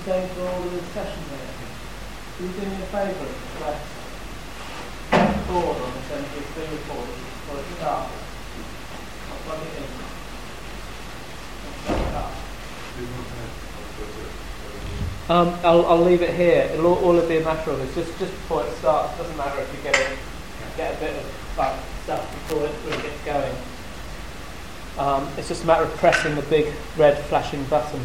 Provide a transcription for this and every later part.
staying for all the sessions here? Can you do me a favour and press record on the centre of the recorder before it starts? I'll plug it in. I'll leave it here. It'll all be a matter of it's just before it starts. It doesn't matter if you get a bit of stuff before it really gets going. It's just a matter of pressing the big red flashing button.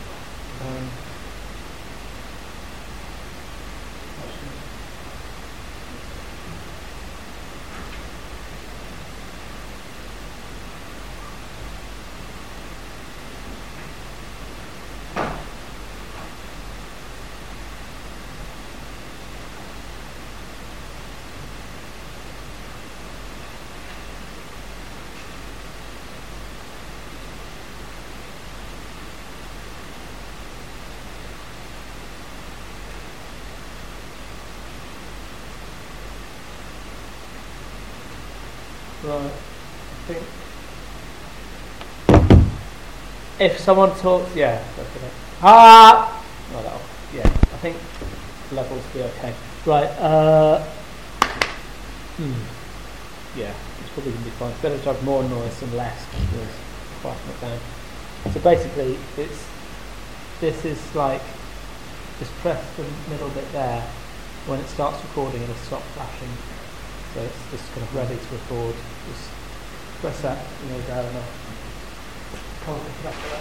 Right, I think if someone talks, yeah, look at it. Oh, I think levels will be okay. Right, yeah, it's probably going to be fine. It's better to have more noise than less because quieten it down. So basically, this is like just press the middle bit there. When it starts recording, it'll stop flashing. So it's just kind of ready to record. Just press that, down and off. Can't pick it up for that.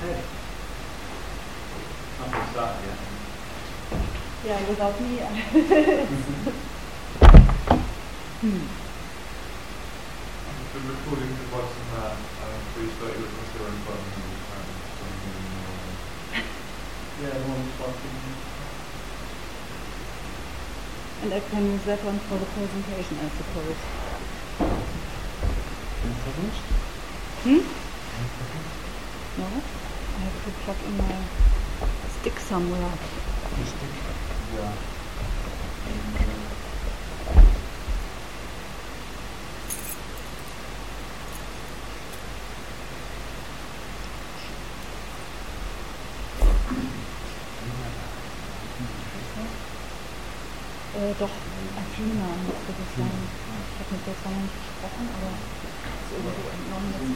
Hey. Nothing started yet. Yeah, without me. The recording device on that, please start your considering button. Yeah, one button. And I can use that one for the presentation, I suppose. Hmm? No? I have to plug in my stick somewhere. Yeah. Doch, Athena müsste das sein. Ich habe mit der zwar noch nicht gesprochen, aber ist irgendwo entnommen.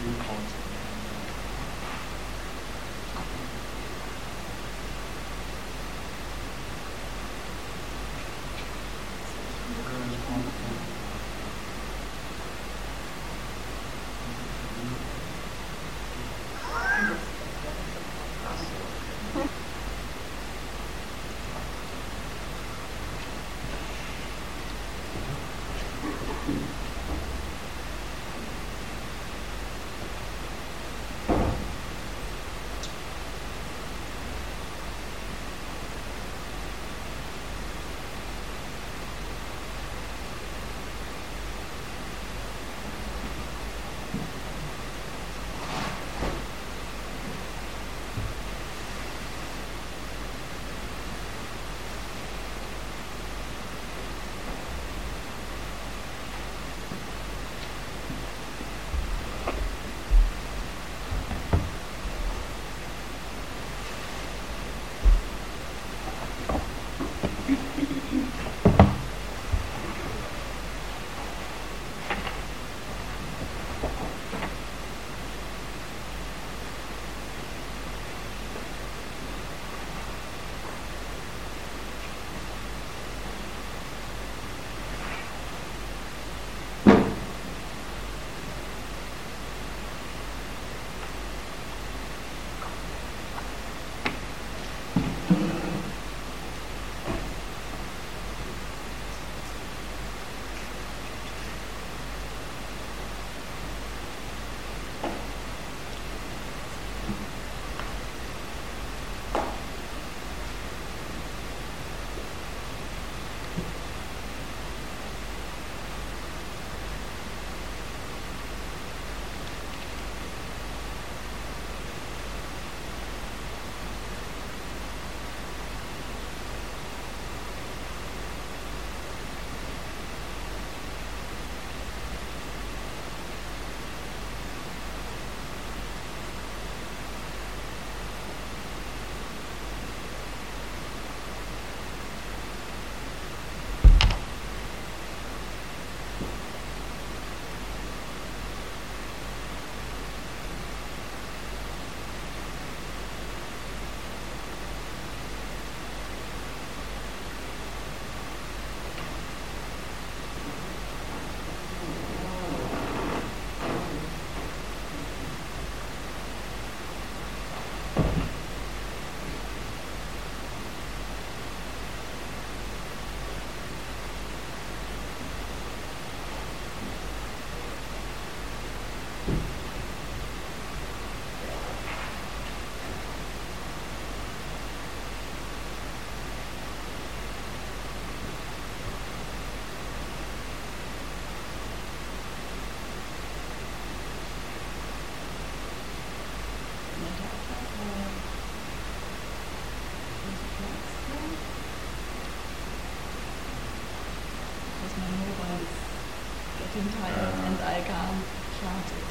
Getting tired and I can't chart it.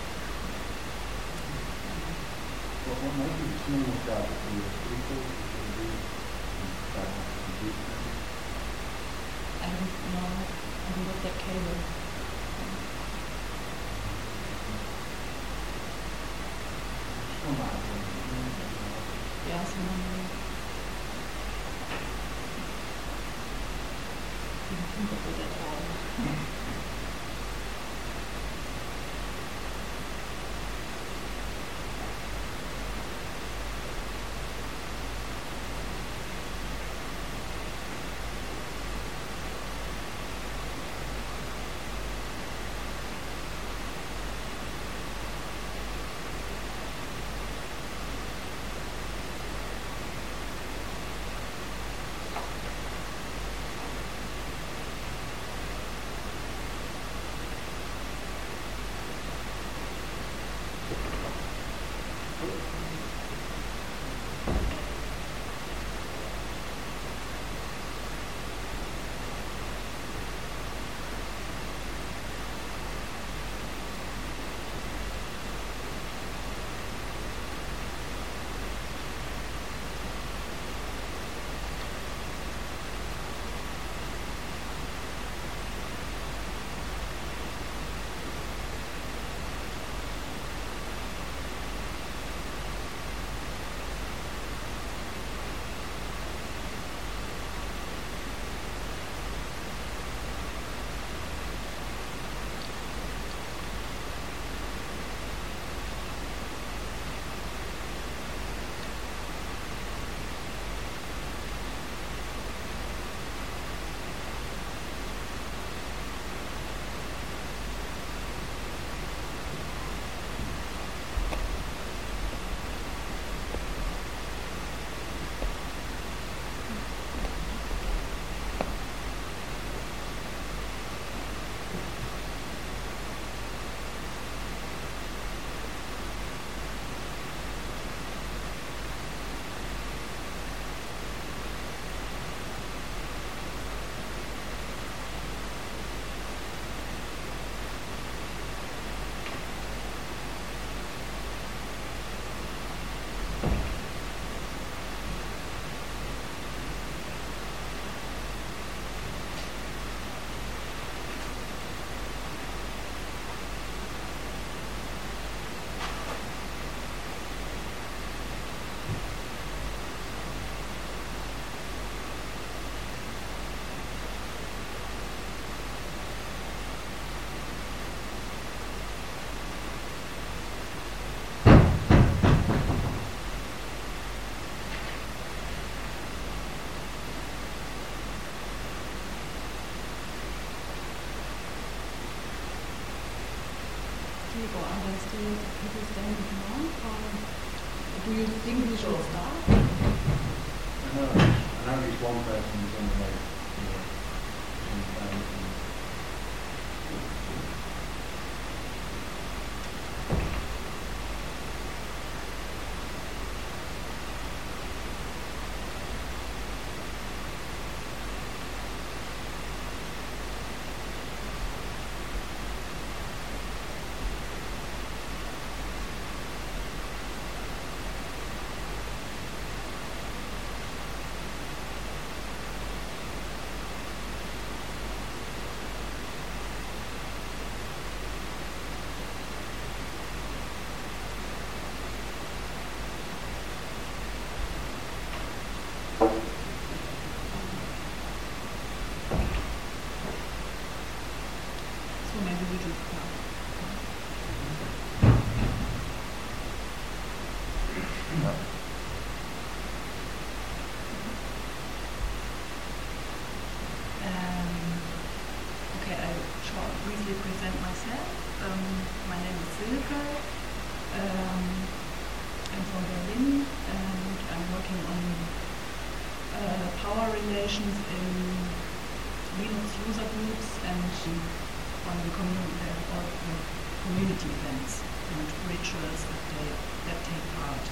What might be too dark for your people? I don't know. I haven't got that cable. Yeah, someone didn't think of it at all. ideas of people standing around, or do you think we should start? I know at least one person is on the way to So maybe we just start. Okay, I'll briefly present myself. My name is Silke. I'm from Berlin and I'm working on power relations in Linux user groups and on the community events and rituals that take part.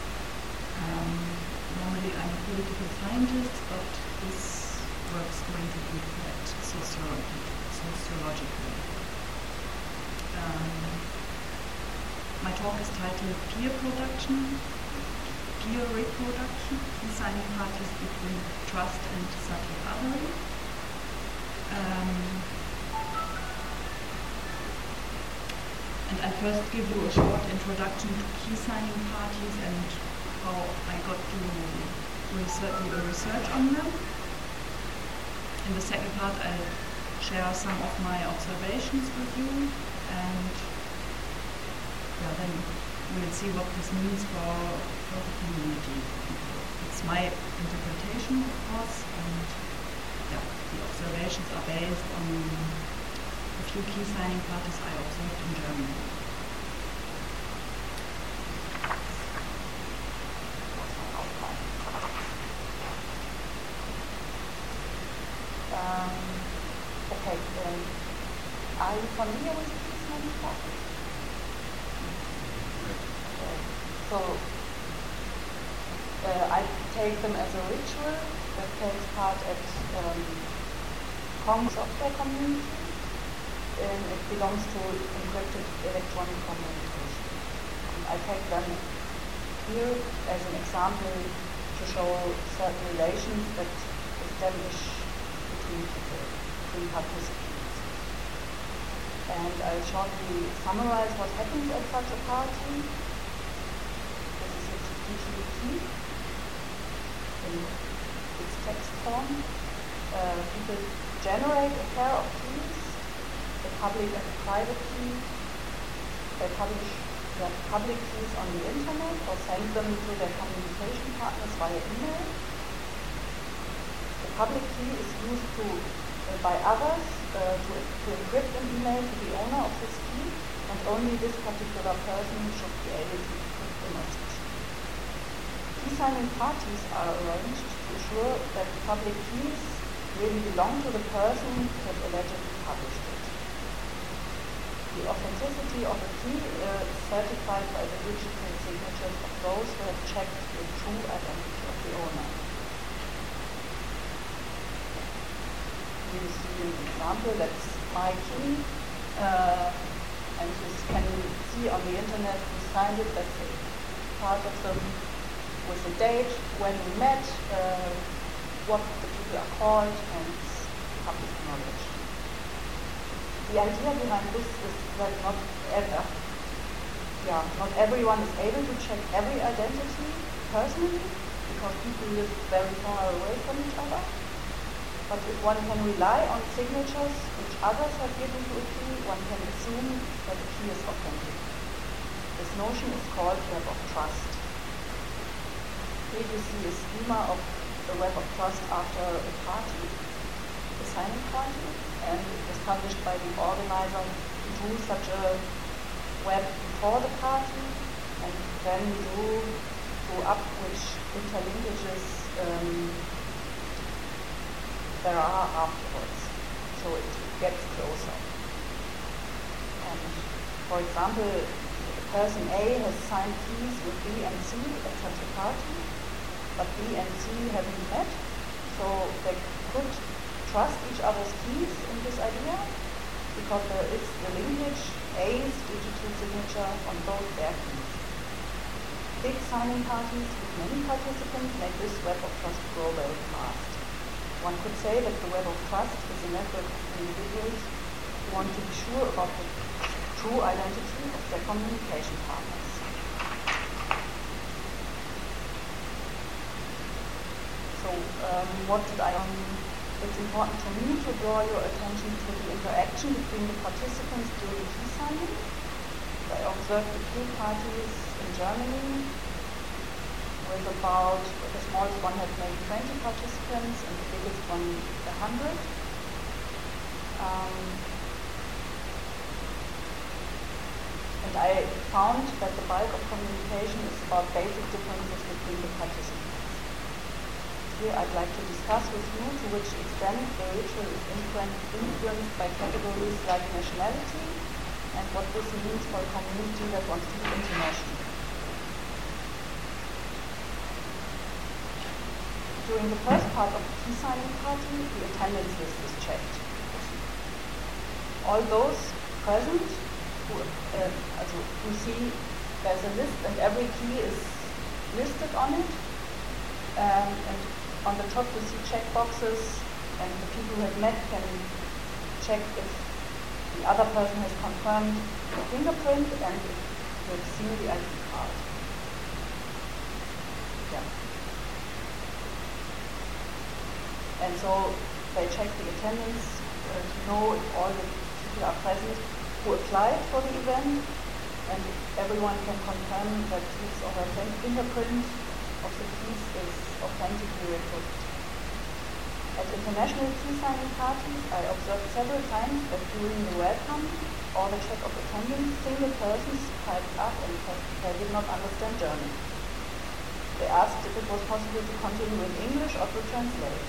Normally I'm a political scientist, but this work is going to be quite sociological. My talk is titled Peer Reproduction, Designing Parties Between Trust and Subtle Othering. And I'll first give you a short introduction to key signing parties and how I got to do research on them. In the second part, I'll share some of my observations with you, and then we'll see what this means for the community. It's my interpretation, of course, and the observations are based on a few key signing parties I observed in Germany. Are you familiar with key signing parties? I take them as a ritual that takes part at Kong software community. It belongs to encrypted electronic communication. I take them here as an example to show certain relations that establish between people, between participants. And I'll shortly summarize what happens at such a party. This is a TTP in its text form. People generate a pair of keys, a public and a private key. They publish their public keys on the internet or send them to their communication partners via email. The public key is used by others to encrypt an email to the owner of this key, and only this particular person should be able to decrypt the message. Key signing parties are arranged to ensure that the public keys really belong to the person that allegedly published it. The authenticity of a key is certified by the digital signatures of those who have checked the true identity of the owner. You see an example, that's my key, and you can see on the internet who signed it. That's part of them with the date, when we met, what the people are called, and public knowledge. The idea behind this is that not everyone is able to check every identity personally, because people live very far away from each other. But if one can rely on signatures which others have given to a key, one can assume that the key is authentic. This notion is called web of trust. Here you see a schema of the web of trust after a party, the signing party, and it was published by the organizer to do such a web before the party, and then drew up which interlinkages there are afterwards. So it gets closer. And for example, person A has signed keys with B and C at such a party, but B and C haven't met, so they could trust each other's keys in this idea, because there is the linkage A's digital signature on both their keys. Big signing parties with many participants make this web of trust grow very fast. One could say that the web of trust is a network of individuals who want to be sure about the true identity of their communication partners. So what did I it's important to me to draw your attention to the interaction between the participants during key signing. I observed the two parties in Germany with about, the smallest one had maybe 20 participants and the biggest one 100. And I found that the bulk of communication is about basic differences between the participants. Here I'd like to discuss with you to which extent the ritual is influenced by categories like nationality and what this means for a community that wants to be international. During the first part of the key signing party, the attendance list is checked. All those present who see there's a list and every key is listed on it, and on the top you see check boxes, and the people who have met can check if the other person has confirmed the fingerprint and if you have seen the ID card. Yeah. And so they check the attendance to know if all the people are present who applied for the event, and if everyone can confirm that his or her fingerprint of the keys is authentically recorded. At international key signing parties, I observed several times that during the welcome or the check of attendance, single persons piped up and said they did not understand German. They asked if it was possible to continue in English or to translate.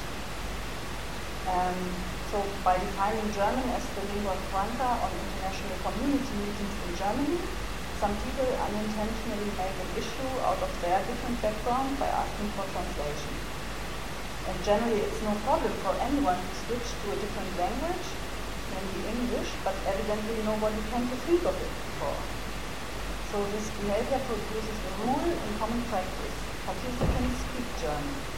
So by defining German as the lingua franca on international community meetings in Germany, some people unintentionally make an issue out of their different background by asking for translation. And generally it's no problem for anyone to switch to a different language, namely English, but evidently nobody came to think of it before. So this behavior produces a rule in common practice. Participants speak German.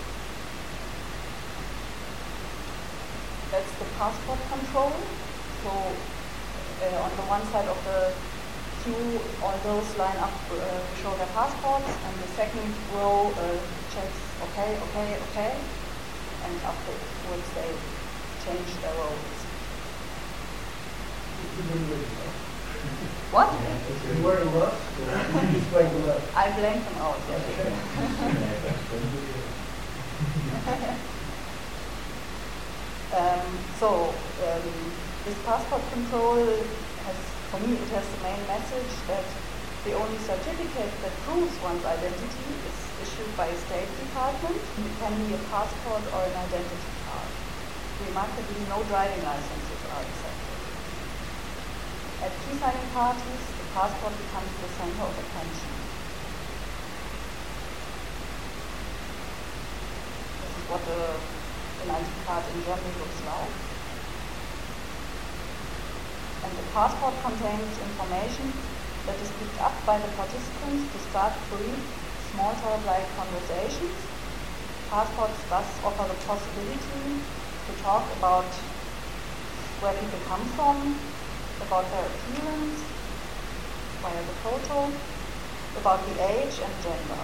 That's the passport control. So on the one side of the queue, all those line up to show their passports, and the second row checks okay, and afterwards they change their roles. What? You wear gloves? You just wear gloves. I blank them out, yes. This passport control has, for me, it has the main message that the only certificate that proves one's identity is issued by a State Department. It can be a passport or an identity card. Remarkably, no driving licenses are accepted. At key signing parties, the passport becomes the center of attention. This is what an ID card in Germany looks like. And the passport contains information that is picked up by the participants to start brief, small talk-like conversations. Passports thus offer the possibility to talk about where people come from, about their appearance, via the photo, about the age and gender.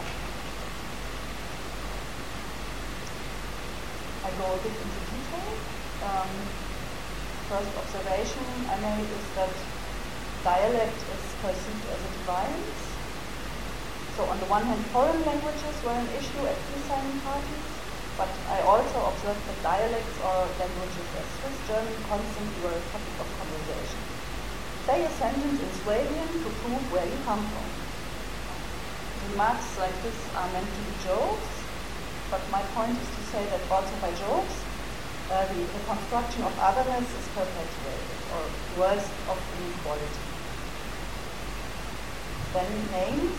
I go a bit into detail. First observation I made is that dialect is perceived as a device. So on the one hand, foreign languages were an issue at key signing parties, but I also observed that dialects or languages as Swiss German constantly were a topic of conversation. Say a sentence in Swabian to prove where you come from. Remarks like this are meant to be jokes, but my point is to say that also by jokes, the construction of otherness is perpetuated, or worse, of inequality. Then names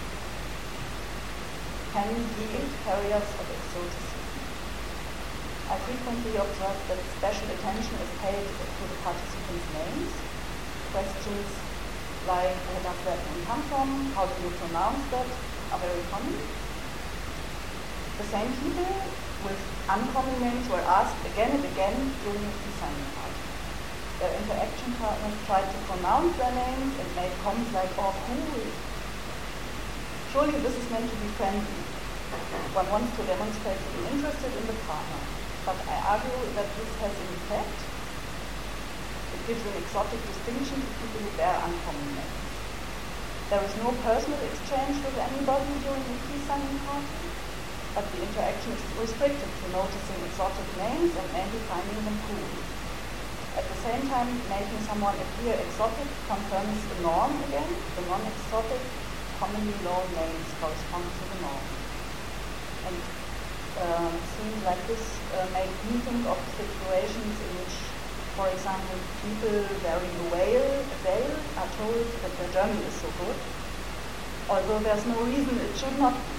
can yield carriers of exoticism. I frequently observe that special attention is paid to the participants' names. Questions like, where does that name come from? How do you pronounce that? Are very common. The same people with uncommon names were asked again and again during the key signing party. Their interaction partners tried to pronounce their names and made comments like, oh, cool. Surely this is meant to be friendly. One wants to demonstrate to be interested in the partner. But I argue that this has an effect. It gives an exotic distinction to people who bear uncommon names. There is no personal exchange with anybody during the key signing party, but the interaction is restricted to noticing exotic names and maybe finding them cool. At the same time, making someone appear exotic confirms the norm again. The non-exotic, commonly known names correspond to the norm. And scenes like this make me think of situations in which, for example, people wearing a veil are told that their German is so good, although there's no reason it should not be.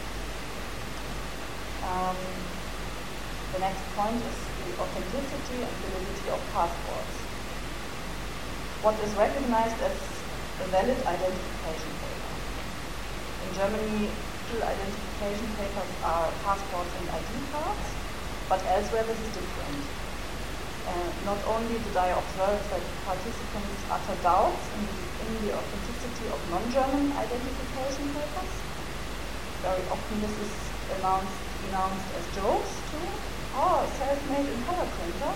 The next point is the authenticity and validity of passports. What is recognized as a valid identification paper. In Germany, digital identification papers are passports and ID cards, but elsewhere this is different. Not only did I observe that participants utter doubts in the authenticity of non-German identification papers. Very often this is announced as jokes too. Oh, self-made in color printer.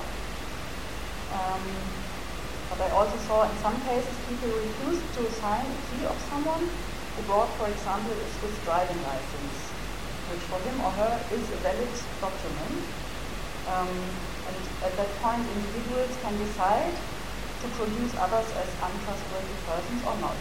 But I also saw in some cases people refused to sign a key of someone who brought, for example, a Swiss driving license, which for him or her is a valid document. And at that point, individuals can decide to produce others as untrustworthy persons or not.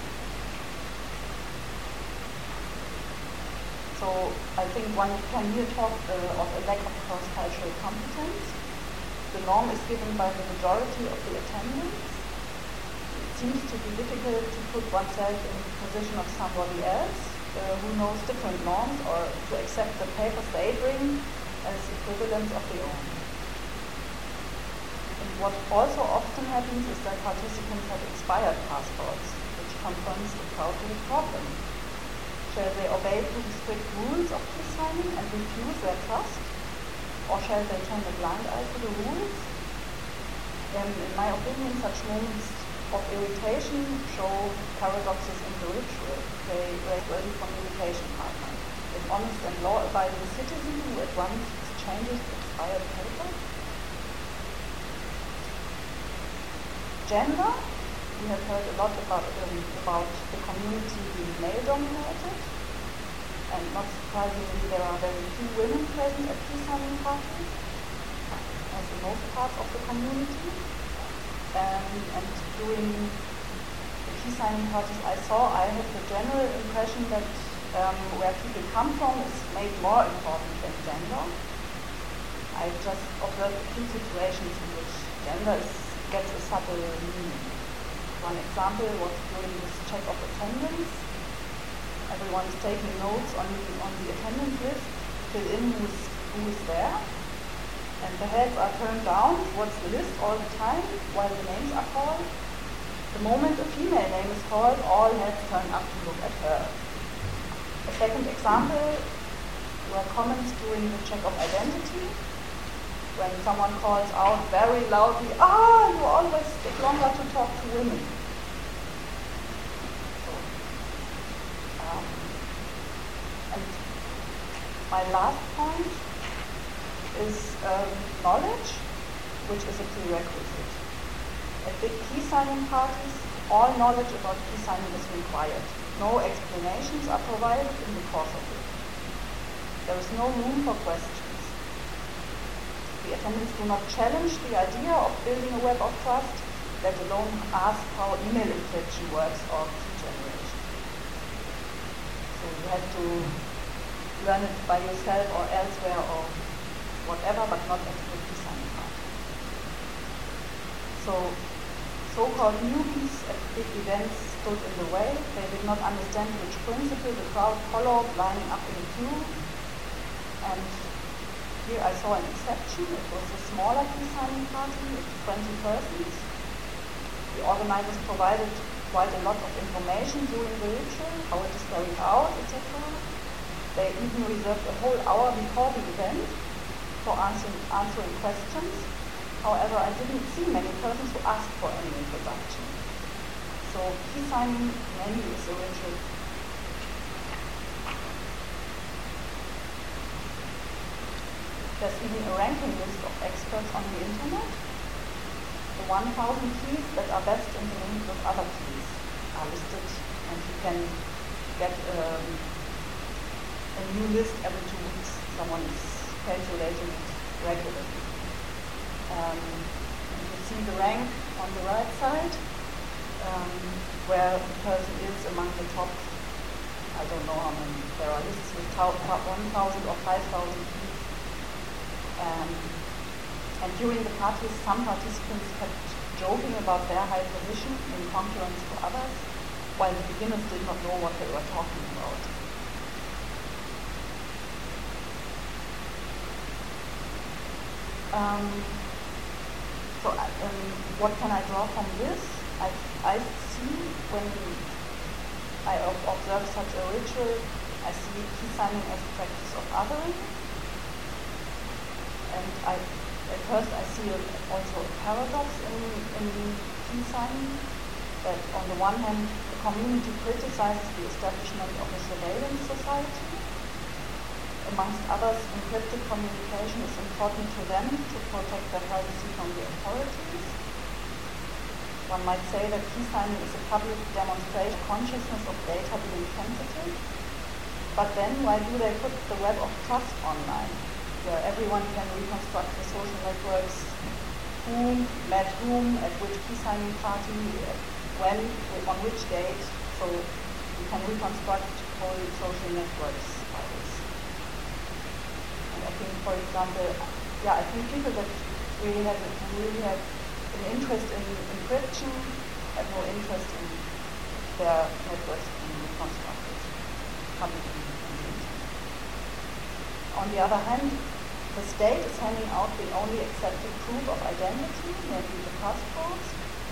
So I think one can here talk of a lack of cross-cultural competence. The norm is given by the majority of the attendants. It seems to be difficult to put oneself in the position of somebody else who knows different norms, or to accept the papers they bring as equivalents of their own. And what also often happens is that participants have expired passports, which confronts the crowd with a problem. Shall they obey to the strict rules of key signing and refuse their trust? Or shall they turn a blind eye to the rules? In my opinion, such moments of irritation show paradoxes in the ritual. They raise early communication partners. An honest and law-abiding citizen who at once exchanges expired paper. Gender. We have heard a lot about the community being male-dominated, and not surprisingly, there are very few women present at key signing parties, as in most parts of the community. And during the key signing parties I saw, I had the general impression that where people come from is made more important than gender. I just observed a few situations in which gender gets a subtle meaning. One example was during this check of attendance. Everyone is taking notes on the attendance list, fill in who is there, and the heads are turned down towards the list all the time while the names are called. The moment a female name is called, all heads turn up to look at her. A second example were comments during the check of identity, when someone calls out very loudly, you always take longer to talk to women. So, and my last point is knowledge, which is a prerequisite. At big key signing parties, all knowledge about key signing is required. No explanations are provided in the course of it. There is no room for questions. The attendants do not challenge the idea of building a web of trust. let alone ask how email encryption works or key generation. So you have to learn it by yourself or elsewhere or whatever, but not at the key signing party. So so-called newbies at big events stood in the way. They did not understand which principle the crowd followed, lining up in a queue. And here I saw an exception. It was a smaller key signing party of 20 persons. The organizers provided quite a lot of information during the ritual, how it is carried out, etc. They even reserved a whole hour before the event for answering questions. However, I didn't see many persons who asked for any introduction. So key signing mainly is a ritual. There's even a ranking list of experts on the internet. The 1,000 keys that are best interlinked with other keys are listed, and you can get a new list every 2 weeks. Someone is calculating it regularly. And you see the rank on the right side, where the person is among the top, I don't know how many, there are lists with 1,000 or 5,000 keys. And during the parties, some participants kept joking about their high position in concurrence to others, while the beginners did not know what they were talking about. What can I draw from this? I see when I observe such a ritual, I see key signing as a practice of othering. And at first I see also a paradox in key signing, that on the one hand the community criticizes the establishment of a surveillance society. Amongst others, encrypted communication is important to them to protect their privacy from the authorities. One might say that key signing is a public demonstration of consciousness of data being sensitive. But then why do they put the web of trust online, where everyone can reconstruct the social networks, who met whom, at which key signing party, when, on which date, so you can reconstruct whole social networks by this. And I think, for example, I think people that really have an interest in encryption have no interest in their networks being reconstructed publicly. On the other hand, the state is handing out the only accepted proof of identity, namely the passports.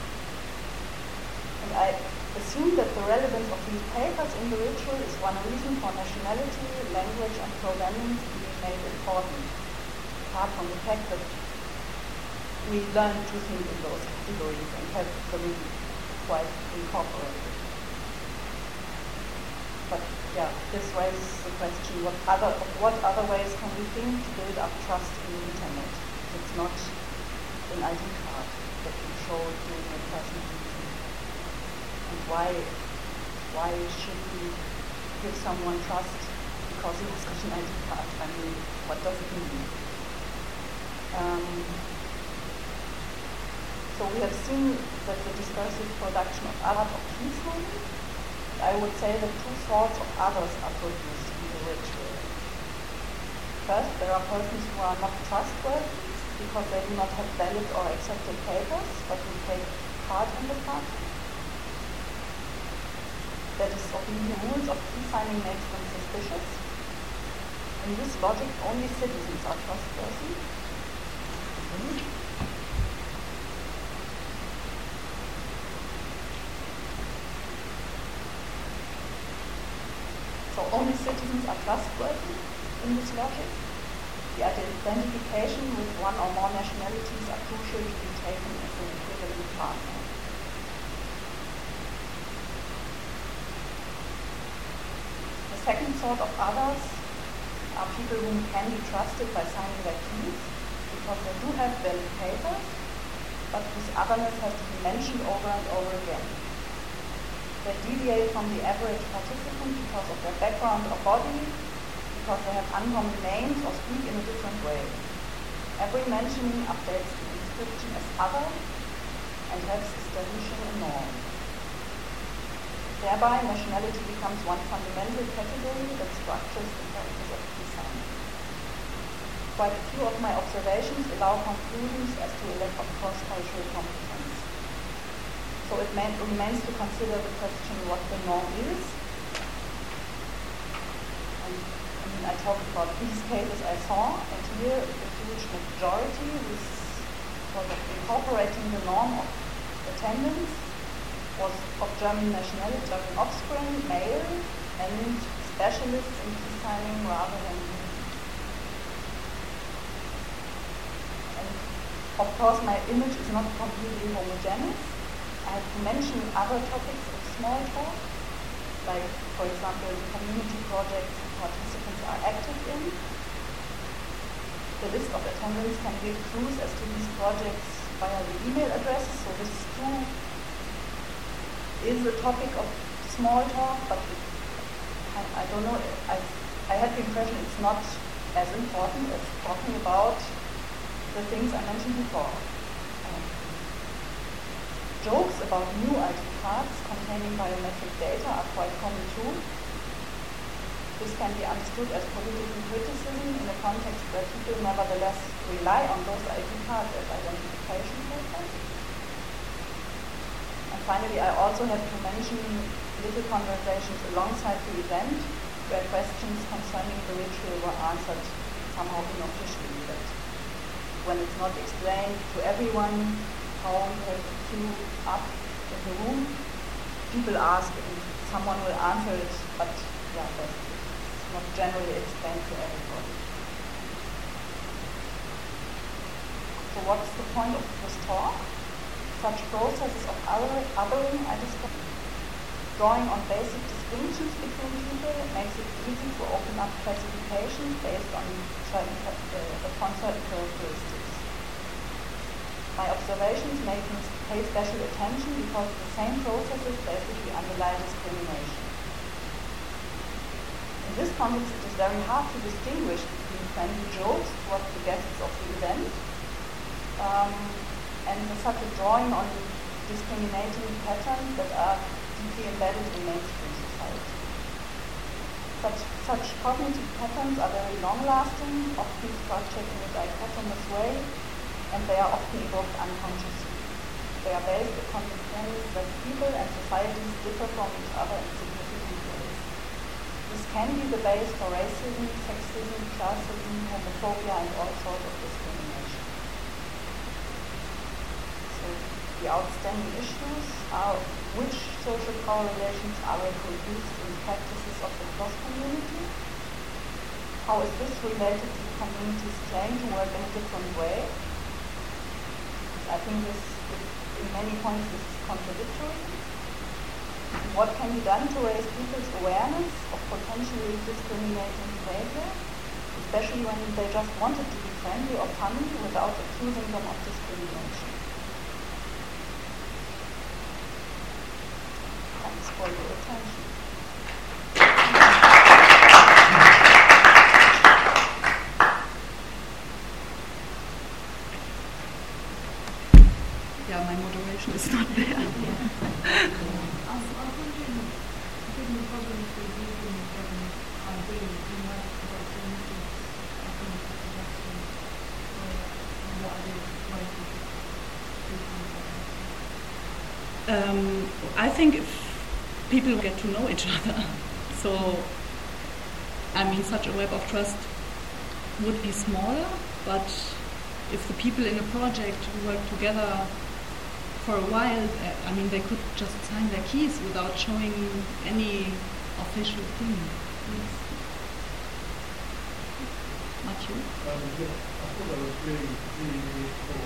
And I assume that the relevance of these papers in the ritual is one reason for nationality, language, and provenance being made important, apart from the fact that we learn to think in those categories and have them quite incorporated. But this raises the question, what other ways can we think to build up trust in the internet? It's not an ID card that you show during a personal meeting. And why should we give someone trust because he has got an ID card? I mean, what does it mean? So we have seen that the discursive production of art of key signing, I would say that two sorts of others are produced in the ritual. First, there are persons who are not trustworthy because they do not have valid or accepted papers, but who take part in the party. That is, obeying rules of key signing makes them suspicious. In this logic, only citizens are trustworthy. So only citizens are trustworthy in this logic. The identification with one or more nationalities are crucial to be taken as an equivalent partner. The second sort of others are people whom can be trusted by signing their keys because they do have valid papers, but whose otherness has to be mentioned over and over again. They deviate from the average participant because of their background or body, because they have uncommon names or speak in a different way. Every mentioning updates the inscription as other, and helps establishing a norm. Thereby, nationality becomes one fundamental category that structures the practice of key signing. Quite a few of my observations allow conclusions as to a lack of cross-cultural competence. So it remains to consider the question what the norm is. And I talked about these cases I saw, and here the huge majority was sort of incorporating the norm of attendance, was of German nationality, German offspring, male, and specialists in key signing rather than. And of course, my image is not completely homogeneous. I have to mention other topics of small talk, like, for example, community projects participants are active in. The list of attendants can give clues as to these projects via the email addresses, so this too is a topic of small talk, but I don't know, I had the impression it's not as important as talking about the things I mentioned before. Jokes about new ID cards containing biometric data are quite common too. This can be understood as political criticism in a context where people nevertheless rely on those ID cards as identification papers. And finally, I also have to mention little conversations alongside the event where questions concerning the ritual were answered somehow unofficially. That when it's not explained to everyone how you have to queue up in the room, people ask and someone will answer it, but yeah, that's not generally explained to everybody. So what's the point of this talk? Such processes of othering I discussed. Drawing on basic distinctions between people makes it easy to open up classifications based on certain characteristics. My observations make me pay special attention because the same processes basically underlie discrimination. In this context, it is very hard to distinguish between friendly jokes towards the guests of the event and such a drawing on discriminating patterns that are deeply embedded in mainstream society. Such cognitive patterns are very long-lasting, often structured in a dichotomous way, and they are often evoked unconsciously. They are based upon the premise that people and societies differ from each other in significant ways. This can be the base for racism, sexism, classism, homophobia, and all sorts of discrimination. So the outstanding issues are which social power relations are reproduced in practices of the cross community? How is this related to the community's claim to work in a different way? I think this, in many points, this is contradictory. What can be done to raise people's awareness of potentially discriminating behavior, especially when they just wanted to be friendly or funny without accusing them of discrimination? Thanks for your attention. Yeah, my moderation is not there. I was wondering, given the problems with using ID, you might have about the images, I think, suggestions for what are the ways we should do things. I think if people get to know each other, so, I mean, such a web of trust would be smaller, but if the people in a project work together for a while, I mean, they could just sign their keys without showing any official thing. Yes. Matthew? Yeah, I thought that was really cool.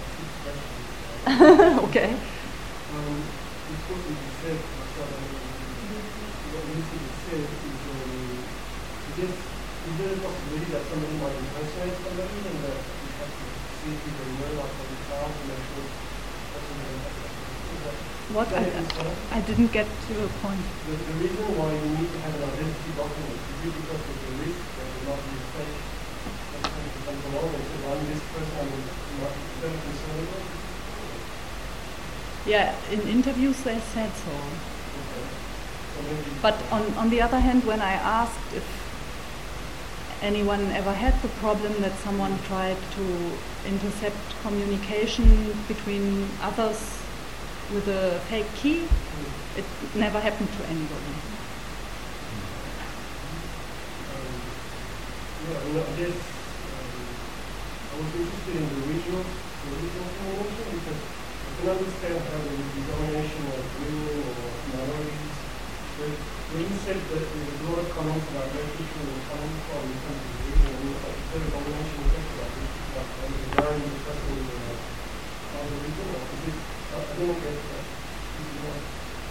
That Okay. it's what you said, what you said is, is there a possibility that somebody might impersonate somebody and that you have to see people know, like on the cloud, and make sure What? I didn't get to a point. The reason why you need to have an identity document is because of the risk that will not be fake. That comes along and say, well, this person I'm not very concerned about. Yeah, in interviews they said so. Okay. So maybe But on the other hand, when I asked if anyone ever had the problem that someone tried to intercept communication between others with a fake key, it never happened to anybody. Yeah, I mean, I guess I was interested in the regional communication because I can understand how there would be domination of women or minorities. But when you said that there was a lot of comments about where people were coming from in terms of the region, I mean, like, is there a domination effect about this? Like, the environment discussing other region, or is it, I don't get that. Is it not?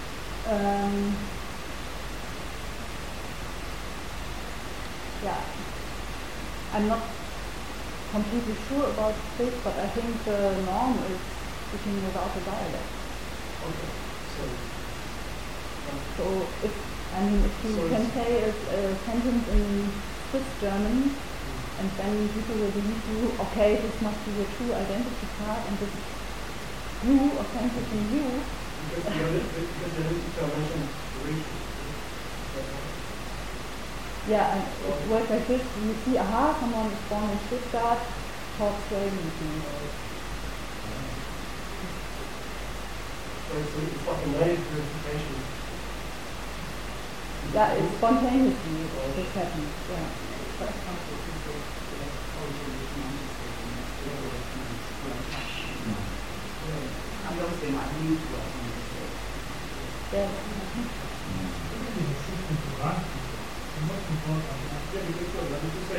Yeah, I'm not completely sure about this, but I think the norm is speaking without a dialect. Okay, so, So if you So can it's- say a sentence in Swiss German, and then people will believe you, okay, this must be your true identity card, and this is you, authentically you. because the identity card mentioned region. Yeah, and it works like this. You see, aha, someone is born in Stuttgart, talks German with me. So it's like a naive verification. Yeah, it's spontaneously this happens. Yeah. And obviously my new work on this. Yeah. Yeah, because I would just say,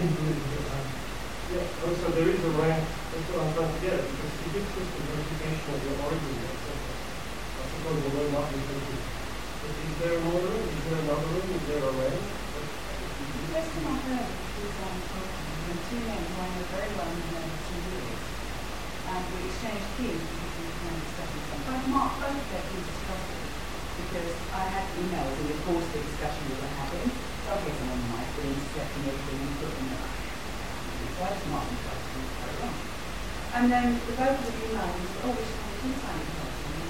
yeah, also there is a rank, that's what I'm trying to get at, because if it's just a verification of your origin, etc., I suppose the way not be thinking. But is there an order? Is there another room? Is there a rank? The first time I heard it was on when two men who I know very well and known for 2 years, and we exchanged keys because we were discussing something. I've marked both of their keys as trusted because I had emails and of course the discussion we were having. So okay, someone might be intercepting everything and put them there. So I just marked them trusted and carry on. And then the both of the emails said, oh, we should have a key signing person.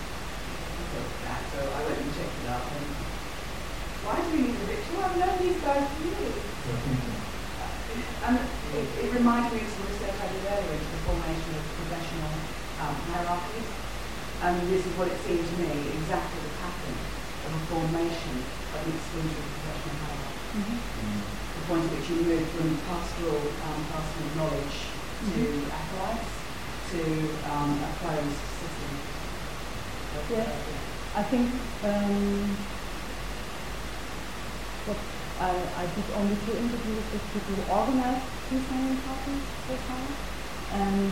So I went and checked it out and why do we need a ritual? I've known these guys for years. And it reminds me of some research I did earlier into the formation of professional hierarchies. And this is what it seemed to me, exactly the pattern of a formation of an exclusive professional hierarchy. The point at which you move from pastoral passing of knowledge to acolytes to a closed system. Yes. I think what I did only 2 interviews with people who organized key signing parties so far, and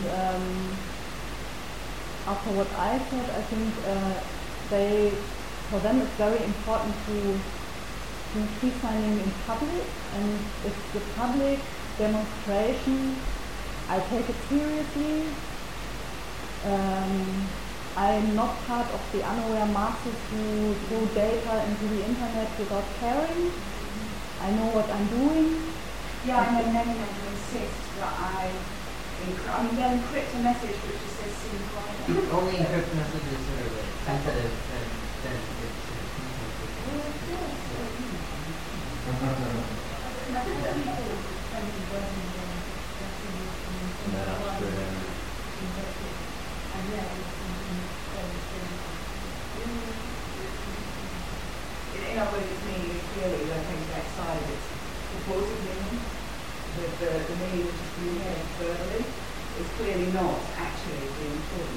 after what I said, I think for them it's very important to do key signing in public, and if the public demonstration, I take it seriously. I'm not part of the unaware masses who throw data into the internet without caring. I know what I'm doing. Yeah, I know many men who insist that I they'll encrypt a message which just says "see private." Only encrypt messages that are sensitive and sensitive In other words, it's meaning is clearly located outside of its purported meaning. The meaning which is communicated verbally is clearly not actually the important.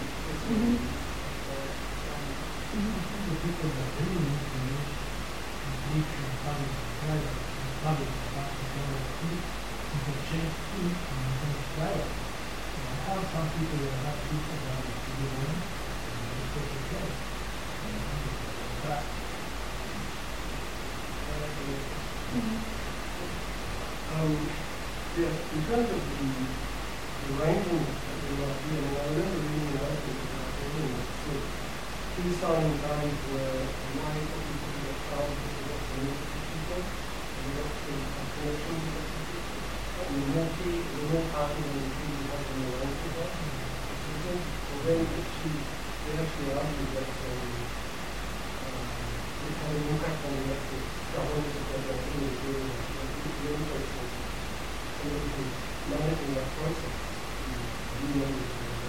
The people that really need to use nature and public private and public about the key, you can change key and you can private. I have some people that have people that are to do one and they take it away. But yeah, in terms of the ranking that we are doing, I remember reading an article about everything that said key signing times were nine for people to get found because they got to meet people and they got to have connections with people. And the more parties and the people who have the ranking of so then actually they actually argue that it has an impact on the governance of what they're doing. The interest of somebody who's managing that process. You know,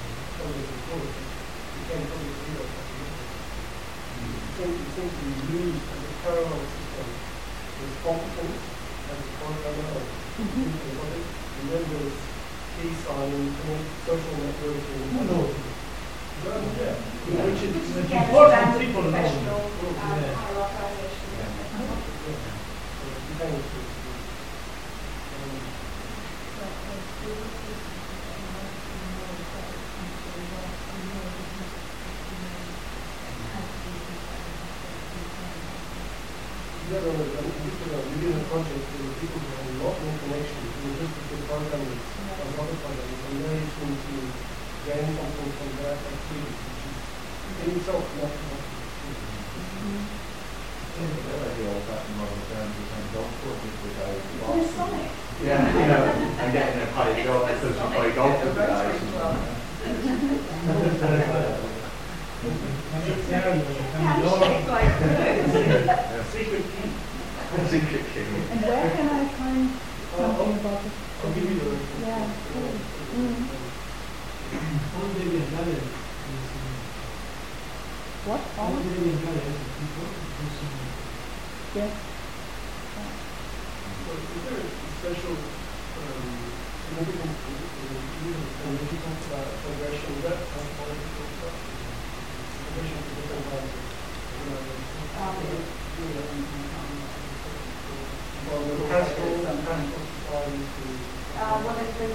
you can't probably do that. It seems to be used as a parallel system. There's competence as a programmer, and then there's key signing, social networking. Which is important people know. Professional Yeah. hierarchization. Within the project, there were people who had a lot more connection to the different programmers and other programmers, and they seem to gain something from that activity, which is in itself not Sonic. Yeah, you know, and getting a higher job because you play golf with the guys. Handshake like this. secret key. Secret key. And where can I find something about it? I'll give you the Yeah, cool. All the galleries is What? all the galleries of people Yes. So is there a special significance when you talk about progression? Is that some political stuff? Progression to different kinds of well, the classical societies to Well, there's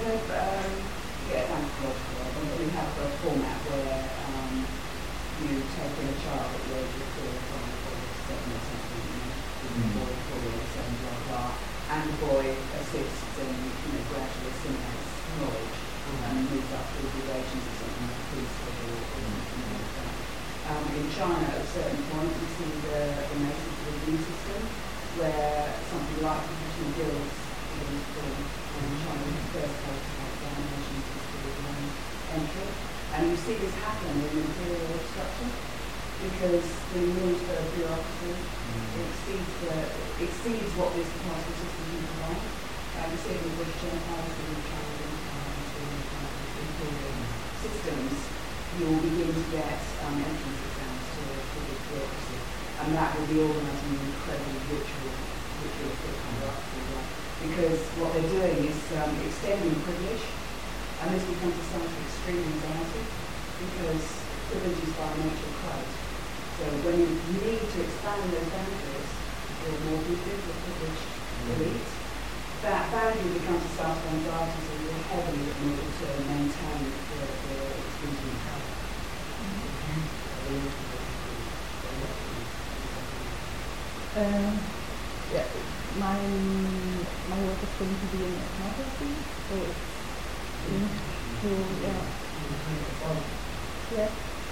we have a format where you take in a child at the age of 4 or 5 or 7 or something, boy 4 or 7, blah blah, and the boy assists and gradually assimilates knowledge and moves up through gradations of something like preschool or something like that. In China, at a certain point, you see the nascent review system where something like professional guilds is formed. China's first case of examination system entry. And you see this happen in the imperial structure because the military bureaucracy exceeds what this classical system can provide. You see it in the British Empire, in the Chinese Empire, in imperial systems, you will begin to get entrance exams to the bureaucracy. And that will be organised in an incredibly ritualistic kind of because what they're doing is extending privilege, and this becomes a sign of extreme anxiety because privilege is by nature closed. So when you need to expand those boundaries, you're more people, the privileged elite, that boundary becomes a source of anxiety, so you're heavily in order to maintain the exclusion power. Yeah, my work is going to be in ethnography, so it's linked to yes.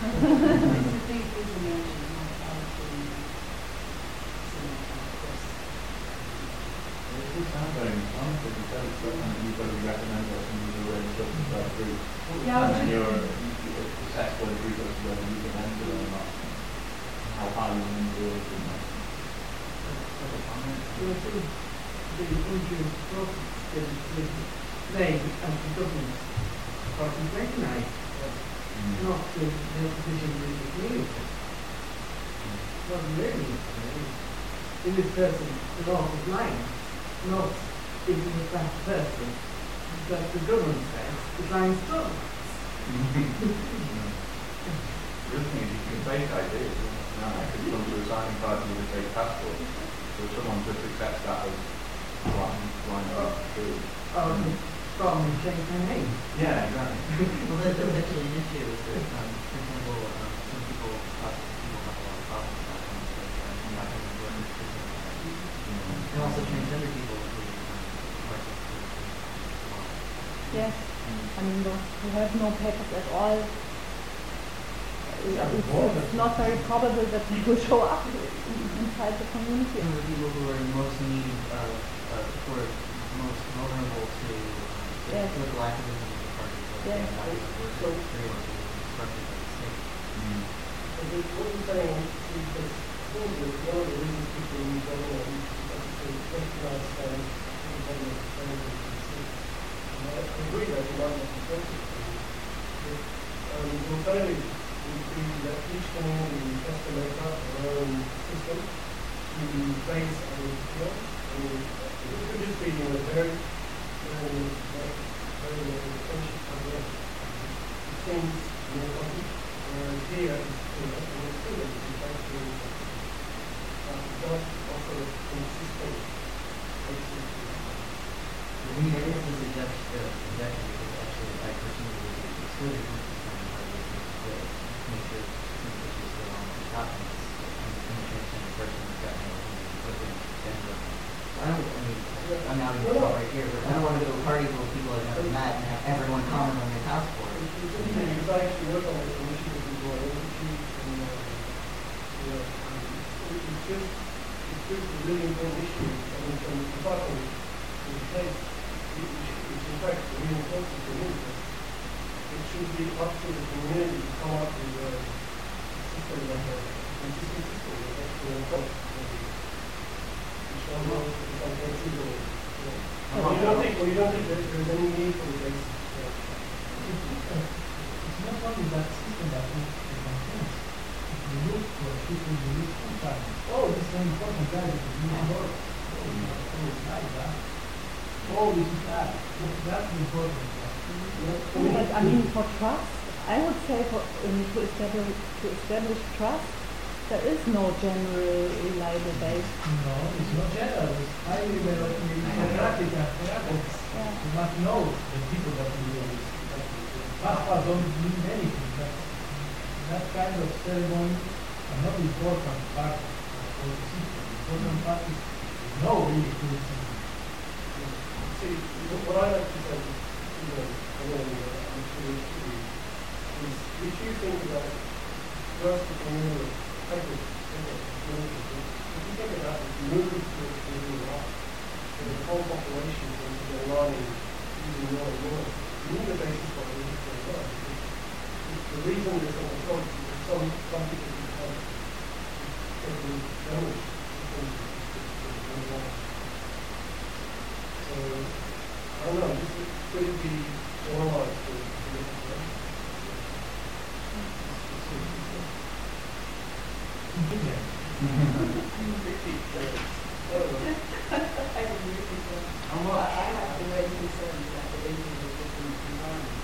It sounds very informative because it's something that you've got to recommend or something you're really looking to go through. And then you're successful in research whether you can enter or not. How high you can do it or not. the insurance process is playing as the government parties recognize that not to their position with the community. What really is this person the law is lying, not giving it that person that the government says is lying still. The other thing is you can fake ideas. Now I could come to a signing party with a fake passport. So someone just accepts that as line up through. From change their name. Yeah, exactly. Well, there's actually an issue with this. For example, some people have a lot of problems with that kind of stuff, and not having to work with people like that. And also transgender people who Yes, I mean those who have no papers at all. It's not very probable that they will show up inside the community. Some of the people who are in most need of, who are most vulnerable to political activism in the party, like not able to work with experience and structures of the state. Because what you're saying is that one of the reasons people use online is because it's a recognized standard in the public standard you can see. And I agree that you might not be perfect. But the alternative would be that each community has to make up their own system to base on the field. I mean, it could just be in a very friendship program. It seems more common. Whereas here, it's still a manufacturing does offer a consistent basis. I mean, I guess this is objection because actually I personally would exclude it from the to make sure some issues go on the top of this. I'm a transgender person who's got no equipment, gender. I mean, I'm out in the spot right here, but I don't want to go to parties with people I've never met and have everyone comment on your passport. Because I actually work on this initiative as well, it's just a really important issue. I mean, from apart from the case, which in fact is really important to the community, it should be up to the community to come up with a system like a consistent system that's actually enforced. Which I know is something feasible. You don't think that there's any need for the base? It's not only that system that looks for complaints. If you look for people who use contracts, this is an important guy that is using work. It's like that. This is bad. That's the important part. But I mean, for trust, I would say to establish trust, there is no general reliable base. No, it's not general. It's highly hierarchical. You must know the people that you use. Passports don't mean anything. That kind of ceremony are not important part of the system. The important part is no really good system. See, what I like to say is, I'm sure is if you think about first the community, if you think about the movement to the right, and the whole population is going to be aligning using more and more, you need a basis for it as well. The reason there's some approach is that some people become damaged. So, I don't know, could it be generalized to this approach? I have the way concerns that the living in a different environment.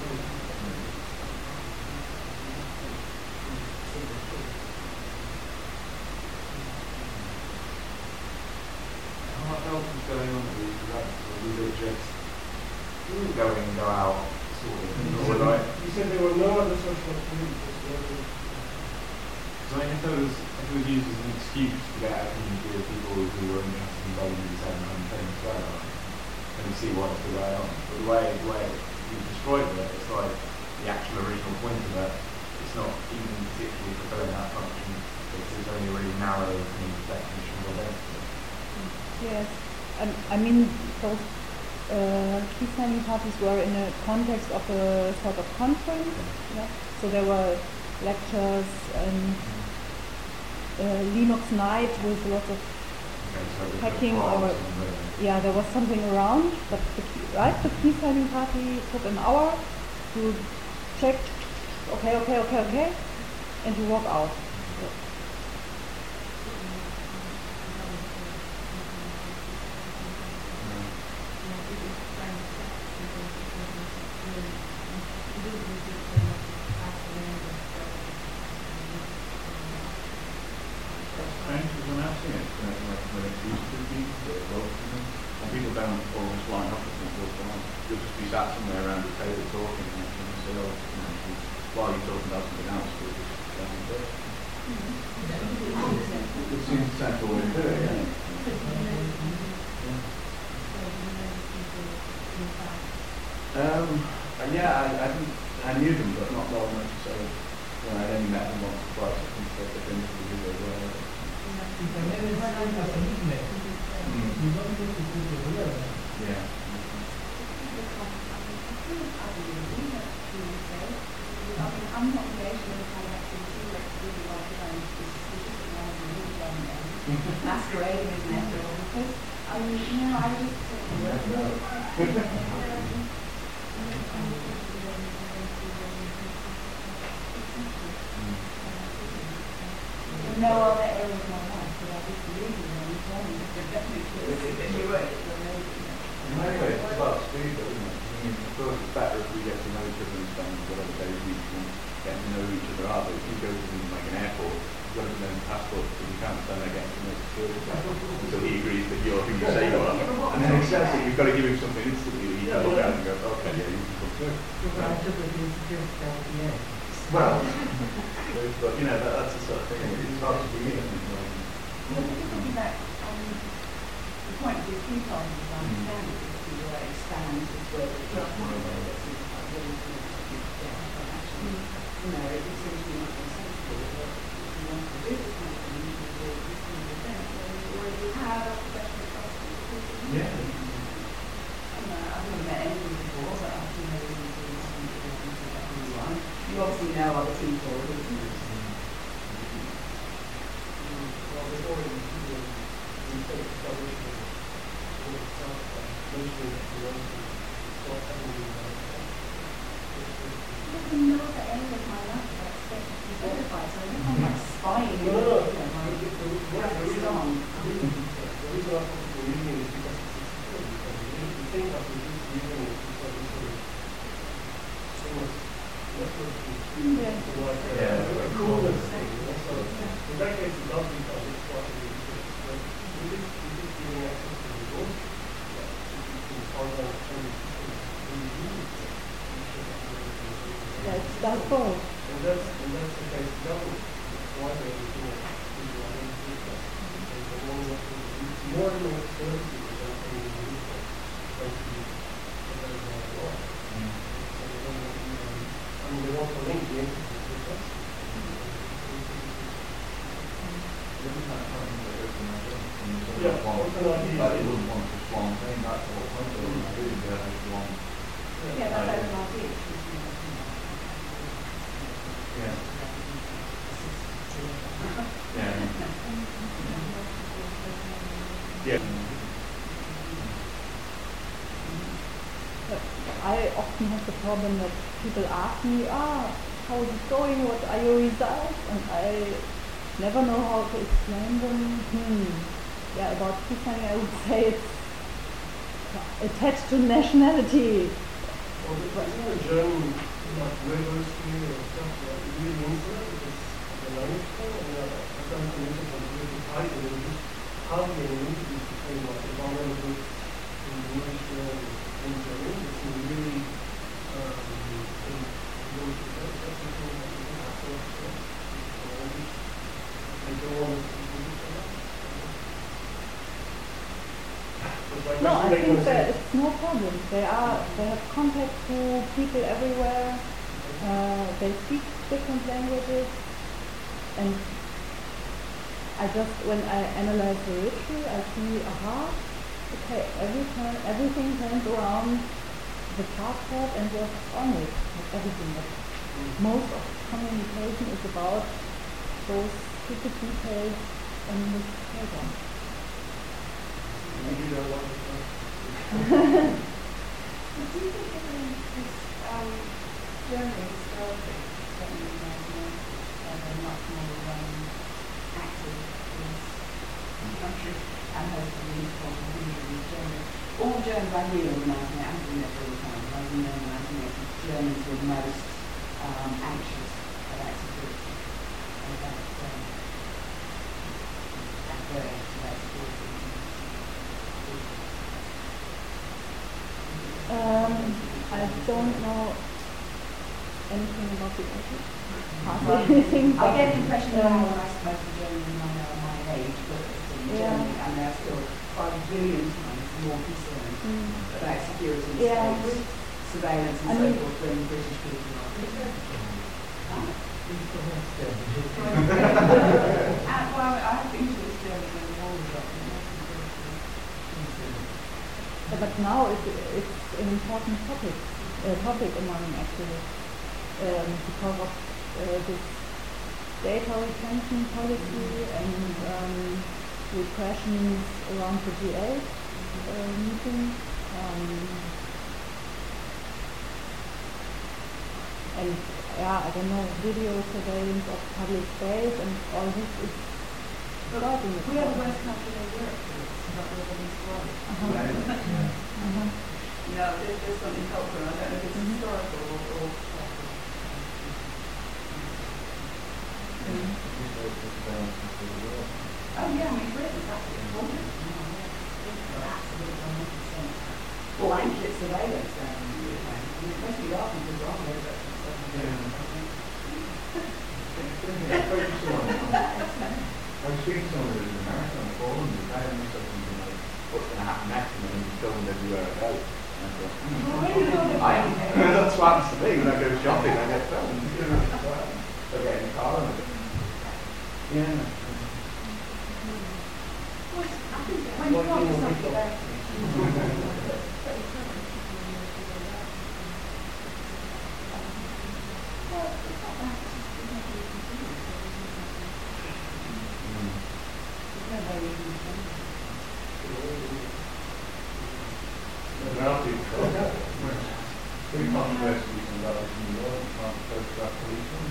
What else is going on with these events? Or was it just go in, go out, sort of? You said there were no other social activities. So I mean, if it was used as an excuse to get a community of people who were interested in building the same kind of thing as well, and you see what's the way on. But the way you destroyed it, it's like the actual original point of it, it's not even particularly fulfilling that function. It's only a really narrow definition of it. Yes, I mean, those key signing parties were in a context of a sort of conference. Yeah? So there were lectures and Linux night with lots of hacking or there was something around. But the key signing party took an hour to check. Okay, and to walk out. People don't always line up at things all the time. You'll just be sat somewhere around the table talking and say, while you're talking about something else, you'll just go and do it. It seems a sensible way to do it, yeah. I knew them, but not well enough to say, I'd only met them once or twice. I think they've been to the video as well. If I never sign as a nickname, you don't need to put the real name. Yeah. I'm not engaged in the kind of activity masquerading as an ethnographer. I no other area of my life where I was believing when you told me that definitely you were. In many ways, it's about speed, though, isn't it? I mean, of course, it's better if we get to know each other and spend whatever days we can get to know each other out. But if you go to like an airport, you've got to know the passport because you can't stand there getting to know security until he agrees that you're who you say you are. And then accepts it. You've got to give him something instantly that you can look at and go, okay, yeah, you can come through. Well, but you know, that's the sort of thing. It's hard to believe. The point of these key times is I understand it is to expand as well as just one way that seems like really to get but actually, it seems to be much more sensible that if you want to do this kind of thing, you can do this kind of event where you already have a professional trust. Yeah. I've never met anyone before, but I've seen everything to everyone. You obviously know other people who in the middle of the end of my life, I expect to be certified, so I don't know, like spying. The reason I'm using it is because it's secure. The thing that we use using it because it's so much networking. Cool. In that case, it does because it's what it is. But it is giving access to the resource. It's in online training systems. That's both. And that's the case now. It's why they're looking at visual identification. And the one that is more and more services that are coming in this way. Thanks to very hard work. So they don't want they want to link the entities with us. Yeah, open ideas. But it wouldn't want to swan thing, that's the whole point of it. Yeah, that's an idea. Yeah. Yeah. Yeah. I often have the problem that people ask me, how is it going, what are your results? And I never know how to explain them. About Kisani I would say it's attached to nationality. Well, isn't the German like rivers here or stuff like really insular because of the language thing? And I've done some research on political parties and just hardly any interviews between like environmental groups in Indonesia and Germany. It's really that's the thing that you have to accept. They don't want to No, I think that it's no problem. They have contact to people everywhere. They speak different languages, and when I analyze the ritual, I see, okay, everything turns around the passport and what's on it, not everything. But most of communication is about those stupid details on this program. You do that a lot of Do you think this Germany historically, certainly in they're much more active in this country and has been used for Germany? All the Germans I knew in the 1980s, I haven't been there for all the time, but I knew in the 1980s, Germans were most anxious about security. And that very anxious about security. I don't know anything about the English. Hardly anything. I get the impression now when I spoke to Germany when they are my age, but in Germany, and they are still 5 billion times more concerned about security and state surveillance and so forth than British people are. Well, I've been to this Germany when the war was up. But now it's an important topic among activists because of this data retention policy and repressions around the G8 meeting. And I don't know, video surveillance of public space and all this is starting. We are the worst country in Europe about urbanist life. There's something cultural. I don't know if it's historical or oh yeah, I mean Britain's absolutely gorgeous. Absolutely 100%. Blanket surveillance down in the UK. It makes me laugh because I'm very I was speaking to someone who was in America on the forum, and they had me something, what's going to happen next, and then he's filmed everywhere I go. And I thought, that's what happens to me when I go shopping, I get filmed. I get in the car and yeah. when you want something there. Pretty controversial about this in New York, you can't photograph policemen.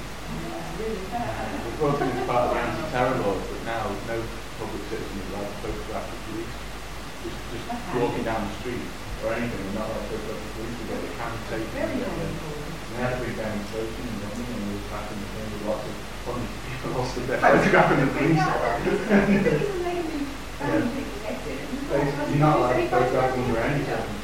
Of course, it's part of the anti-terror laws, but now no public citizen is allowed to photograph the police. Just walking down the street or anything, they're not allowed to photograph the police. They get the camera taken. And they had a big demonstration in London, and there was back in the thing with lots of funny people lost their photographing the police. You're not allowed to photograph under any circumstances.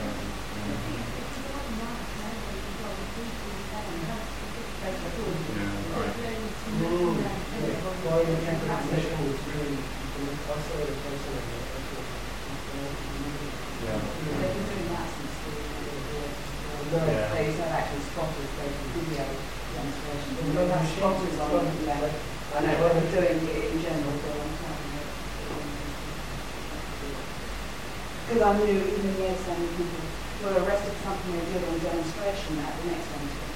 They used to have actually spotters, they could video demonstrations. We have spotters on the left. I know what they're doing in general for a long time. Because I knew even yesterday people were arrested for something they did on a demonstration at the next demonstration.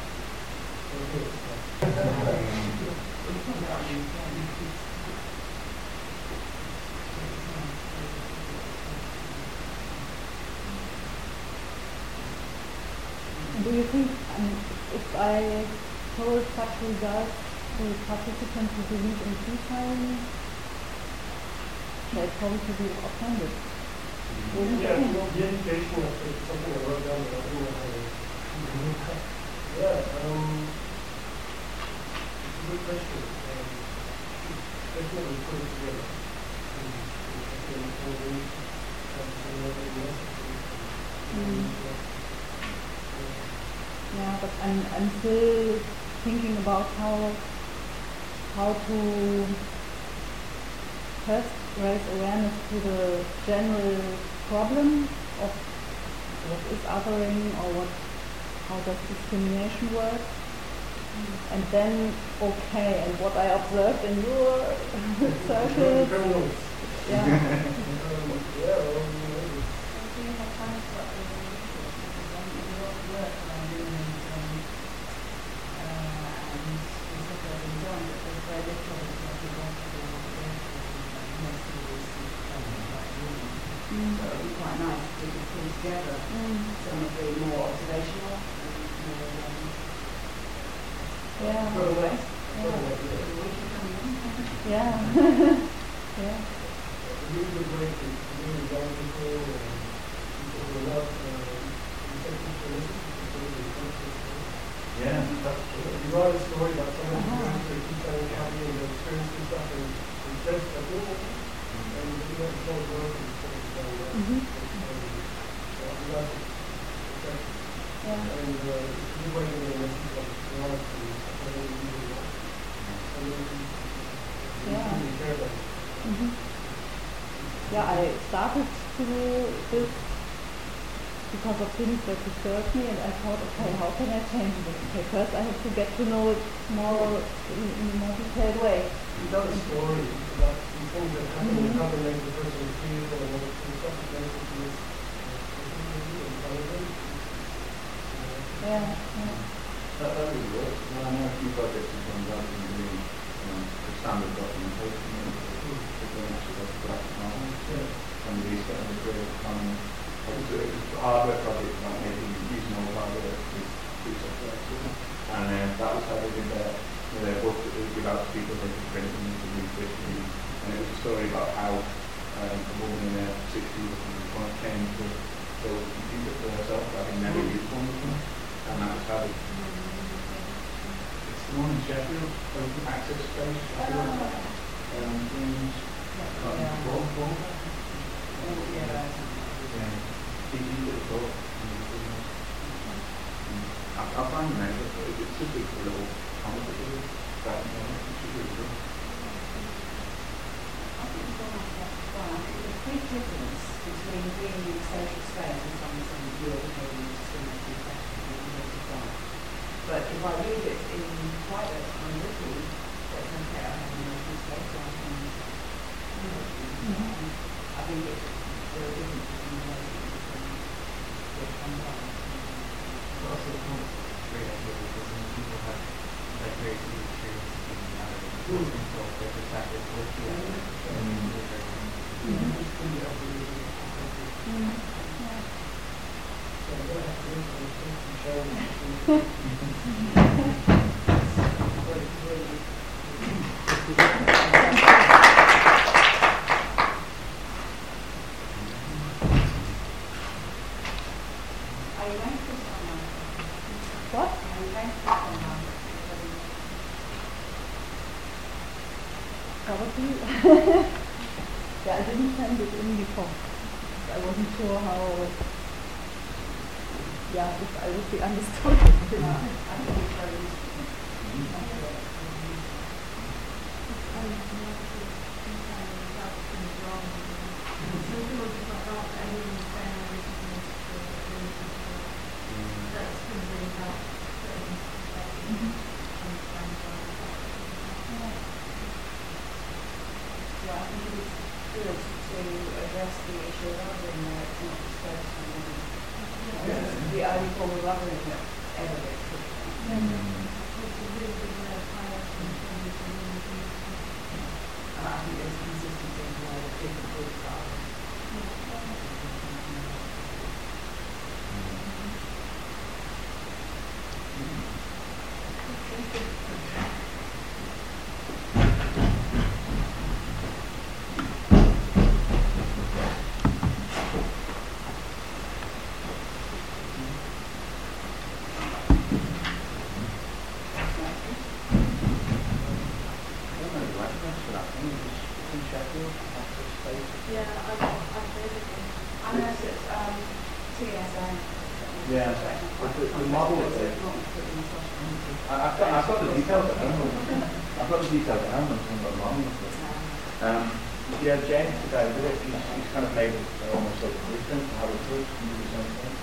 Do you think if I told such results to participants who believe in peace signing, they'd probably be offended? Yeah, the education of something I wrote down that I didn't know how to. Yeah, it's a good question. Definitely put it together. Yeah, but I'm still thinking about how to first raise awareness to the general problem of what is othering or how does discrimination work, and then and what I observed in your circles. So it would be quite nice if we could pull together some of the more observational You write a story about someone who goes to a keep telling happy and they're experiencing stuff and says that and you don't show growth and stuff like that. And you wait in the message of reality I started to do this because of things that disturbed me, and I thought, okay, how can I change this? Okay, first I have to get to know it more in a more detailed way. You tell a story about these things that happen and how they make the person feel and what the stuff that makes it is intelligent. That really works. I know a few projects have gone down and doing standard documentation. because they actually got production on it. And we used to have a career it was a hardware project about using old hardware to do software. And that was how they did their book that they give out to people, they could print them into new history. And it was a story about how a woman in their 60s came to build a computer for herself, having never used one before. And that was how they... It's the one in Sheffield, Open Access Space, Sheffield. I'll find the name, but it's just a little comic that it is. That it's just really good. I think it's almost like there's a big difference between being in a social space and someone saying you're behaving discriminating sexually and you're different. But if I read it in private, I'm looking, there's no care I have no space or anything. I think it's there are differences in the ways that you can get online. But also it comes great idea because when people have like very deep experiences in the other so their perspective with the other Are you going to put it online? What? Are you going to put it online? Probably. Yeah, I didn't send it in before. I wasn't sure how, if I would be understood. I think it's very useful. Yeah, I think it's good to address the issue of othering where it's not discussed. The only form of othering that ever gets talked about. And I think there's consistency in the way that different groups are. Yeah, but the model is I've got the details at home. I've got the details at home. Yeah, James today with it, he's kind of made it almost like a blueprint for how it works. Can you do the same thing?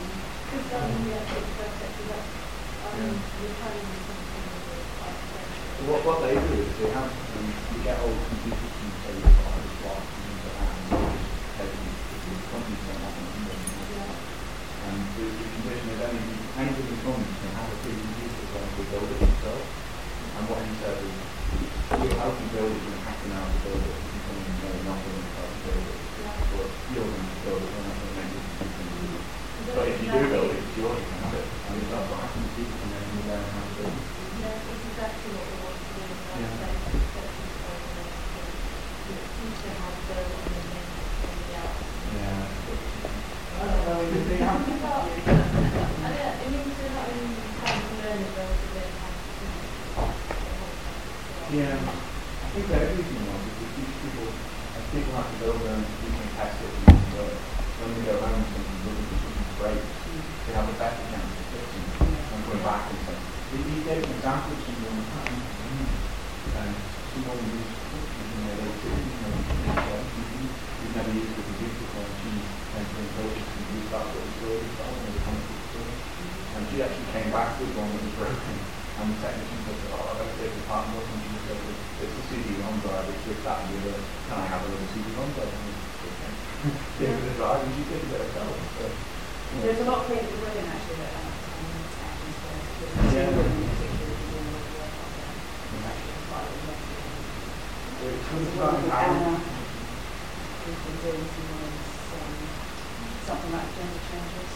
So what they do is they have you get old computers from say the hardest block and companies don't have them. And the condition is any given company can have a free computer as long as they build it themselves. And what he says is, we'll help you build it, you don't have to know how to build it, you can come and know nothing about how to build it. But you're going to build it, you're not going to make it, you can do it. But if you do build it, it's yours, you can have it. And if that's what happens, people can then learn how to build it. Yeah, it's exactly what we want to do. Teach them how to build and then figure it out. Yeah. It means they're not even trying to learn it, they're learning how to do it. Yeah. I think that everything was if we teach people, as people have to build their own, you can test it and so when they go around something, looking for something great, they have a better chance of fixing it and going back and saying, he gave an example of someone and someone who's in their late 60s, who's never used a computer before, and she went to encourage to use that sort of story, that was a comic book story. And she actually came back with one that was broken, and the technician said, I better take the part and look, and she said, it's a CD-ROM drive, it's with that and the other, can I have a little CD-ROM drive? And gave it a drive, and she did it herself. So, There's a lot of creative women actually that actually space. Yeah. There's a woman called Anna who's been doing something like gender changes.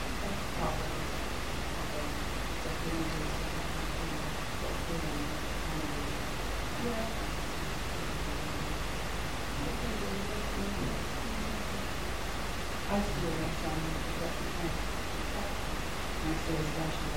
I used to do that nice illustration.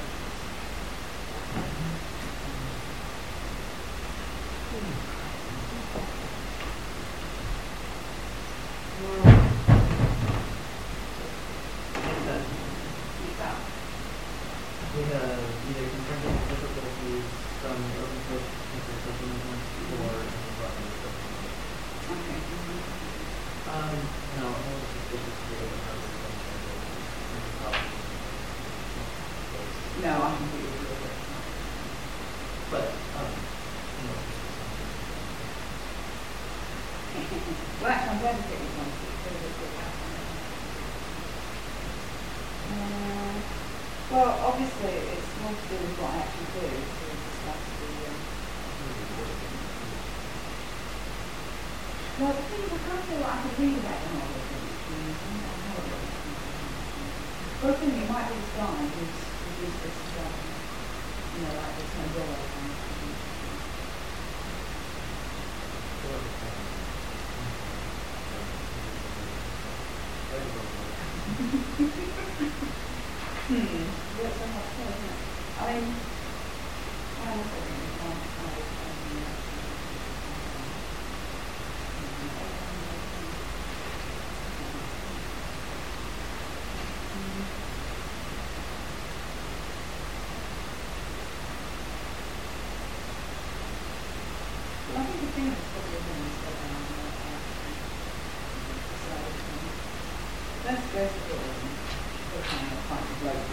We have either confronted difficulties from the open source social movements or brought them to Okay. no, I'm only suspicious of the open houses No, I completely agree with it. but, Well, actually, I'm glad to get this one. Well, obviously, it's more to do with what I actually do, to discuss the... Well, the thing is, I can't say what I could read about the novel. But I think it might be this guy who's used this, like this umbrella kind of thing. That's so much fun, isn't it? I mean, I also think it's fun. Well, I think the thing that's probably going to step down let's go to it. Quite a bloke.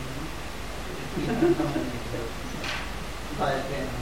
but then,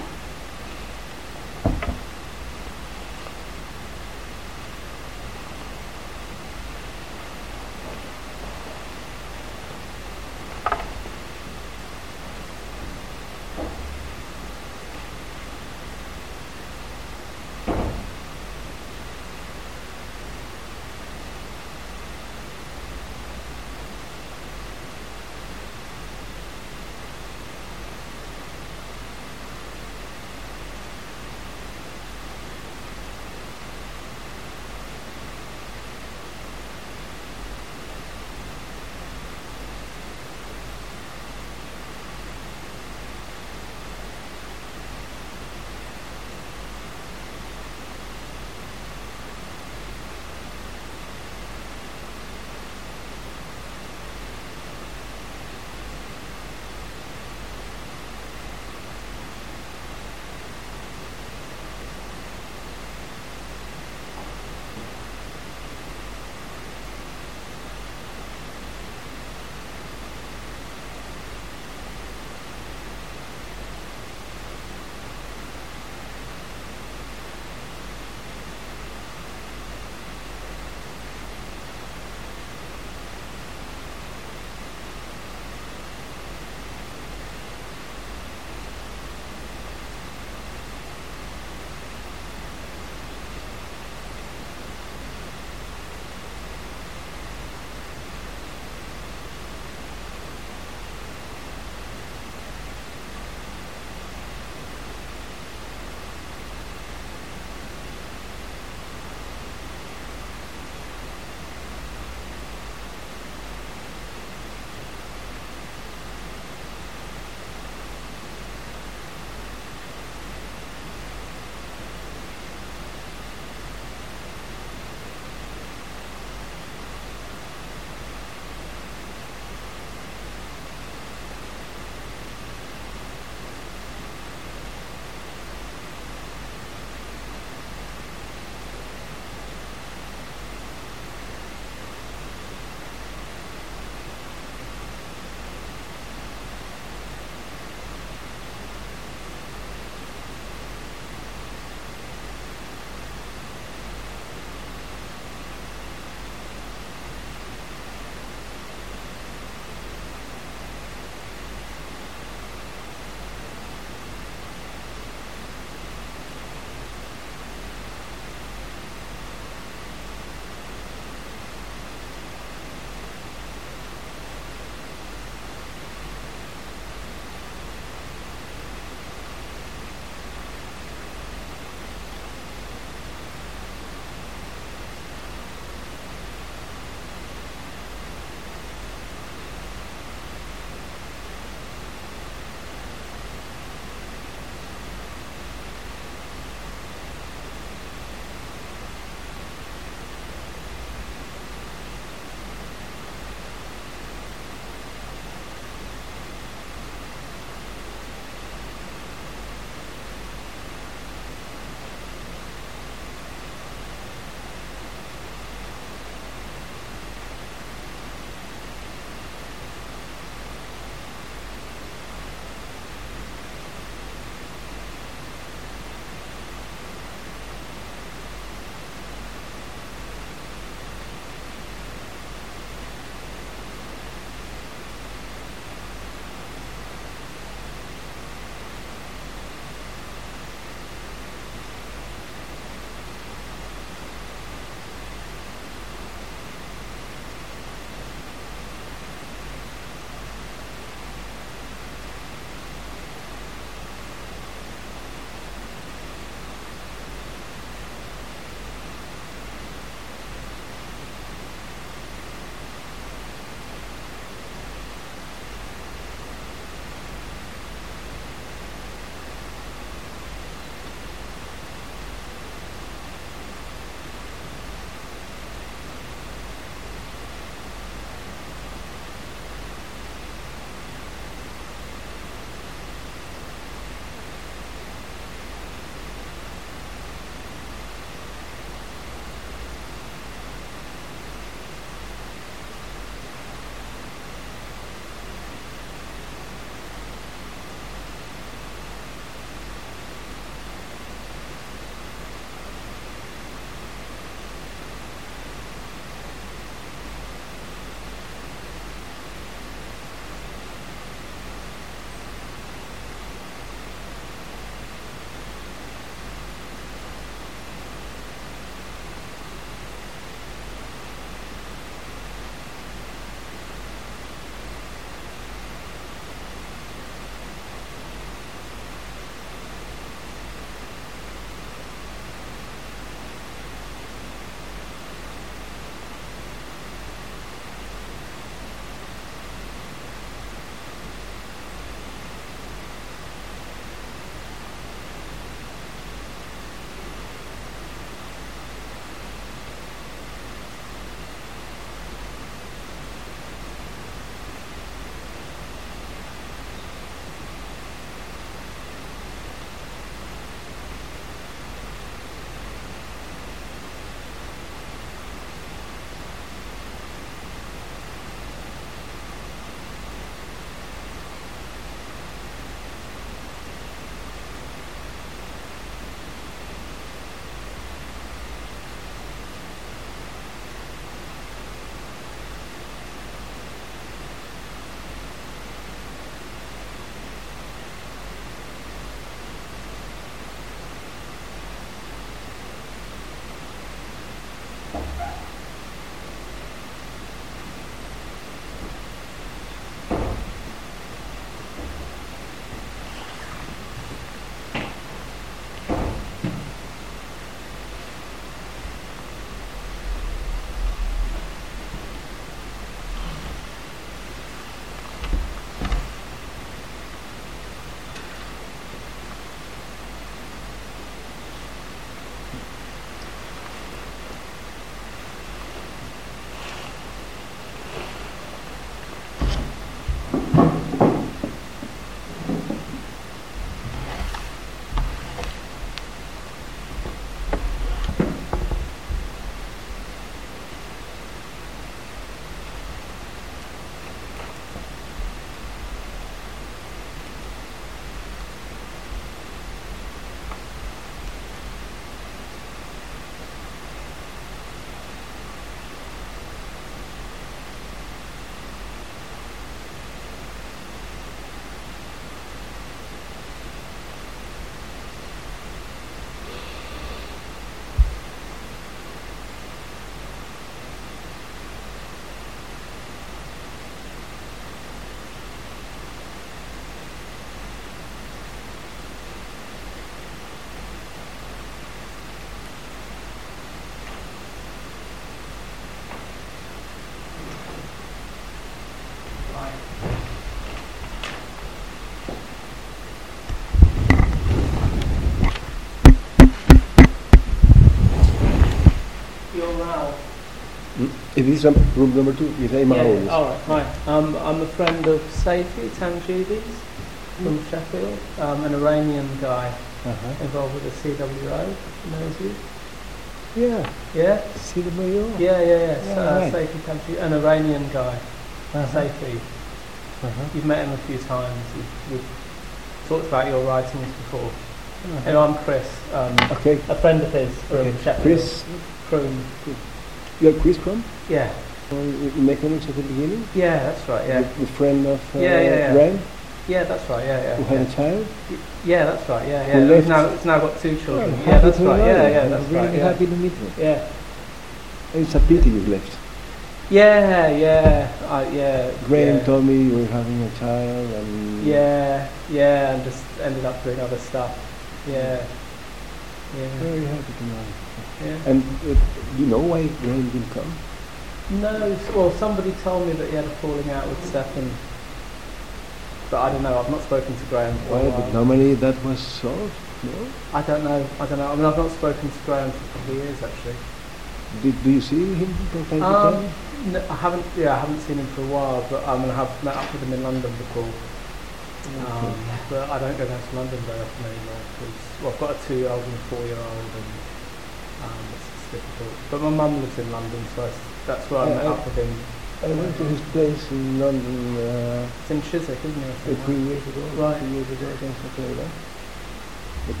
It is room number 2. Yes, I'm Yeah. All right. Hi. I'm a friend of Safi Tanjides from Sheffield, an Iranian guy involved with the CWO. Knows you? Yeah. Yeah. CWO. Yeah. Yeah, right. Safi Tanjides, an Iranian guy. Safi. You've met him a few times. We've talked about your writings before. And I'm Chris, Okay. a friend of his from Sheffield. Chris, Kroon. you're Chris Crum? Yeah. In Mechanics at the beginning? Yeah, that's right. Yeah. The friend of Yeah. Ren, Yeah, that's right. Yeah. who had a child? Yeah, that's right. Who Yeah. left- It's now got 2 children. Oh, Yeah, happy that's to right. know Yeah, you. that's I'm really right. Yeah. happy to meet you. Yeah. It's a pity you left. Yeah. Graham yeah. told me you were having a child and... Yeah, and just ended up doing other stuff. Yeah. Very happy to know. Yeah. And you know why Graham didn't come? No, well, somebody told me that he had a falling out with Stefan. But I don't know, I've not spoken to Graham for a Well, while. but normally that was solved, no? I don't know. I mean, I've not spoken to Graham for a couple of years, actually. Do you see him from time to time? No, I haven't seen him for a while, but I have met up with him in London before. But I don't go down to London very often anymore because I've got a 2-year-old and a 4-year-old, and it's difficult. But my mum lives in London, so that's where I met up with him. I went to his place in London It's in Chiswick, isn't it? 3 years ago. Right. 3 years ago, something like that. But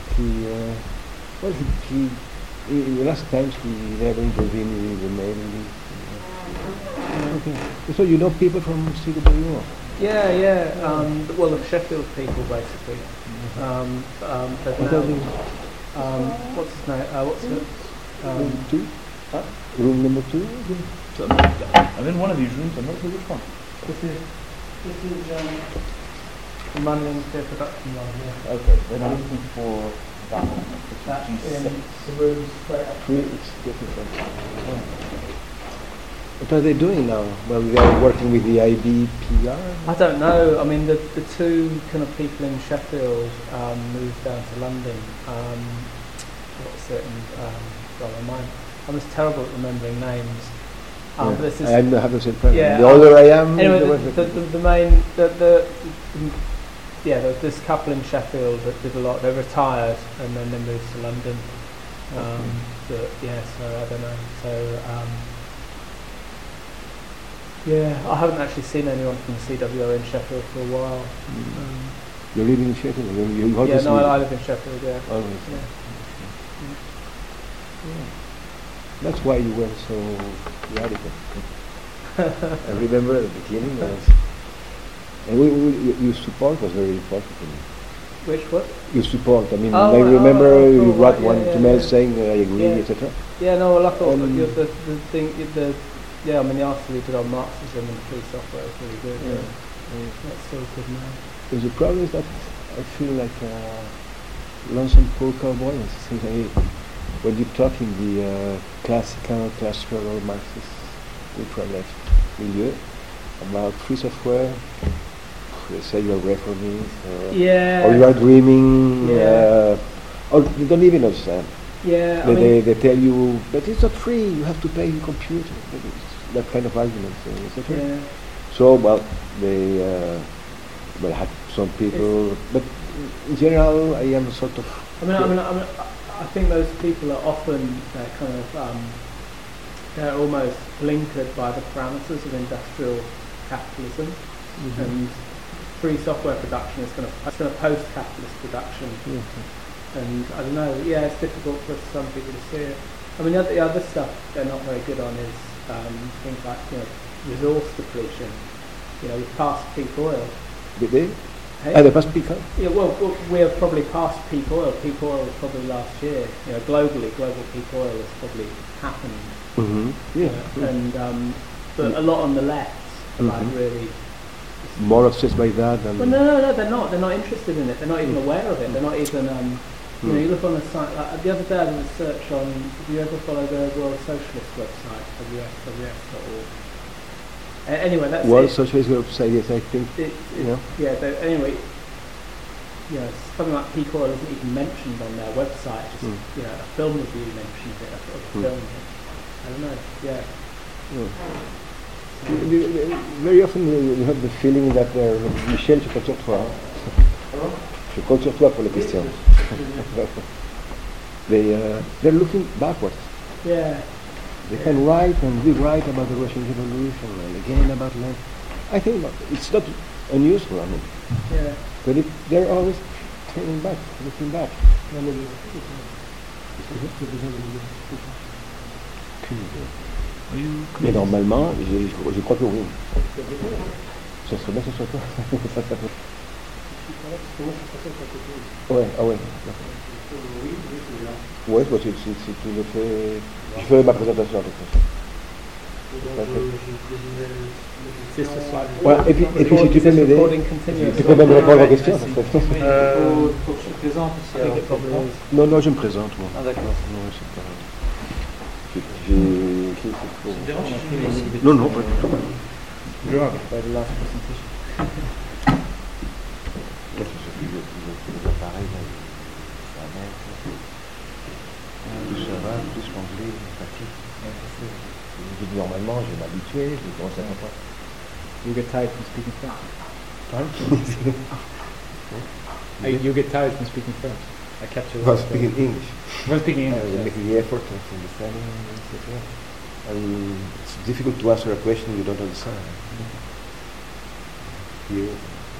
in the last times he never intervened with the mail. Okay. So you know people from CWO? Yeah. Well, the Sheffield people, basically. What's his name? What's it? Room 2? Huh? Room number 2? I'm in one of these rooms, I'm not sure which one. This is running the production line. Yeah. Okay, then I'm looking for that one. That's in G6. the room straight up. It's different. What are they doing now? Well, they are working with the IBPR. I don't know. I mean, the 2 kind of people in Sheffield moved down to London. What's it? I'm just terrible at remembering names. But this is, I have the same problem. Yeah, The older I am, anyway, the this couple in Sheffield that did a lot. They retired and then they moved to London. But yeah, so I don't know. So I haven't actually seen anyone from the CWO in Sheffield for a while. You're living in Sheffield? I live in Sheffield. Yeah. Always. Yeah. That's why you were so radical. I remember at the beginning, and your support was very important to me. Which what? Your support. I mean, I remember you wrote one email saying I agree, etc. Yeah, no. Well, I thought the thing, the article you did on Marxism and free software is really good. That's still good now. The problem is that I feel like lonesome poor cowboy. When you're talking the classical Marxist ultra-left milieu about free software, they say you're reformist, or you are dreaming, or you don't even understand. Yeah, they tell you, but it's not free, you have to pay the computer. That kind of argument, etc. Yeah. So, they had some people, but in general, I am sort of... I think those people are often they're almost blinkered by the parameters of industrial capitalism, and free software production is kind of post-capitalist production. And I don't know. Yeah, it's difficult for some people to see it. I mean, the other stuff they're not very good on is things like resource depletion. We've passed peak oil. Did they? Hey? They passed peak oil? Yeah, well, we're probably past peak oil. Peak oil was probably last year. Globally, global peak oil has probably happened. But a lot on the left are like really more obsessed by that than... Well, no, they're not. They're not interested in it. They're not even aware of it. They're not even... you look on the site... Like, the other day I did a search on... Have you ever followed the World Socialist website? WSWS.org. Anyway, that's World Socialist website, yes, I think. Anyway... something like peak oil isn't even mentioned on their website. Just, a film review mentions it. A film. I don't know, Very often you have the feeling that Michel, je compte sur toi. Je compte sur toi pour les questions. They're looking backwards. Yeah. They can write and rewrite about the Russian Revolution and again about land. I think it's not unusual, I mean. Yeah. But they're always turning back, looking back. Mais normalement, je crois que oui. Ça serait bien que ce soit toi. Ouais, ah ouais. Ouais, bah, si tu le fais... Je ferai ma présentation de toute façon. Just a slight. Ouais, et puis si tu peux m'aider, tu peux même répondre aux questions. Faut que je te présente aussi. Non, je me présente moi. Ah d'accord. Non, c'est pas... Ça te dérange Non, pas du tout. Grave, by the last presentation. Plus ça va, plus l'anglais est pratique. Normalement, je vais m'habituer, je commence à comprendre. You get tired from speaking French. You get tired from speaking French. I capture Well, speaking English. When speaking English, yes. Making the effort of understanding, etc. And it's difficult to answer a question you don't understand. Here.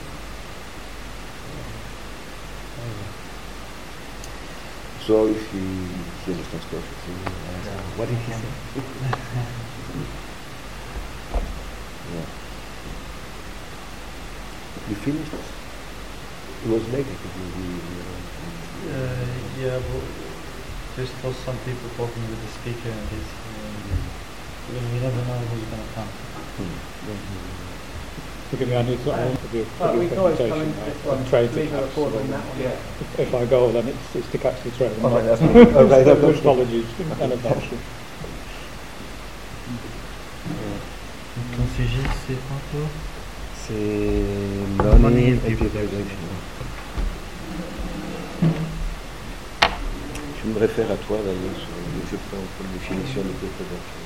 So if he understands perfectly, what did he say? Yeah. You finished? It was late, I think. Yeah, but there's still some people talking with the speaker and this. We never know who's going to come. Forgive me, I need to do a we can always come presentation. into this one. I'm trained to Leave a catch recording that one. Yeah. If I go, then it's to catch the train. Oh, not- that's all right, so okay. apologies in advance. Ton sujet, c'est quoi toi? C'est money and people direction. Je me réfère à toi d'ailleurs sur je prends comme définition de people direction.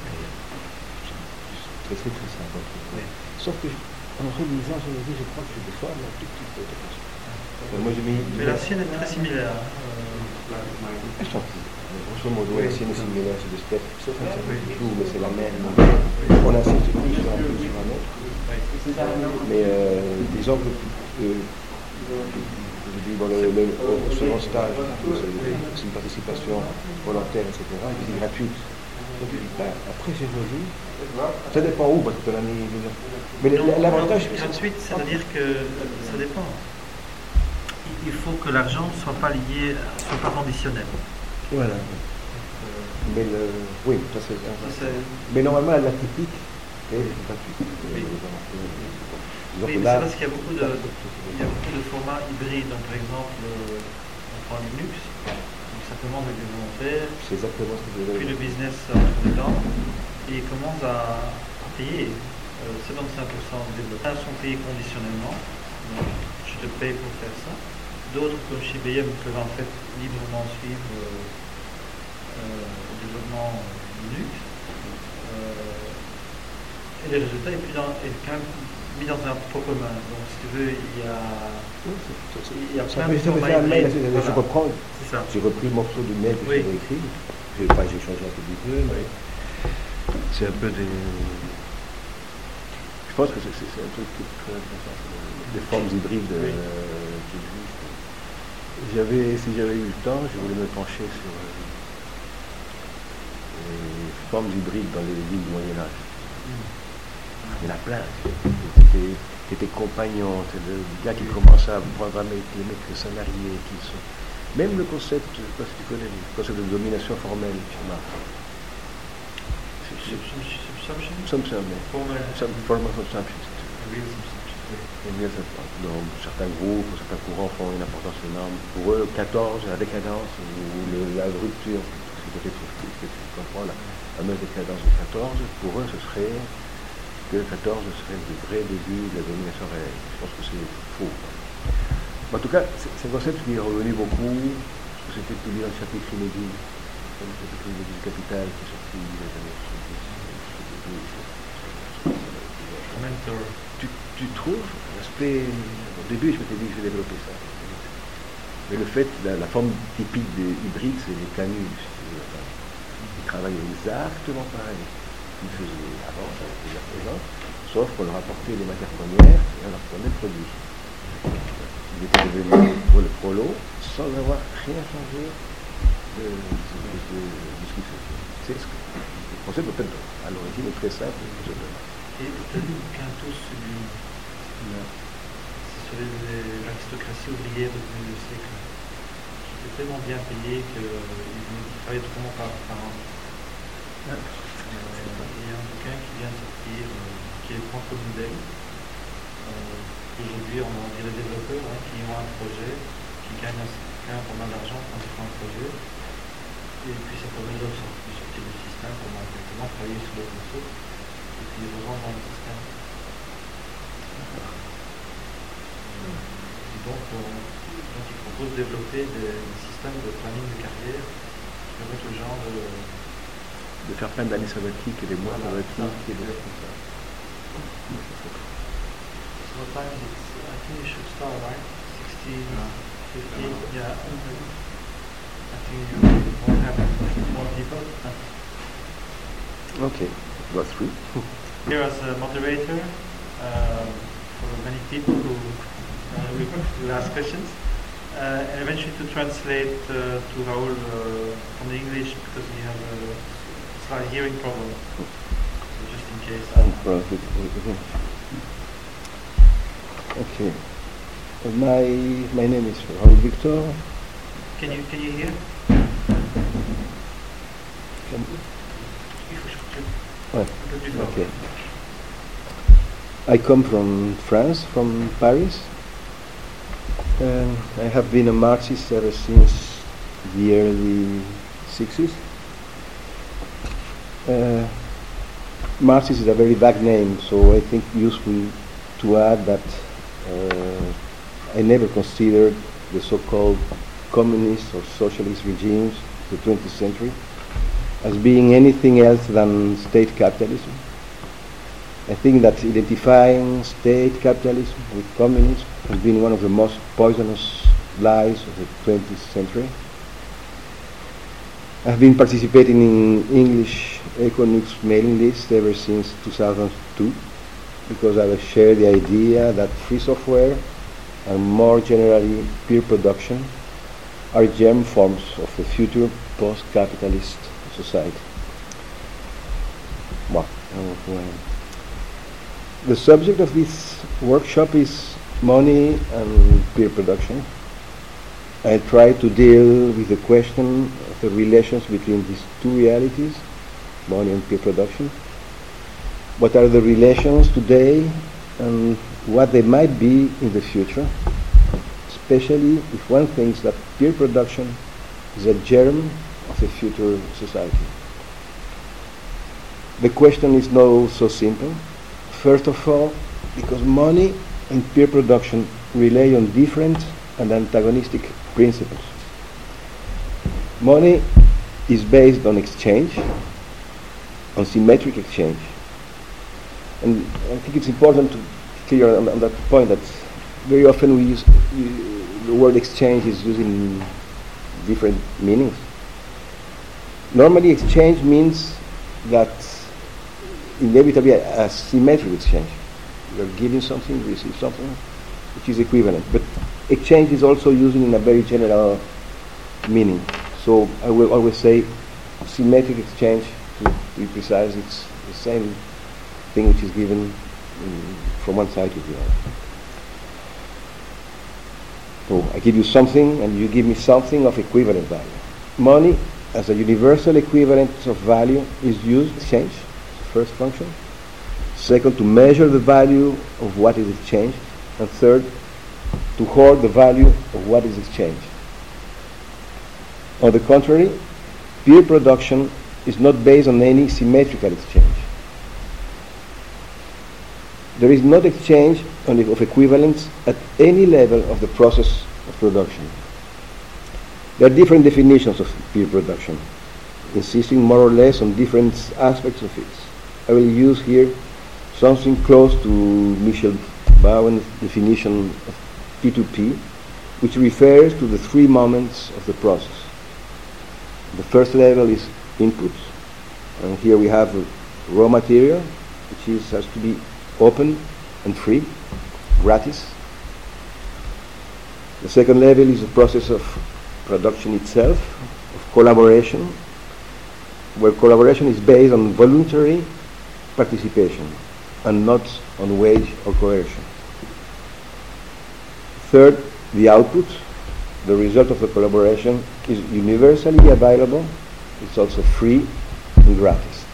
C'est très simple. Sauf que en réalisant, je me dis, je crois que je déforme un tout petit peu de façon. Moi, j'ai mis. Mais la sienne est très similaire. Grosso modo, la sienne est similaire, c'est des steps, sauf un petit peu toujours, mais c'est la même. On insiste plus sur un peu sur un autre. Mais disons que dans le second stage, c'est une participation volontaire, etc., c'est gratuite. Donc, après, j'ai revu. Ça dépend où, parce que tu l'as mis. Mais l'avantage. Gratuite, c'est-à-dire que ça dépend. Il faut que l'argent ne soit pas lié, soit pas conditionnel. Voilà. Mais oui, ça c'est. Mais normalement, la typique est gratuite. Oui, Oui, mais c'est parce qu'il y a beaucoup de formats hybrides. Donc, par exemple, on prend Linux, donc simplement avec des volontaires. C'est exactement ce que je veux dire. Puis le business entre dedans et il commence à payer. 75% des développeurs sont payés conditionnellement. Donc, je te paye pour faire ça. D'autres, comme chez IBM, peuvent en fait librement suivre le développement Linux. Et les résultats est quand même mis dans un pot commun. Donc, si tu veux, il y a plein de formats hybrides. Je reprends. C'est ça. J'ai repris le morceau du mail que Oui. j'avais écrit. J'ai changé un petit peu, mais c'est un peu des. Je pense que c'est un truc qui est très intéressant. Des formes hybrides qui existent. Si j'avais eu le temps, je voulais me pencher sur les formes hybrides dans les villes du Moyen-Âge. Il y en a plein. Qui étaient compagnons, le gars qui commence à programmer les mecs salariés qui sont. Même le concept, je ne sais pas si tu connais, le concept de domination formelle qui marche. Formal consumption. Dans certains groupes, certains courants font une importance énorme. Pour eux, 14, la décadence ou la rupture, c'est peut-être ce que tu comprends, la fameuse décadence de 14, pour eux, ce serait que 14 serait le vrai début de la domination réelle. Je pense que c'est faux. En tout cas, c'est un concept qui est revenu beaucoup, parce que c'était publié dans le chapitre inédit, comme le chapitre inédit du Capital qui est sorti dans les années 70. Mentor. Tu trouves l'aspect. Au début, je m'étais dit que je vais développer ça. Mais le fait, la forme typique des hybrides, c'est les canuts. Ils travaillent exactement pareil qu'ils faisaient avant, avec les artisans, sauf qu'on leur apportait des matières premières et on leur prenait le produit. Ils étaient devenus prolo sans avoir rien changé de ce qu'ils faisaient. C'est le concept de Pendle. À l'origine est très simple. Et tu as lu qu'un tous sur l'aristocratie ouvrière du XIXe siècle. C'était tellement bien payé qu'ils travaillaient vraiment par an. Il y a un bouquin qui vient de sortir, qui est prend comme modèle. Aujourd'hui, on dit les développeurs qui ont un projet, qui gagnent pas mal d'argent quand ils font un projet. Et puis ça permet de sortir du système pour directement travailler sur le réseau et puis revendre dans le système. Et donc ils proposent de développer des systèmes de planning de carrière qui permettent aux gens de faire plein d'années sabbatiques et des mois sabbatiques et des choses comme ça. So what time is it? I think you should start, right? 16, 15, yeah. I think you won't have more people. Okay, go through. Here as a moderator for many people who ask questions. And eventually to translate to Raoul from the English because we have a slight hearing problem. So just in case. Okay. My name is Raoul Victor. Can you hear? Okay. I come from France, from Paris. I have been a Marxist ever since the early 60s. Marxist is a very vague name, so I think useful to add that I never considered the so-called communist or socialist regimes of the 20th century as being anything else than state capitalism. I think that identifying state capitalism with communism has been one of the most poisonous lies of the 20th century. I've been participating in English Economics mailing list ever since 2002 because I share the idea that free software and more generally peer production are germ forms of the future post-capitalist society. Well, the subject of this workshop is money and peer production. I try to deal with the question of the relations between these two realities, money and peer production. What are the relations today and what they might be in the future, especially if one thinks that peer production is a germ of the future society. The question is not so simple. First of all, because money and peer production rely on different and antagonistic principles. Money is based on exchange, on symmetric exchange. And I think it's important to clear on that point that very often we use the word exchange is used in different meanings. Normally exchange means that inevitably a symmetric exchange. You are giving something, you receive something, which is equivalent. But exchange is also used in a very general meaning. So I will always say symmetric exchange, to be precise, it's the same thing which is given from one side to the other. So I give you something and you give me something of equivalent value. Money as a universal equivalent of value is used, exchange, first function. Second, to measure the value of what is exchanged. And third, to hoard the value of what is exchanged. On the contrary, peer production is not based on any symmetrical exchange. There is not exchange of equivalence at any level of the process of production. There are different definitions of peer production, insisting more or less on different aspects of it. I will use here something close to Michel Bowen's definition of P2P, which refers to the three moments of the process. The first level is input, and here we have raw material, which has to be open and free, gratis. The second level is the process of production itself, of collaboration, where collaboration is based on voluntary participation and not on wage or coercion. Third, the output, the result of the collaboration, is universally available, it's also free and gratis.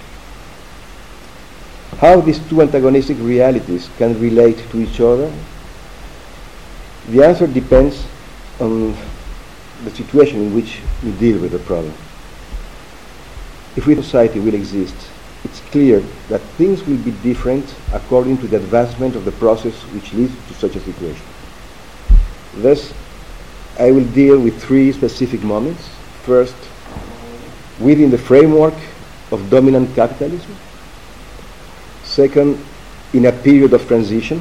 How these two antagonistic realities can relate to each other? The answer depends on the situation in which we deal with the problem. If society will exist, it's clear that things will be different according to the advancement of the process which leads to such a situation. Thus, I will deal with three specific moments. First, within the framework of dominant capitalism. Second, in a period of transition.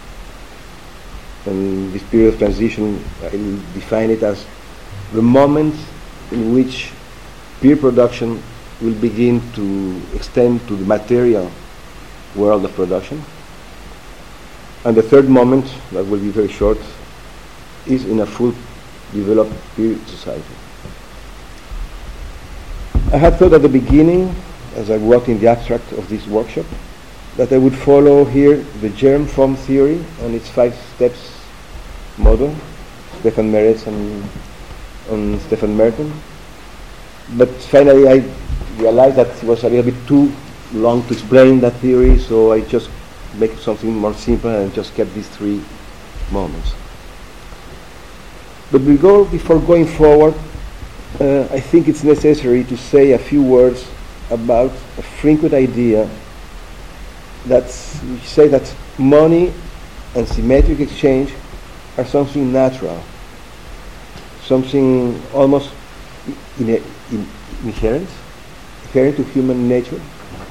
And this period of transition, I will define it as the moment in which peer production will begin to extend to the material world of production. And the third moment, that will be very short, is in a full developed peer society. I had thought at the beginning, as I worked in the abstract of this workshop, that I would follow here the germ form theory and its 5 steps model, Stefan Meretz and Stefan Merton. But finally I realized that it was a little bit too long to explain that theory, so I just make something more simple and just kept these 3 moments. But before going forward, I think it's necessary to say a few words about a frequent idea which say that money and symmetric exchange are something natural, something almost inherent to human nature,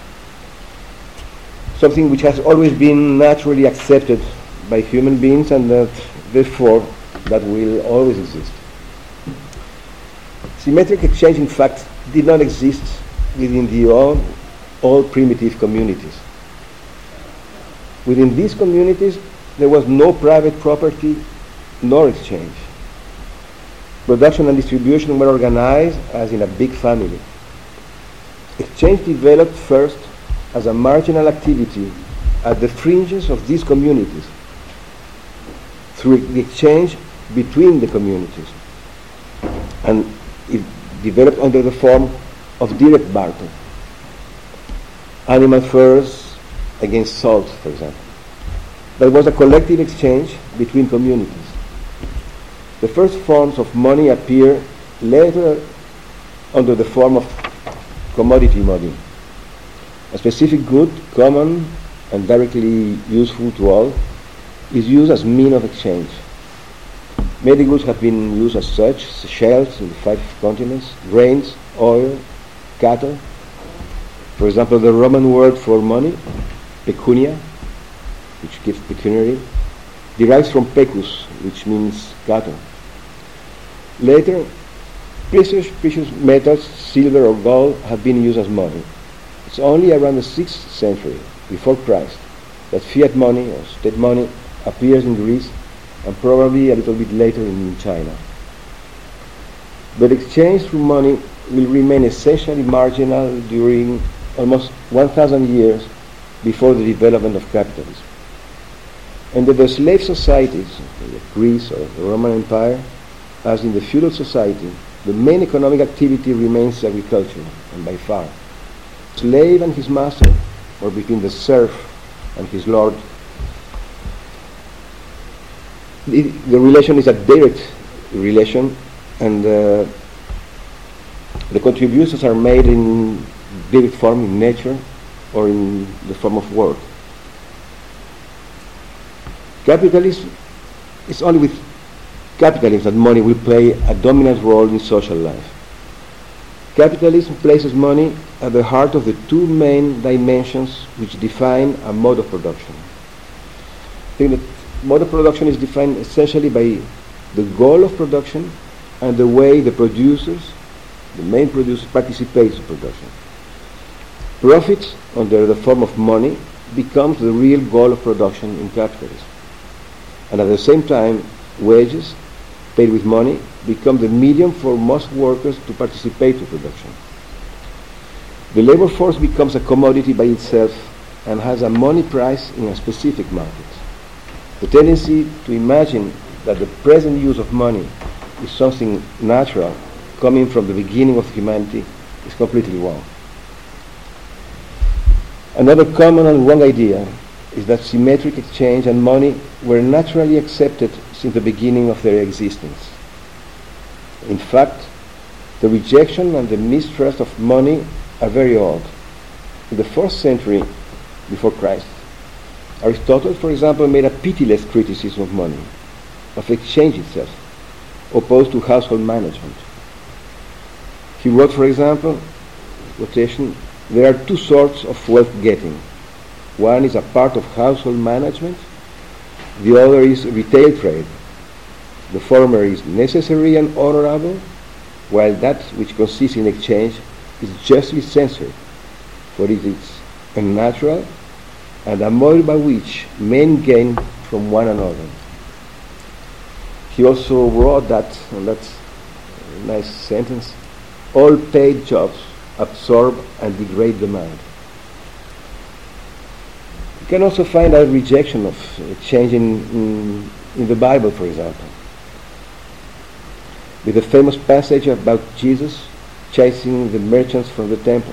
something which has always been naturally accepted by human beings and that therefore that will always exist. Symmetric exchange, in fact, did not exist within all primitive communities. Within these communities, there was no private property nor exchange. Production and distribution were organized as in a big family. Exchange developed first as a marginal activity at the fringes of these communities, through the exchange between the communities. And it developed under the form of direct barter. Animal furs against salt, for example. There was a collective exchange between communities. The first forms of money appear later under the form of commodity money. A specific good, common and directly useful to all, is used as means of exchange. Many goods have been used as such: shells in the 5 continents, grains, oil, cattle. For example, the Roman word for money, pecunia, which gives pecuniary, derives from pecus, which means cattle. Later, precious metals, silver or gold, have been used as money. It's only around the 6th century, before Christ, that fiat money or state money appears in Greece and probably a little bit later in China. But exchange through money will remain essentially marginal during almost 1,000 years before the development of capitalism. Under the slave societies, of Greece or the Roman Empire, as in the feudal society, the main economic activity remains agriculture, and by far. Slave and his master, or between the serf and his lord, the relation is a direct relation, and the contributions are made in direct form in nature or in the form of work. Capitalism is only with capitalism that money will play a dominant role in social life. Capitalism places money at the heart of the two main dimensions which define a mode of production. I think that mode of production is defined essentially by the goal of production and the way the producers, the main producers, participate in production. Profits, under the form of money, becomes the real goal of production in capitalism. And at the same time, wages, paid with money, become the medium for most workers to participate in production. The labor force becomes a commodity by itself and has a money price in a specific market. The tendency to imagine that the present use of money is something natural coming from the beginning of humanity is completely wrong. Another common and wrong idea is that symmetric exchange and money were naturally accepted since the beginning of their existence. In fact, the rejection and the mistrust of money are very old. In the 4th century before Christ, Aristotle, for example, made a pitiless criticism of money, of exchange itself, opposed to household management. He wrote, for example, quotation, "There are two sorts of wealth getting. One is a part of household management, the other is retail trade. The former is necessary and honorable, while that which consists in exchange is justly censored, for it is unnatural and a mode by which men gain from one another." He also wrote that, and that's a nice sentence, "All paid jobs absorb and degrade the mind." You can also find a rejection of exchange in the Bible, for example, with the famous passage about Jesus chasing the merchants from the temple.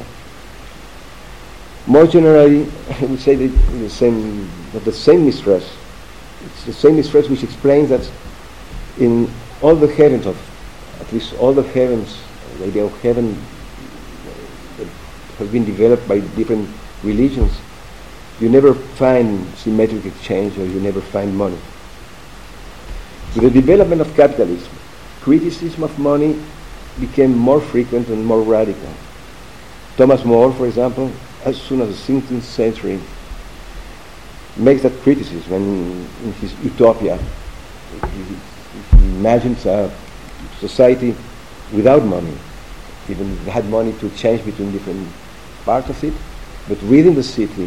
More generally, I would say that the same mistrust. It's the same mistrust which explains that in all the heavens at least all the heavens, the idea of heaven that has been developed by different religions, you never find symmetric exchange or you never find money. With the development of capitalism, criticism of money became more frequent and more radical. Thomas More, for example, as soon as the 16th century, makes that criticism in his Utopia. He imagines a society without money, even had money to exchange between different parts of it, but within the city,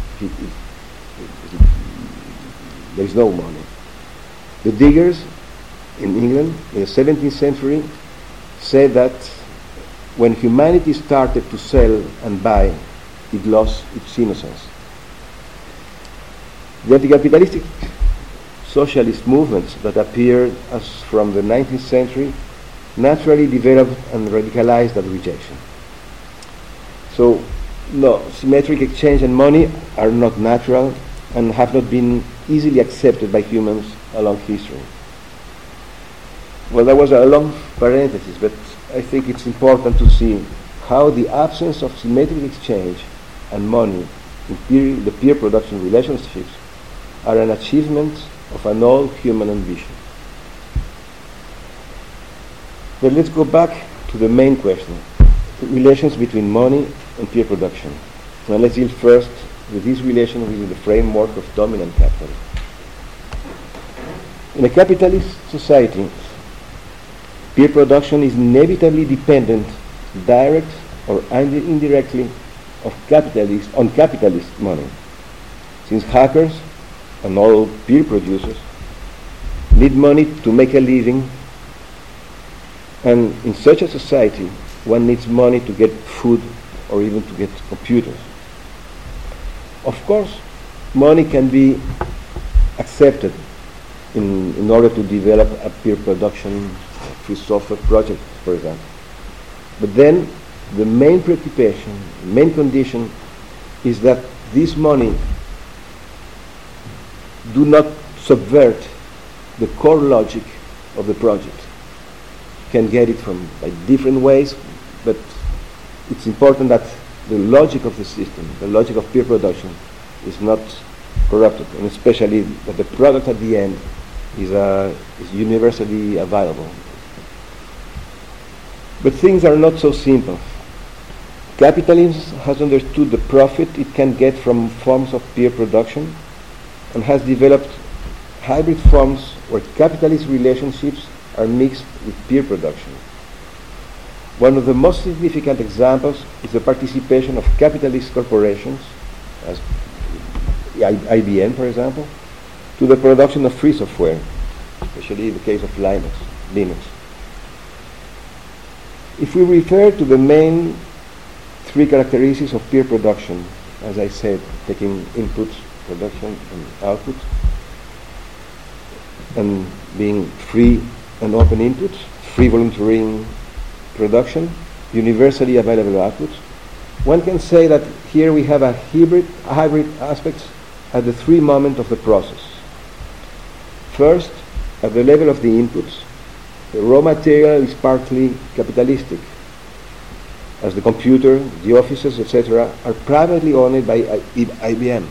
there is no money. The diggers in England in the 17th century said that when humanity started to sell and buy, it lost its innocence. The anti-capitalistic socialist movements that appeared as from the 19th century naturally developed and radicalized that rejection. So, no, symmetric exchange and money are not natural and have not been easily accepted by humans along history. Well, that was a long parenthesis, but I think it's important to see how the absence of symmetric exchange and money in the peer production relationships are an achievement of an old human ambition. But let's go back to the main question, the relations between money and peer production. Now let's deal first with this relation within the framework of dominant capitalism. In a capitalist society, peer production is inevitably dependent, direct or indirectly, on capitalist money, since hackers and all peer producers need money to make a living, and in such a society one needs money to get food or even to get computers. Of course, money can be accepted in order to develop a peer production free software project, for example. But then the main preoccupation, the main condition is that this money do not subvert the core logic of the project. You can get it from by different ways, but it's important that the logic of the system, the logic of peer production, is not corrupted, and especially that the product at the end is universally available. But things are not so simple. Capitalism has understood the profit it can get from forms of peer production and has developed hybrid forms where capitalist relationships are mixed with peer production. One of the most significant examples is the participation of capitalist corporations, as IBM, for example, to the production of free software, especially in the case of Linux. If we refer to the main three characteristics of peer production, as I said, taking inputs, production, and output, and being free and open inputs, free volunteering production, universally available outputs, one can say that here we have a hybrid aspects at the three moments of the process. First, at the level of the inputs, the raw material is partly capitalistic, as the computer, the offices, etc., are privately owned by IBM.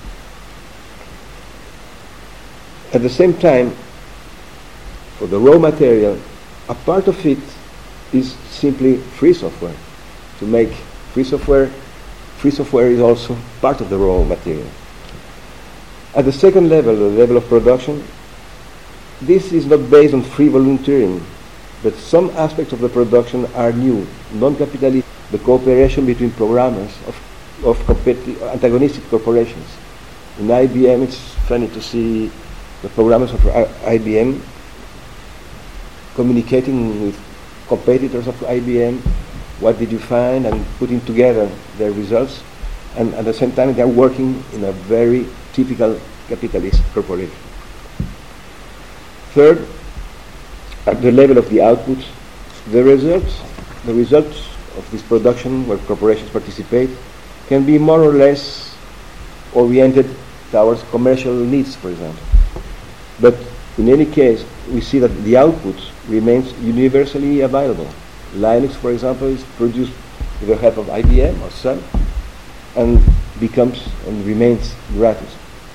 At the same time, for the raw material, a part of it is simply free software. To make free software is also part of the raw material. At the second level, the level of production, this is not based on free volunteering, but some aspects of the production are new, non-capitalist, the cooperation between programmers of antagonistic corporations. In IBM, it's funny to see the programmers of IBM communicating with competitors of IBM, what did you find, and putting together their results, and at the same time they are working in a very typical capitalist corporation. Third, at the level of the output, the results of this production where corporations participate can be more or less oriented towards commercial needs, for example. But in any case, we see that the output remains universally available. Linux, for example, is produced with the help of IBM or Sun and becomes and remains gratis.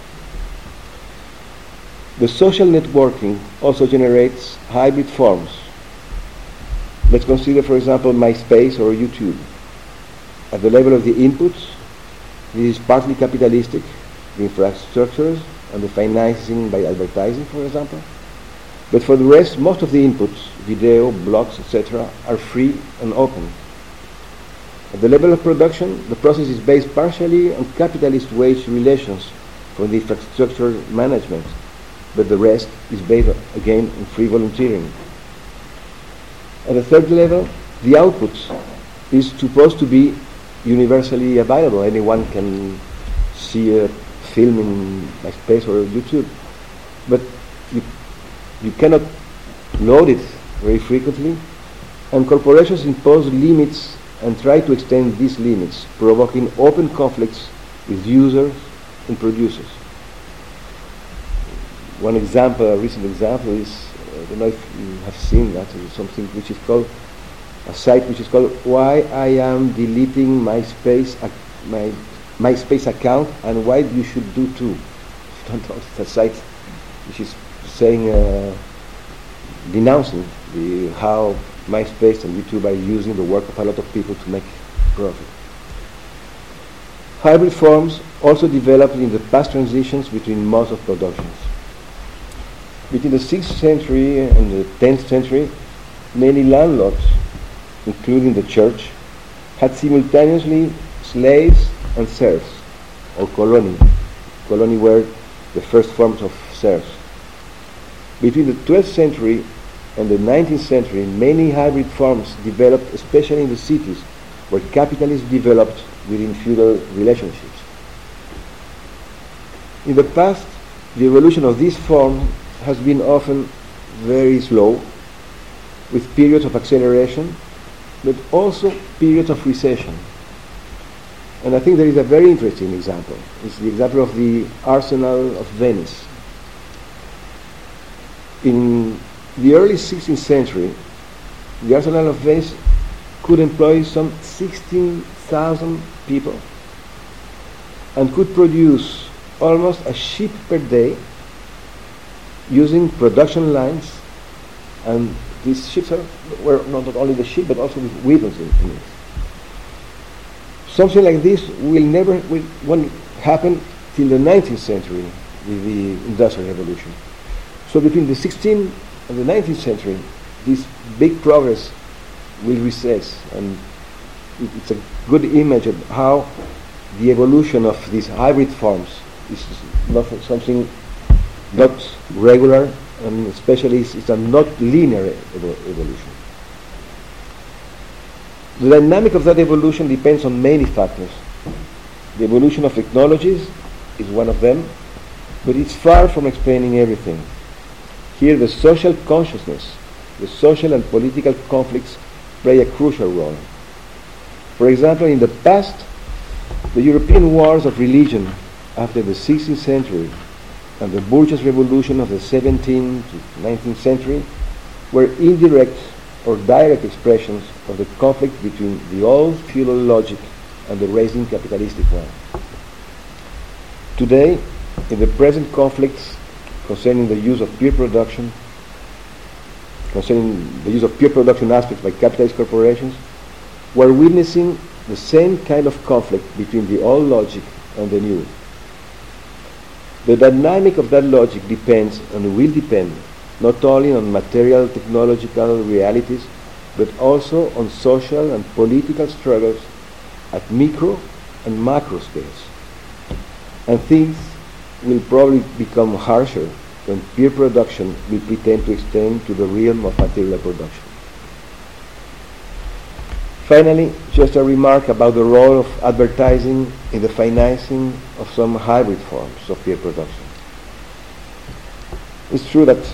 The social networking also generates hybrid forms. Let's consider, for example, MySpace or YouTube. At the level of the inputs, this is partly capitalistic, the infrastructures and the financing by advertising, for example. But for the rest, most of the inputs, video, blogs, etc., are free and open. At the level of production, the process is based partially on capitalist wage relations for the infrastructure management, but the rest is based again on free volunteering. At the third level, the output is supposed to be universally available. Anyone can see a film in MySpace or YouTube, but you cannot load it very frequently, and corporations impose limits and try to extend these limits, provoking open conflicts with users and producers. One example, a recent example is, I don't know if you have seen that, something which is called, a site which is called Why I Am Deleting my MySpace account and Why You Should Do Too. It's a site which is saying, denouncing how MySpace and YouTube are using the work of a lot of people to make profit. Hybrid forms also developed in the past transitions between modes of productions. Between the 6th century and the 10th century, many landlords, including the church, had simultaneously slaves and serfs, or colony. Colony were the first forms of serfs. Between the 12th century and the 19th century, many hybrid forms developed, especially in the cities, where capitalism developed within feudal relationships. In the past, the evolution of this form has been often very slow, with periods of acceleration, but also periods of recession. And I think there is a very interesting example. It's the example of the Arsenal of Venice. In the early 16th century, the Arsenal of Venice could employ some 16,000 people and could produce almost a ship per day using production lines and These ships were not only the ship, but also with windows in it. Something like this won't happen till the 19th century with the Industrial Revolution. So between the 16th and the 19th century, this big progress will recess, and it's a good image of how the evolution of these hybrid forms is not something not regular, and especially it's a not linear evolution. The dynamic of that evolution depends on many factors. The evolution of technologies is one of them, but it's far from explaining everything. Here the social consciousness, the social and political conflicts play a crucial role. For example, in the past, the European wars of religion after the 16th century and the bourgeois revolution of the 17th to 19th century were indirect or direct expressions of the conflict between the old feudal logic and the rising capitalistic one. Today, in the present conflicts concerning the use of pure production, aspects by capitalist corporations, we're witnessing the same kind of conflict between the old logic and the new. The dynamic of that logic depends and will depend not only on material technological realities, but also on social and political struggles at micro and macro scales. And things will probably become harsher when pure production will pretend to extend to the realm of material production. Finally, just a remark about the role of advertising in the financing of some hybrid forms of pure production. It's true that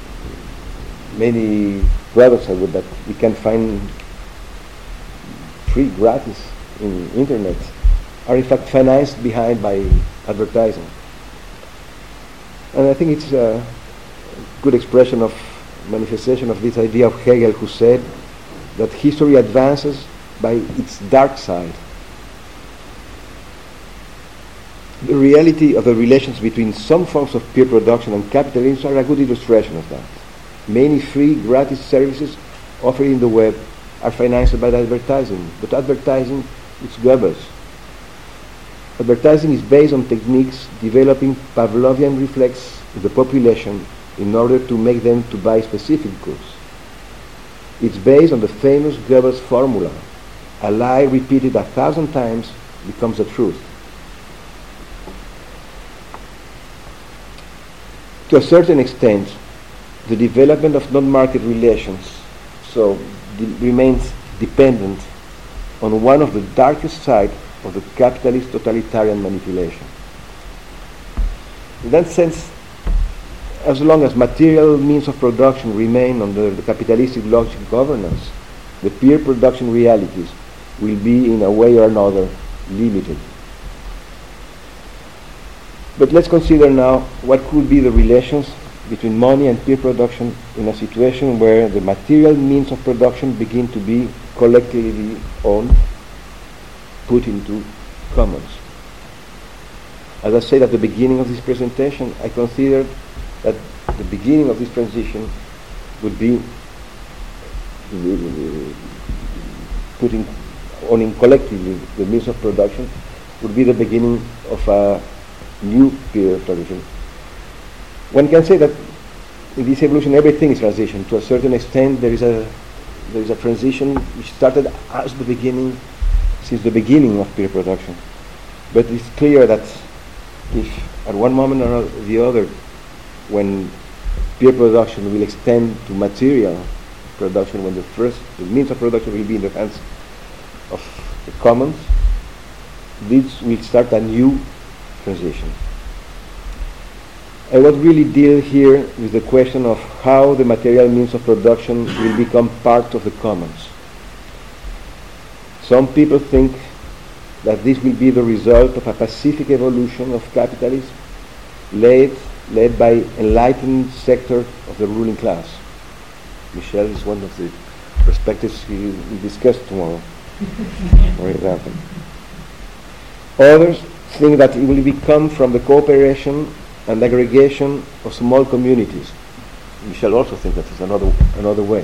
many products that we can find free, gratis in internet are in fact financed behind by advertising. And I think it's a good expression of manifestation of this idea of Hegel, who said that history advances by its dark side. The reality of the relations between some forms of pure production and capitalism are a good illustration of that. Many free, gratis services offered in the web are financed by advertising, but advertising is garbage. Advertising is based on techniques developing Pavlovian reflex in the population in order to make them to buy specific goods. It's based on the famous Goebbels formula: a lie repeated 1,000 times becomes the truth. To a certain extent, the development of non-market relations remains dependent on one of the darkest sides of the capitalist totalitarian manipulation. In that sense, as long as material means of production remain under the capitalistic logic governance, the pure production realities will be in a way or another limited. But let's consider now what could be the relations between money and pure production in a situation where the material means of production begin to be collectively owned, put into commons. As I said at the beginning of this presentation, I considered that the beginning of this transition would be owning collectively the means of production would be the beginning of a new period of transition. One can say that in this evolution everything is transition. To a certain extent there is a transition which started as the beginning, since the beginning of pure production. But it's clear that if at one moment or the other, when pure production will extend to material production, when the means of production will be in the hands of the commons, this will start a new transition. I would really deal here with the question of how the material means of production will become part of the commons. Some people think that this will be the result of a pacific evolution of capitalism led by enlightened sector of the ruling class. Michel is one of the perspectives we discuss tomorrow, for example. Others think that it will become from the cooperation and aggregation of small communities, Michel also thinks that is another way.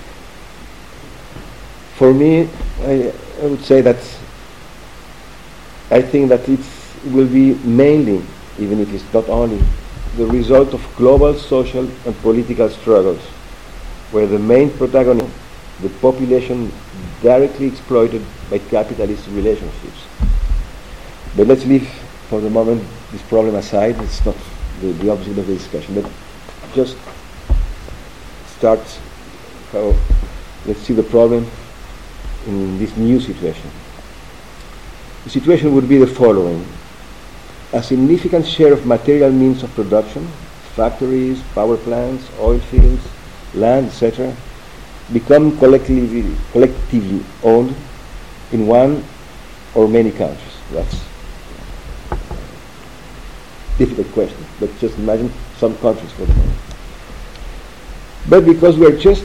For me, I would say that I think that it will be mainly, even if it's not only, the result of global social and political struggles, where the main protagonist, the population directly exploited by capitalist relationships. But let's leave for the moment this problem aside. It's not the object of the discussion, but just start how, let's see the problem in this new situation. The situation would be the following. A significant share of material means of production, factories, power plants, oil fields, land, etc., become collectively owned in one or many countries. That's a difficult question, but just imagine some countries for the moment. But because we're just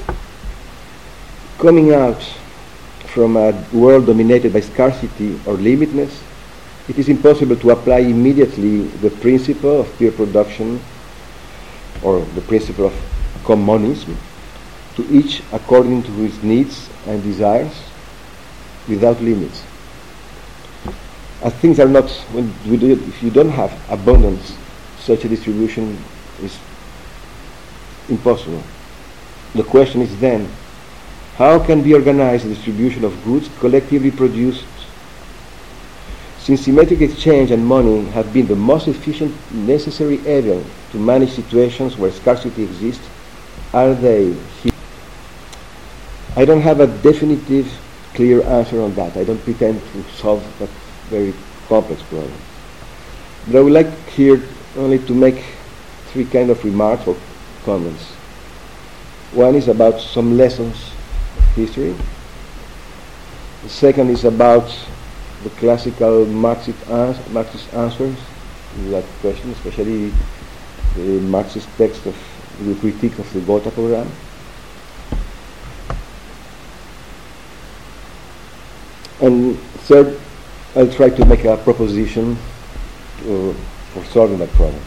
coming out from a world dominated by scarcity or limitedness, it is impossible to apply immediately the principle of peer production or the principle of commonism to each according to his needs and desires without limits. As things are not, if you don't have abundance, such a distribution is impossible. The question is then, how can be organized the distribution of goods collectively produced? Since symmetric exchange and money have been the most efficient necessary area to manage situations where scarcity exists, are they here? I don't have a definitive, clear answer on that. I don't pretend to solve that very complex problem. But I would like here only to make three kind of remarks or comments. One is about some lessons of history. The second is about the classical Marxist answers to that question, especially the Marxist text of the critique of the Gotha program. And third, I'll try to make a proposition for solving that problem.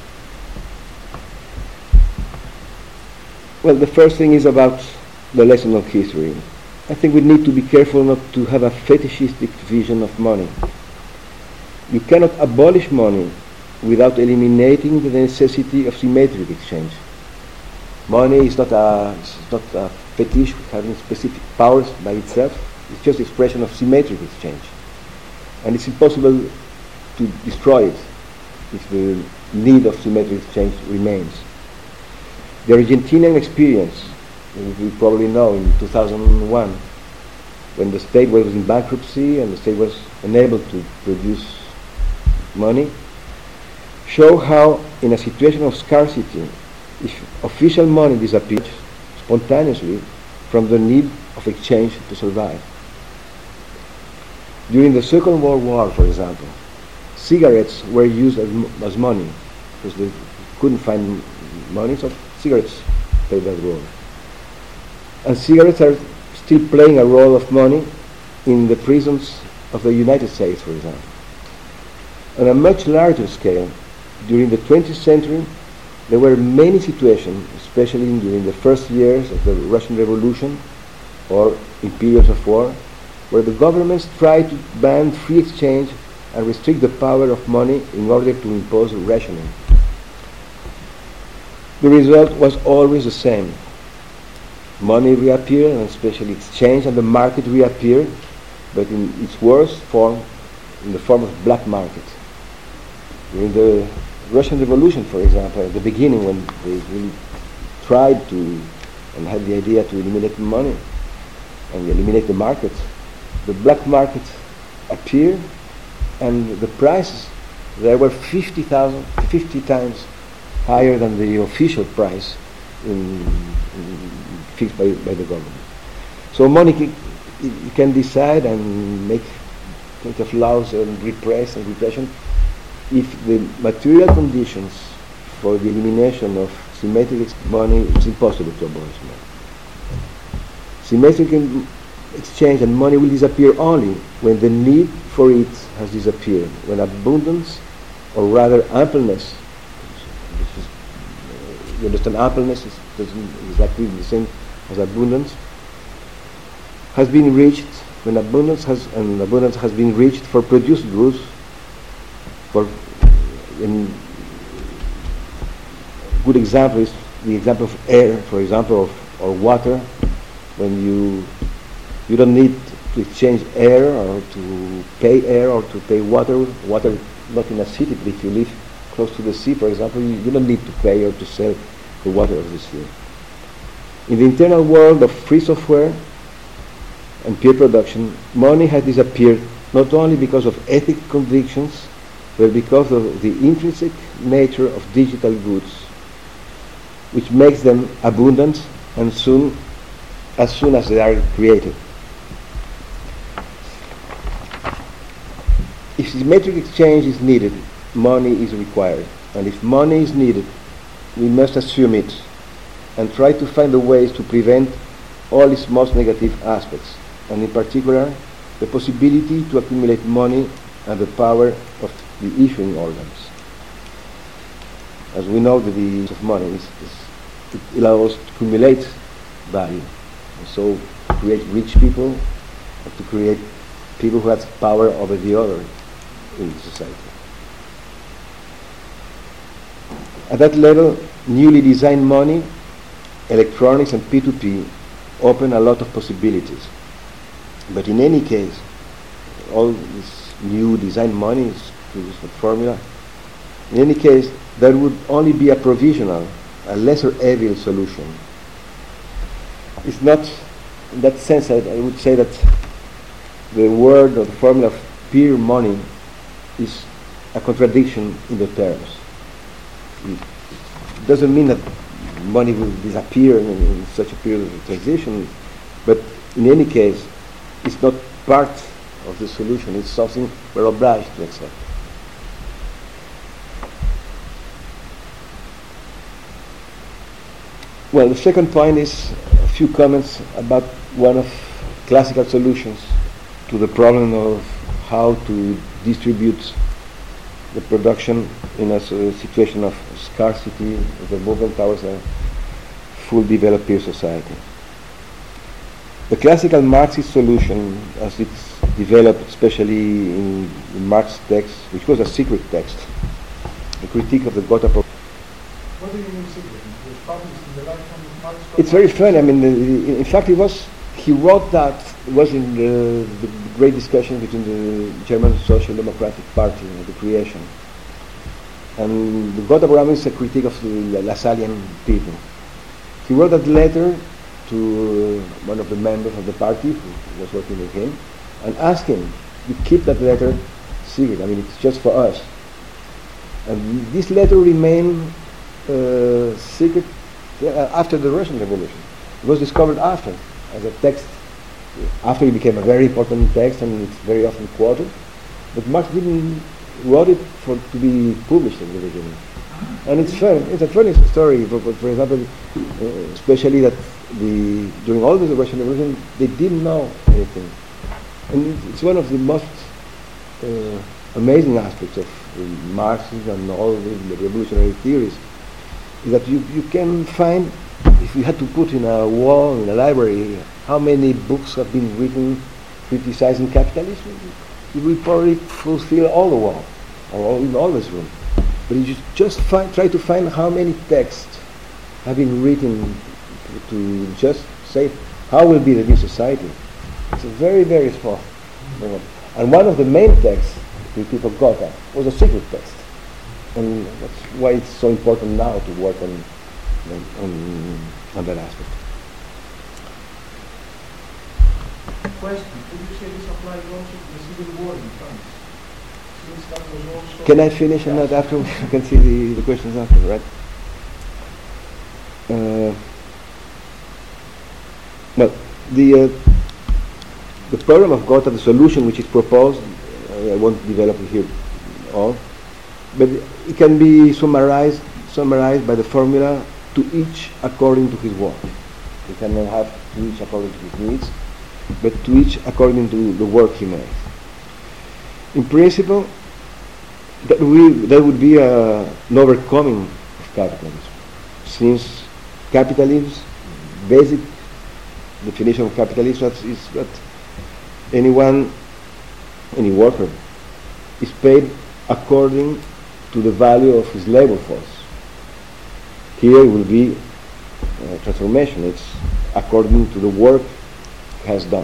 Well, the first thing is about the lesson of history. I think we need to be careful not to have a fetishistic vision of money. You cannot abolish money without eliminating the necessity of symmetric exchange. Money is not a fetish having specific powers by itself. It's just expression of symmetric exchange. And it's impossible to destroy it if the need of symmetric exchange remains. The Argentinian experience, you probably know, in 2001, when the state was in bankruptcy and the state was unable to produce money, show how in a situation of scarcity, if official money disappears spontaneously from the need of exchange to survive. During the Second World War, for example, cigarettes were used as money because they couldn't find money, so cigarettes played that role. And cigarettes are still playing a role of money in the prisons of the United States, for example. On a much larger scale, during the 20th century, there were many situations, especially during the first years of the Russian Revolution or in periods of war, where the governments tried to ban free exchange and restrict the power of money in order to impose rationing. The result was always the same. Money reappeared, and especially exchange and the market reappeared, but in its worst form, in the form of black market. During the Russian Revolution, for example, at the beginning when they really tried to and had the idea to eliminate money and eliminate the market, the black market appeared and the prices there were 50 times higher than the official price fixed by the government. So money can decide and make kind of laws and repression if the material conditions for the elimination of symmetric money, it's impossible to abolish money. Symmetric exchange and money will disappear only when the need for it has disappeared, when abundance, or rather ampleness, you understand ampleness is doesn't exactly the same as abundance, has been reached when abundance has been reached for produced goods. For a good example is the example of air, for example, or water. When you don't need to exchange air or to pay air or to pay water not in a city, but if you live close to the sea, for example, you don't need to pay or to sell the water of the sea. In the internal world of free software and peer production, money has disappeared not only because of ethic convictions, but because of the intrinsic nature of digital goods, which makes them abundant and as soon as they are created. If symmetric exchange is needed, money is required. And if money is needed, we must assume it and try to find the ways to prevent all its most negative aspects, and in particular, the possibility to accumulate money and the power of the issuing organs. As we know, the use of money it allows to accumulate value, and so to create rich people and to create people who have power over the other in society. At that level, newly designed money, electronics and P2P open a lot of possibilities. But in any case, all this new design money is the formula. In any case, there would only be a provisional, a lesser evil solution. It's not, in that sense, I would say that the word or the formula of peer money is a contradiction in the terms. It doesn't mean that money will disappear in such a period of transition, but in any case, it's not part of the solution. It's something we're obliged to accept. Well, the second point is a few comments about one of classical solutions to the problem of how to distribute the production in a situation of scarcity, the movement towards a full developed peer society. The classical Marxist solution, as it's developed especially in Marx's text, which was a secret text, the critique of the Gotha proposition. What do you mean secret? It was published in the lifetime of Marx? It's very funny. I mean, in fact, he wrote that. It was in the great discussion between the German Social Democratic Party at the creation. And the Gotha program is a critique of the Lassallean people. He wrote that letter to one of the members of the party who was working with him and asked him to keep that letter secret. I mean, it's just for us. And this letter remained secret after the Russian Revolution. It was discovered after, as a text. After it became a very important text and it's very often quoted, but Marx didn't wrote it to be published in the beginning. And it's fun. It's a funny story. For example, especially that during all the Russian Revolution, they didn't know anything. And it's one of the most amazing aspects of Marxism and all the revolutionary theories, is that you can find, if you had to put in a wall in a library how many books have been written criticizing capitalism, you will probably fulfill all the wall, or in all this room. But you just try to find how many texts have been written to just say how will be the new society. It's a very, very small number. And one of the main texts the people got was a secret text. And that's why it's so important now to work on that aspect. Question, could you say this applies also to the Civil War in France? Since that was also... Can I finish on that after? You can see the questions after, right? Well, the problem of Gotha, the solution which is proposed, I won't develop it here all, but it can be summarized by the formula to each according to his want. You cannot have to each according to his needs, but to each according to the work he makes. In principle, that would be an overcoming of capitalism, since capitalism, basic definition of capitalism is that anyone, any worker, is paid according to the value of his labor force. Here will be transformation. It's according to the work has done.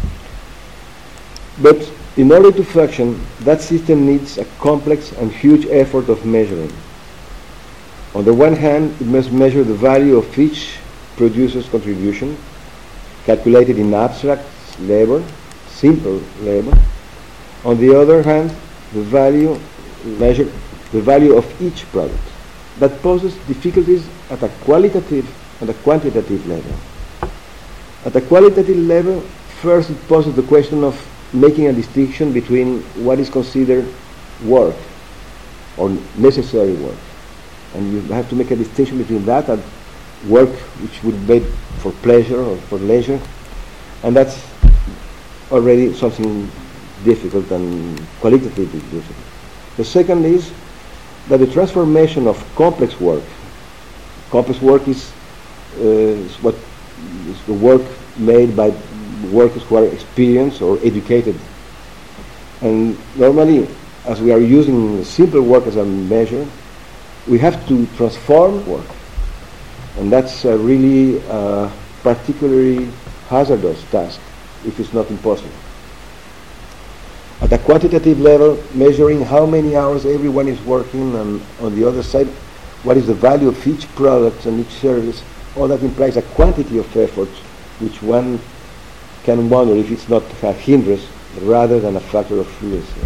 But in order to function, that system needs a complex and huge effort of measuring. On the one hand, it must measure the value of each producer's contribution, calculated in abstract labor, simple labor. On the other hand, measure the value of each product. That poses difficulties at a qualitative and a quantitative level. At a qualitative level, first it poses the question of making a distinction between what is considered work or necessary work. And you have to make a distinction between that and work which would be made for pleasure or for leisure. And that's already something difficult and qualitatively difficult. The second is that the transformation of complex work is what is the work made by workers who are experienced or educated. And normally, as we are using simple work as a measure, we have to transform work. And that's a really particularly hazardous task, if it's not impossible. At a quantitative level, measuring how many hours everyone is working, and on the other side, what is the value of each product and each service, all that implies a quantity of effort which one can wonder if it's not a hindrance rather than a factor of fluency.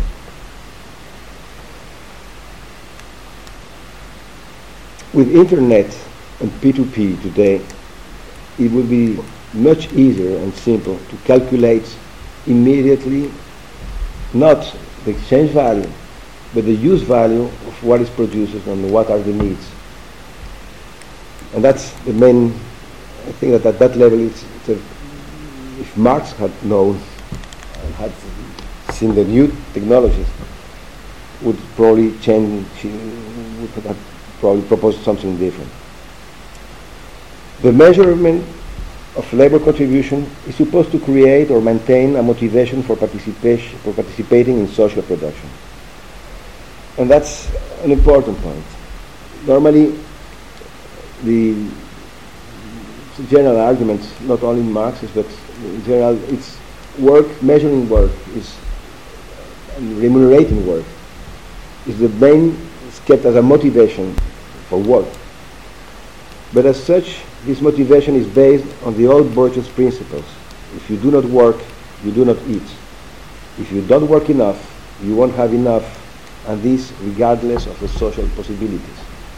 With internet and P2P today, it will be much easier and simple to calculate immediately not the exchange value, but the use value of what is produced and what are the needs. And that's the main, I think that at that level, if Marx had known and had seen the new technologies, would probably change, would have probably proposed something different. The measurement of labor contribution is supposed to create or maintain a motivation for participating in social production. And that's an important point. Normally, the general argument, not only Marxist, but in general, it's work, measuring work, is and remunerating work, is the main, is kept as a motivation for work. But as such, this motivation is based on the old Bourdieu's principles. If you do not work, you do not eat. If you don't work enough, you won't have enough, and this regardless of the social possibilities.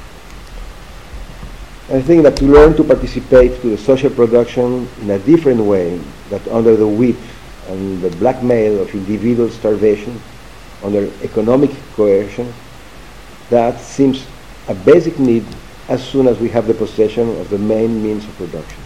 I think that to learn to participate to the social production in a different way, that under the whip and the blackmail of individual starvation, under economic coercion, that seems a basic need as soon as we have the possession of the main means of production.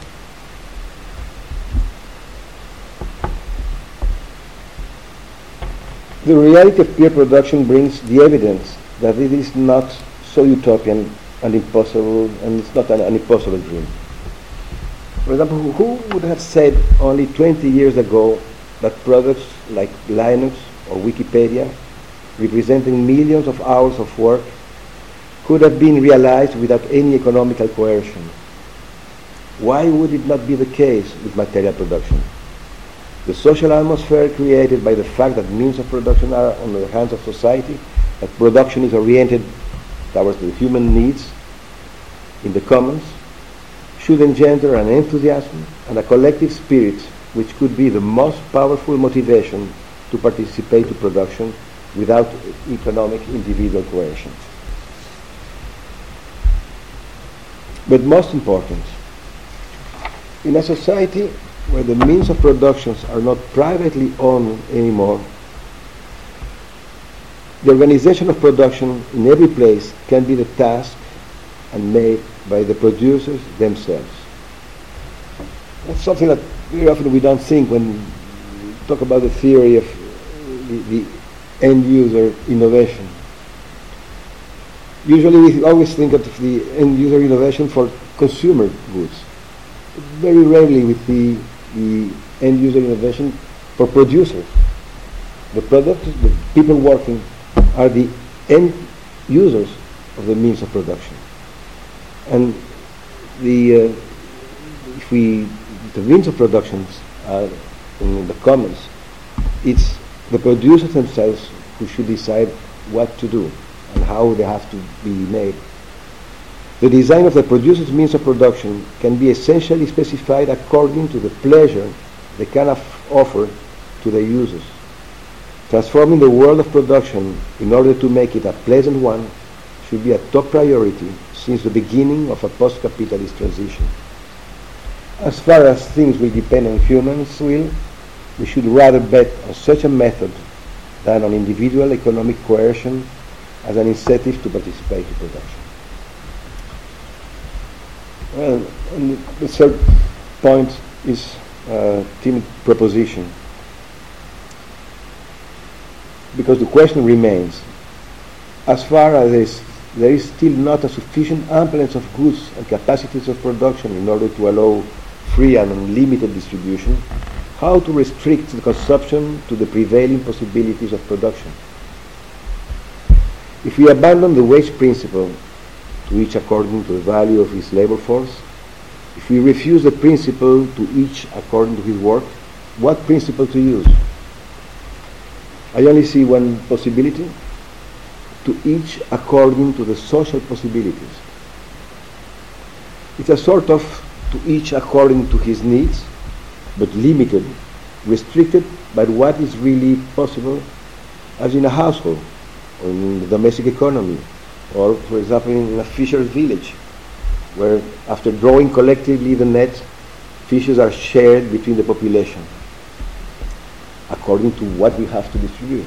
The reality of peer production brings the evidence that it is not so utopian and impossible, and it's not an impossible dream. For example, who would have said only 20 years ago that products like Linux or Wikipedia, representing millions of hours of work, could have been realized without any economical coercion? Why would it not be the case with material production? The social atmosphere created by the fact that means of production are on the hands of society, that production is oriented towards the human needs in the commons, should engender an enthusiasm and a collective spirit which could be the most powerful motivation to participate in production without economic individual coercion. But most important, in a society where the means of production are not privately owned anymore, the organization of production in every place can be the task and made by the producers themselves. That's something that very often we don't think when we talk about the theory of the end user innovation. Usually we always think of the end user innovation for consumer goods. Very rarely with the end user innovation for producers. The products, the people working are the end users of the means of production. And the means of production are in the commons, it's the producers themselves who should decide what to do and how they have to be made. The design of the producer's means of production can be essentially specified according to the pleasure they can offer to the users. Transforming the world of production in order to make it a pleasant one should be a top priority since the beginning of a post-capitalist transition. As far as things will depend on humans' will, we should rather bet on such a method than on individual economic coercion as an incentive to participate in production. Well, and the third point is a timid proposition, because the question remains, as far as there is still not a sufficient abundance of goods and capacities of production in order to allow free and unlimited distribution, how to restrict the consumption to the prevailing possibilities of production. If we abandon the wage principle, to each according to the value of his labor force, if we refuse the principle to each according to his work, what principle to use? I only see one possibility: to each according to the social possibilities. It's a sort of to each according to his needs, but limited, restricted by what is really possible, as in a household, or in the domestic economy, or, for example, in a fisher's village, where after drawing collectively the net, fishes are shared between the population, according to what we have to distribute.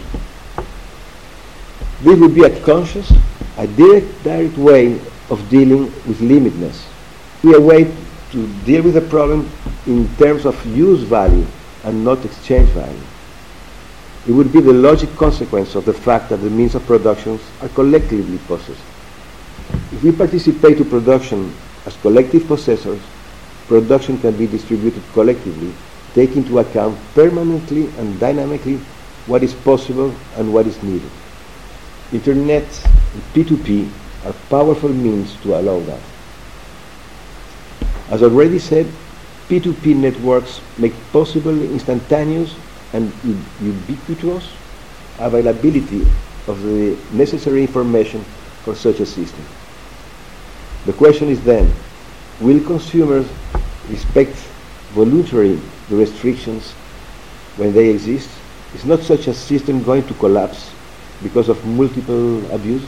This would be a conscious, a direct way of dealing with limitedness. We are a way to deal with the problem in terms of use value and not exchange value. It would be the logic consequence of the fact that the means of production are collectively possessed. If we participate to production as collective possessors, production can be distributed collectively, taking into account permanently and dynamically what is possible and what is needed. Internet and P2P are powerful means to allow that. As already said, P2P networks make possible instantaneous and ubiquitous availability of the necessary information for such a system. The question is then, will consumers respect voluntarily the restrictions when they exist? Is not such a system going to collapse because of multiple abuses?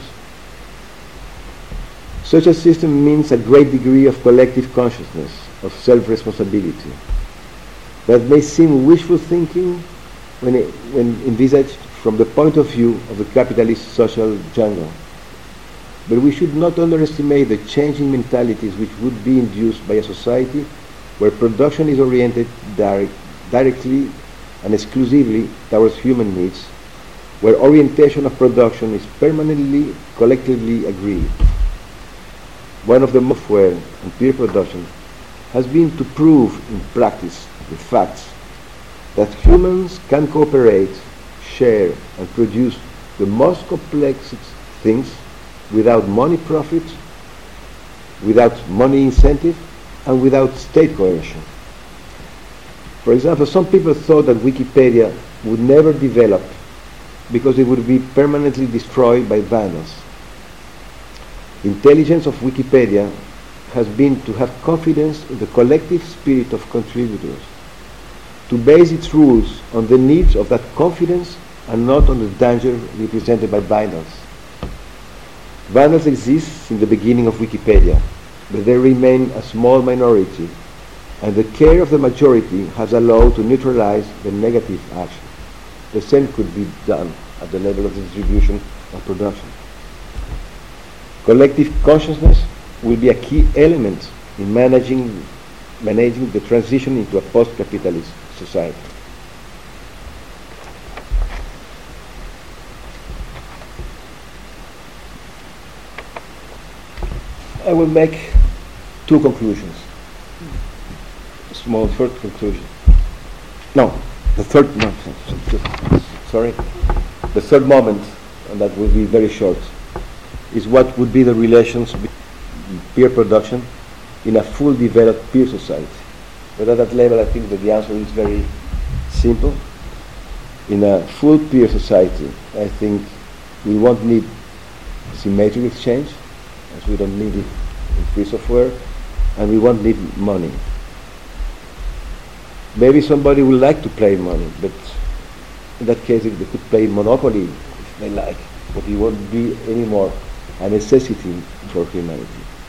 Such a system means a great degree of collective consciousness, of self-responsibility. That may seem wishful thinking when envisaged from the point of view of the capitalist social jungle. But we should not underestimate the changing mentalities which would be induced by a society where production is oriented directly and exclusively towards human needs, where orientation of production is permanently, collectively agreed. One of the most fair and peer production has been to prove in practice, with facts, that humans can cooperate, share, and produce the most complex things without money profit, without money incentive, and without state coercion. For example, some people thought that Wikipedia would never develop because it would be permanently destroyed by vandals. The intelligence of Wikipedia has been to have confidence in the collective spirit of contributors, to base its rules on the needs of that confidence and not on the danger represented by vandals. Vandals exist since the beginning of Wikipedia, but they remain a small minority, and the care of the majority has allowed to neutralize the negative action. The same could be done at the level of the distribution of production. Collective consciousness will be a key element in managing the transition into a post-capitalist society. I will make two conclusions. Small third conclusion. No, the third. No, sorry. The third moment, and that will be very short, is what would be the relations between peer production in a full developed peer society. But at that level, I think that the answer is very simple. In a full peer society, I think we won't need symmetric exchange, as we don't need it in free software, and we won't need money. Maybe somebody would like to play money, but in that case they could play Monopoly if they like, but it won't be anymore a necessity for humanity.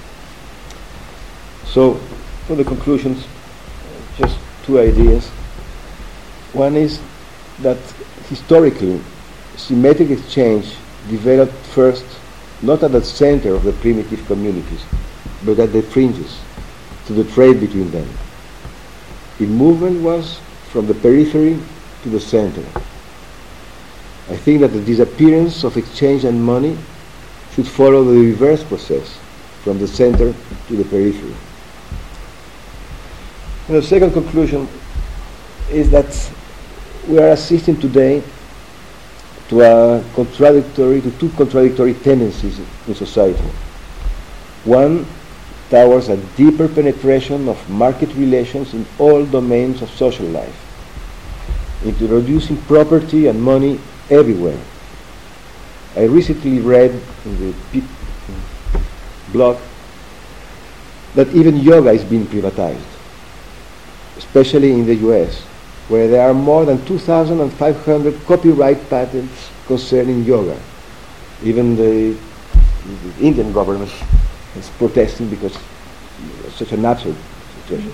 So, for the conclusions, just two ideas. One is that historically, symmetric exchange developed first not at the center of the primitive communities, but at the fringes, to the trade between them. The movement was from the periphery to the center. I think that the disappearance of exchange and money should follow the reverse process, from the center to the periphery. And the second conclusion is that we are assisting today to two contradictory tendencies in society. One, towards a deeper penetration of market relations in all domains of social life, introducing property and money everywhere. I recently read in the blog that even yoga is being privatized, especially in the US, where there are more than 2,500 copyright patents concerning yoga. Even the Indian government is protesting because it's such an absurd situation.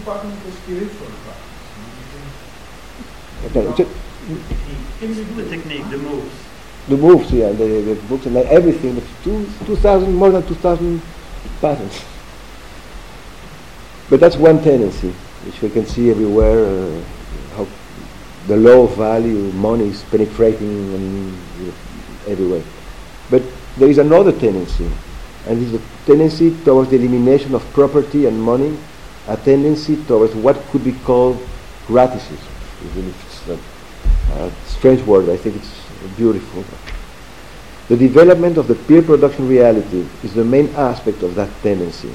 The technique, the moves. The moves, yeah, the books and everything. 2,000, more than 2,000 patents. But that's one tendency, which we can see everywhere, how the low value money is penetrating everywhere. But there is another tendency, and it is a tendency towards the elimination of property and money, a tendency towards what could be called graticism. Even if it's a strange word, I think it's beautiful. The development of the peer production reality is the main aspect of that tendency.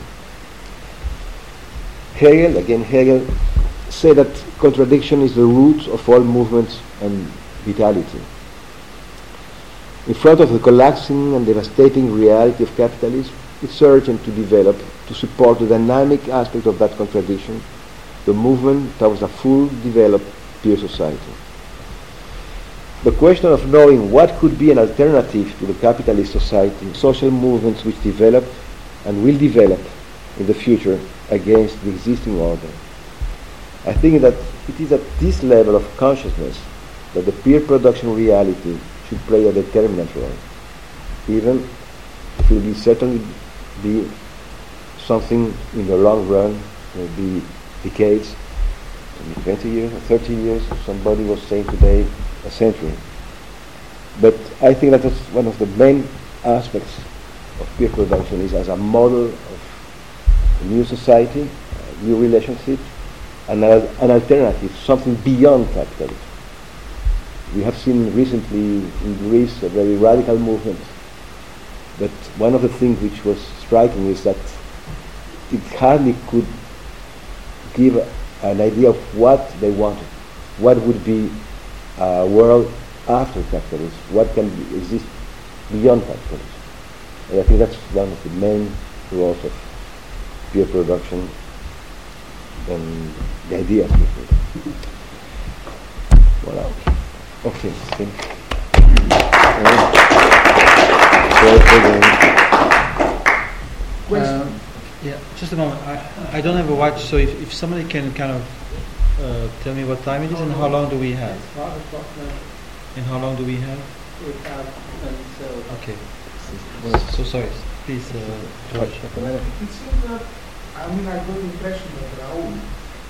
Hegel said that contradiction is the root of all movements and vitality. In front of the collapsing and devastating reality of capitalism, it's urgent to develop, to support the dynamic aspect of that contradiction, the movement towards a full developed peer society. The question of knowing what could be an alternative to the capitalist society, social movements which develop and will develop in the future against the existing order. I think that it is at this level of consciousness that the peer production reality should play a determinant role, even if it will certainly be something in the long run, maybe decades, maybe 20 years or 30 years, somebody was saying today, a century. But I think that that's one of the main aspects of peer production is as a model of a new society, a new relationship, and an alternative, something beyond capitalism. We have seen recently in Greece a very radical movement, but one of the things which was striking is that it hardly could give an idea of what they wanted, what would be a world after capitalism, what can exist beyond capitalism. And I think that's one of the main roles of peer production and the idea of peer production. Voilà. Okay, thank you. Yeah, just a moment. I don't have a watch, so if somebody can kind of tell me what time it is and how long do we have? It's 5 o'clock now. And how long do we have? We have until... Okay. So sorry. Please, George. It seems that, I mean, I got the impression that Raúl,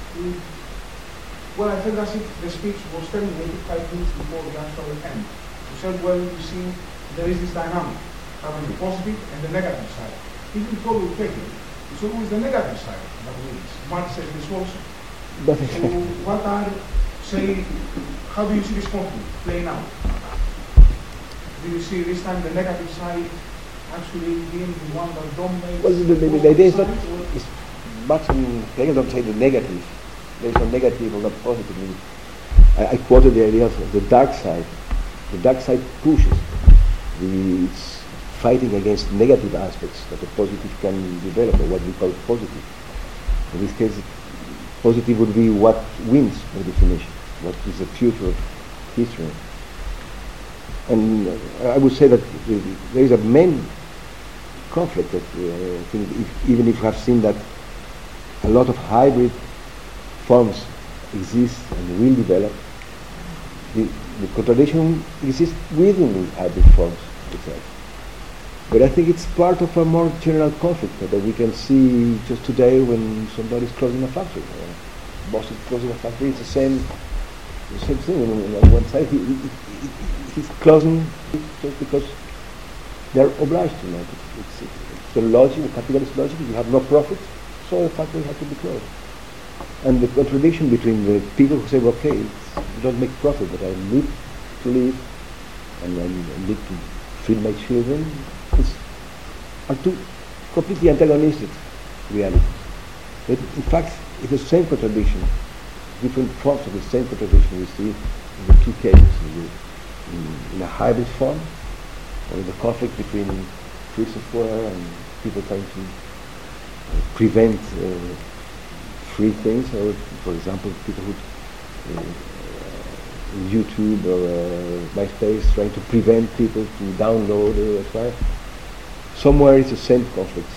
well, I felt as if the speech was terminated 5 minutes before the actual end. You said, well, you see, there is this dynamic, having the positive and the negative side. If you follow Hegel, It's always the negative side that wins. Marx says this also. But So what are, say, how do you see this conflict playing out? Do you see this time the negative side actually being the one that dominates? well, the idea is not. Is Marx and Hegel don't say the negative. There is no negative or not positive. I quoted the idea of the dark side. The dark side pushes. It's fighting against negative aspects that the positive can develop, or what we call positive. In this case, positive would be what wins by definition, what is the future of history. And I would say that there is a main conflict that I think even if you have seen that a lot of hybrid forms exist and will develop, the contradiction exists within the hybrid forms itself. But I think it's part of a more general conflict that we can see just today when somebody's closing a factory. Boss is closing a factory, it's the same thing. On one side, he's closing just because they're obliged to. It's the logic, the capitalist logic. You have no profit, so the factory has to be closed. And the contradiction between the people who say, okay, I don't make profit, but I need to live, and I need to feed my children, are two completely antagonistic realities. But in fact, it's the same contradiction, different forms of the same contradiction we see in the two cases, in a hybrid form, or in the conflict between free software and people trying to prevent free things, or for example, people who YouTube or MySpace trying to prevent people to download or whatever. Somewhere it's the same conflicts.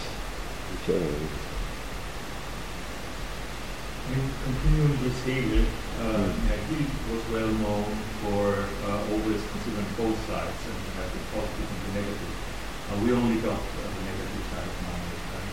Continuing with Hegel, he was well known for always considering both sides and the positive and the negative. We only got the negative side of money.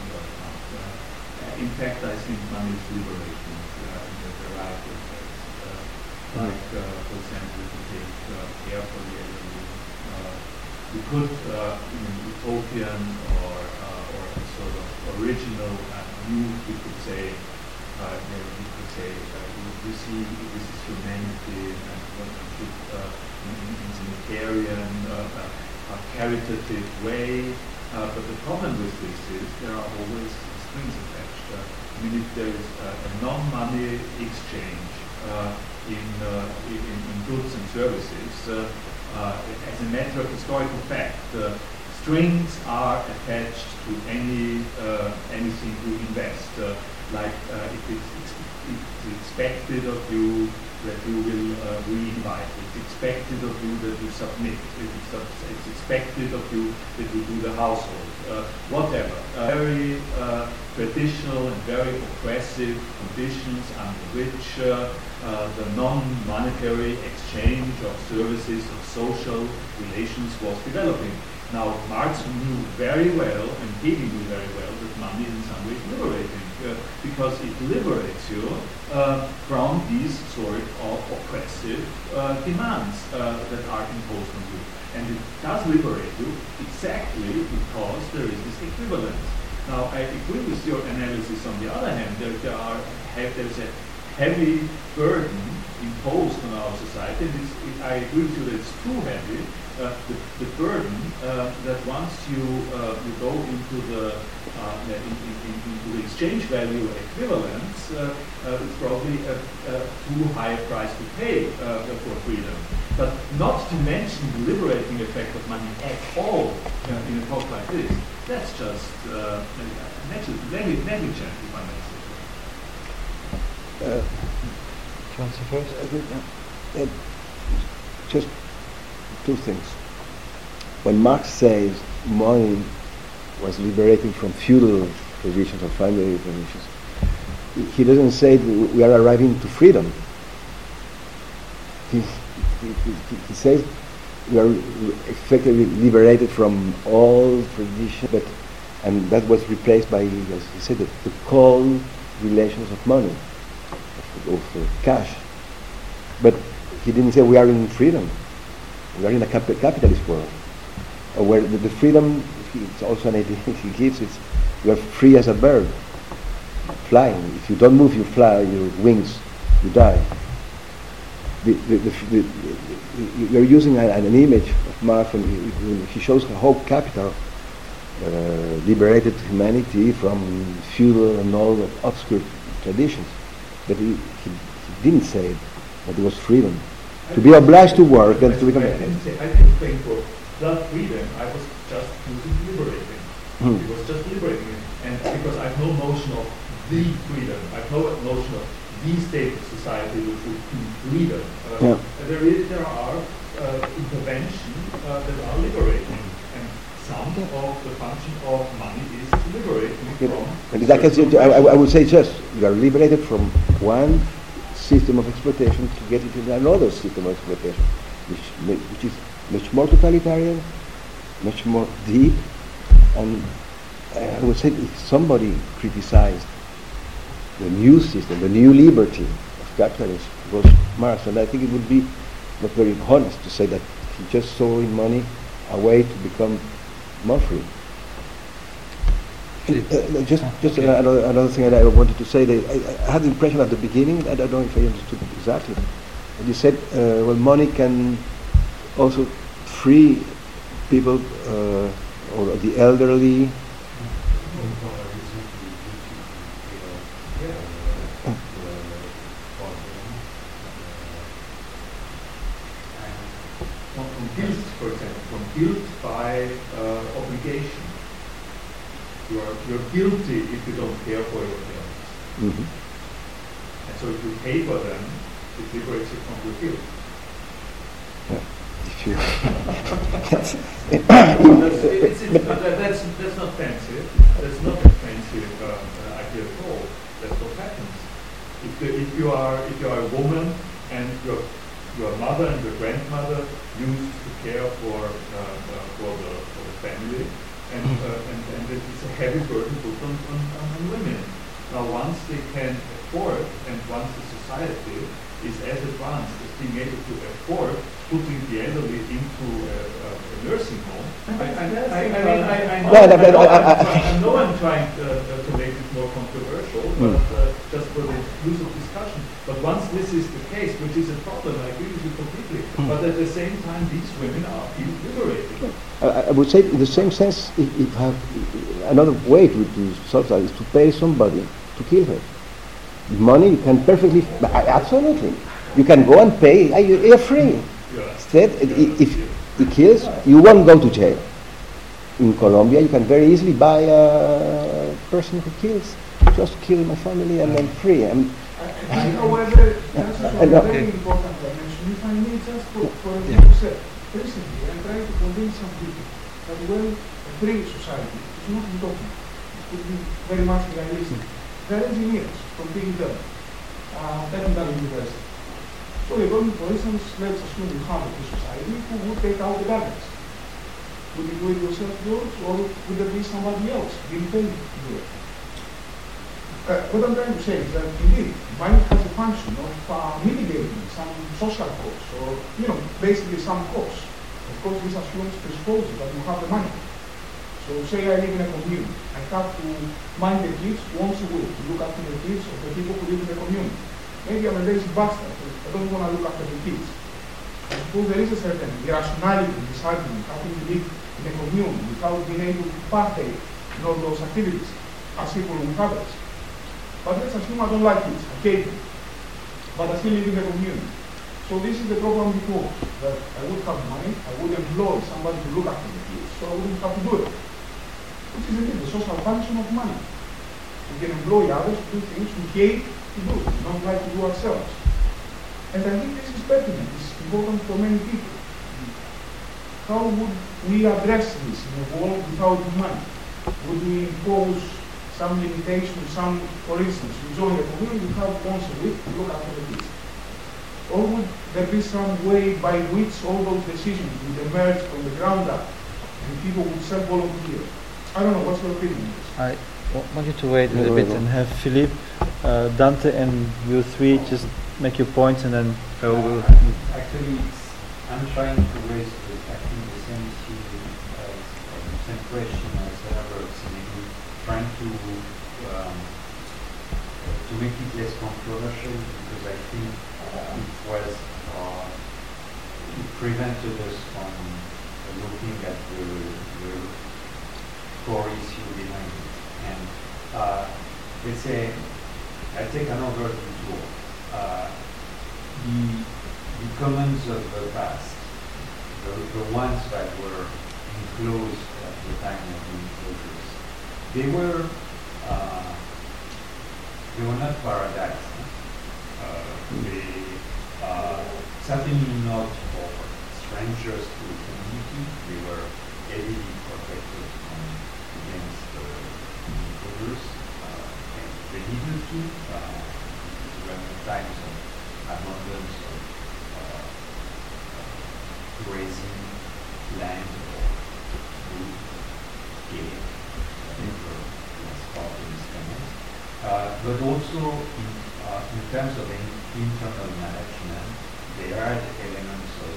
In fact, I think money is liberating in a variety of ways. Like, for example, if you take care for the elderly, you could, in an utopian or a sort of original view, you could say, you see, this is humanity, and what you should, in humanitarian, caritative way. But the problem with this is there are always strings attached. I mean, if there is a non-money exchange in goods and services, as a matter of historical fact, strings are attached to anything you invest. Like if it's expected of you that you will re-invite. It's expected of you that you submit. It's expected of you that you do the household. Whatever. Very traditional and very oppressive conditions under which the non-monetary exchange of services, of social relations was developing. Now, Marx knew very well, and Hegel knew very well, that money is in some ways liberating, because it liberates you from these sort of oppressive demands that are imposed on you. And it does liberate you exactly because there is this equivalence. Now, I agree with your analysis. On the other hand, there's a heavy burden imposed on our society, and I agree with you that it's too heavy. The burden that once you go into the exchange value equivalence, it's probably a too high a price to pay for freedom. But not to mention the liberating effect of money at all in a talk like this. That's just negligent, if I may say so. Answer first? Just two things. When Marx says money was liberating from feudal traditions or family traditions, he doesn't say we are arriving to freedom. He says we are effectively liberated from all tradition, and that was replaced by, as he said, the cold relations of money, of cash. But he didn't say we are in freedom. We are in a capitalist world, where the freedom, it's also an idea he gives, it's You are free as a bird, flying. If you don't move, you fly. Your wings, you die. You're using an image of Marx when he shows how capital liberated humanity from feudal and all the obscure traditions. But he didn't say it, that it was freedom. To be obliged to work and to become... I didn't think for that freedom, I was just liberating. It was just liberating. And because I have no notion of the freedom, I have no notion of the state of society which would be freedom. There are interventions that are liberating. And some of the function of money is to liberate you from... I would say just, you are liberated from one system of exploitation to get into another system of exploitation, which is much more totalitarian, much more deep, and I would say if somebody criticized the new system, the new liberty of capitalism, it was Marx, and I think it would be not very honest to say that he just saw in money a way to become more free. Just another thing that I wanted to say, that I had the impression at the beginning, I don't know if I understood exactly, and you said, well, money can also free people or the elderly. From guilt, for example, from guilt by obligation. You're guilty if you don't care for your parents. And so if you pay for them, it liberates you from your guilt. That's not fancy. That's not a fancy idea at all. That's what happens. If you are a woman and your mother and your grandmother used to care for the family, and it is a heavy burden put on women. Now, once they can afford, and once the society is as advanced as being able to afford putting the elderly into a nursing home, I know I'm trying to make it more controversial, but just for the use of discussion. But once this is the case, which is a problem, I agree with you completely. But at the same time, these women are liberated. I would say, in the same sense, if have another way to solve that is to pay somebody to kill her. Money, you can perfectly, absolutely. You can go and pay, you're free. Instead, if he kills, you won't go to jail. In Colombia, you can very easily buy a person who kills, just kill my family and I'm free. However, that's a very important dimension. If I may just for example say, recently I'm trying to convince some people that when a free society is not utopia, it could be very much realistic. There are engineers from being done, technical university. So we're going, for instance, let's assume we have a free society who would take out the garbage. Would you do it yourself, George, or would there be somebody else being paid to do it? What I'm trying to say is that indeed, money has a function of mitigating some social costs, or basically some costs. Of course, this assumes presupposes that you have the money. So say I live in a commune, I have to mind the kids once a week to look after the kids of the people who live in the commune. Maybe I'm a lazy bastard, I don't want to look after the kids. I suppose there is a certain irrationality in this argument, having to live in a commune without being able to partake in all those activities as equal with others. But let's assume I don't like kids, I hate them, but I still live in the commune. So this is the problem before, that I would have money, I would employ somebody to look after the kids, so I wouldn't have to do it. Which is indeed the social function of money. We can employ others to do things we hate to do, we don't like to do ourselves. And I think this is pertinent, this is important for many people. How would we address this in a world without money? Would we impose some limitation, for instance, you join the community, you have once a week to look after the kids? Or would there be some way by which all those decisions would emerge from the ground up and people would self-volunteer? I don't know, what's your opinion on this? I want you to wait a little bit and have Philippe, Dante and you three just make your points and then I will... Actually, I'm trying to raise the same issue, the same question as Robert's making. trying to make it less controversial because I think it prevented us from looking at the core issue behind it. And let's say, I take another detour. The commons of the past, the ones that were enclosed at the time of the enclosures, they were not paradise. They certainly not for strangers to the community. They were heavily protected against intruders, and they needed to when the times of abundance of grazing land or food, game, whatever was part of this canal. But also in terms of internal management, there are the elements of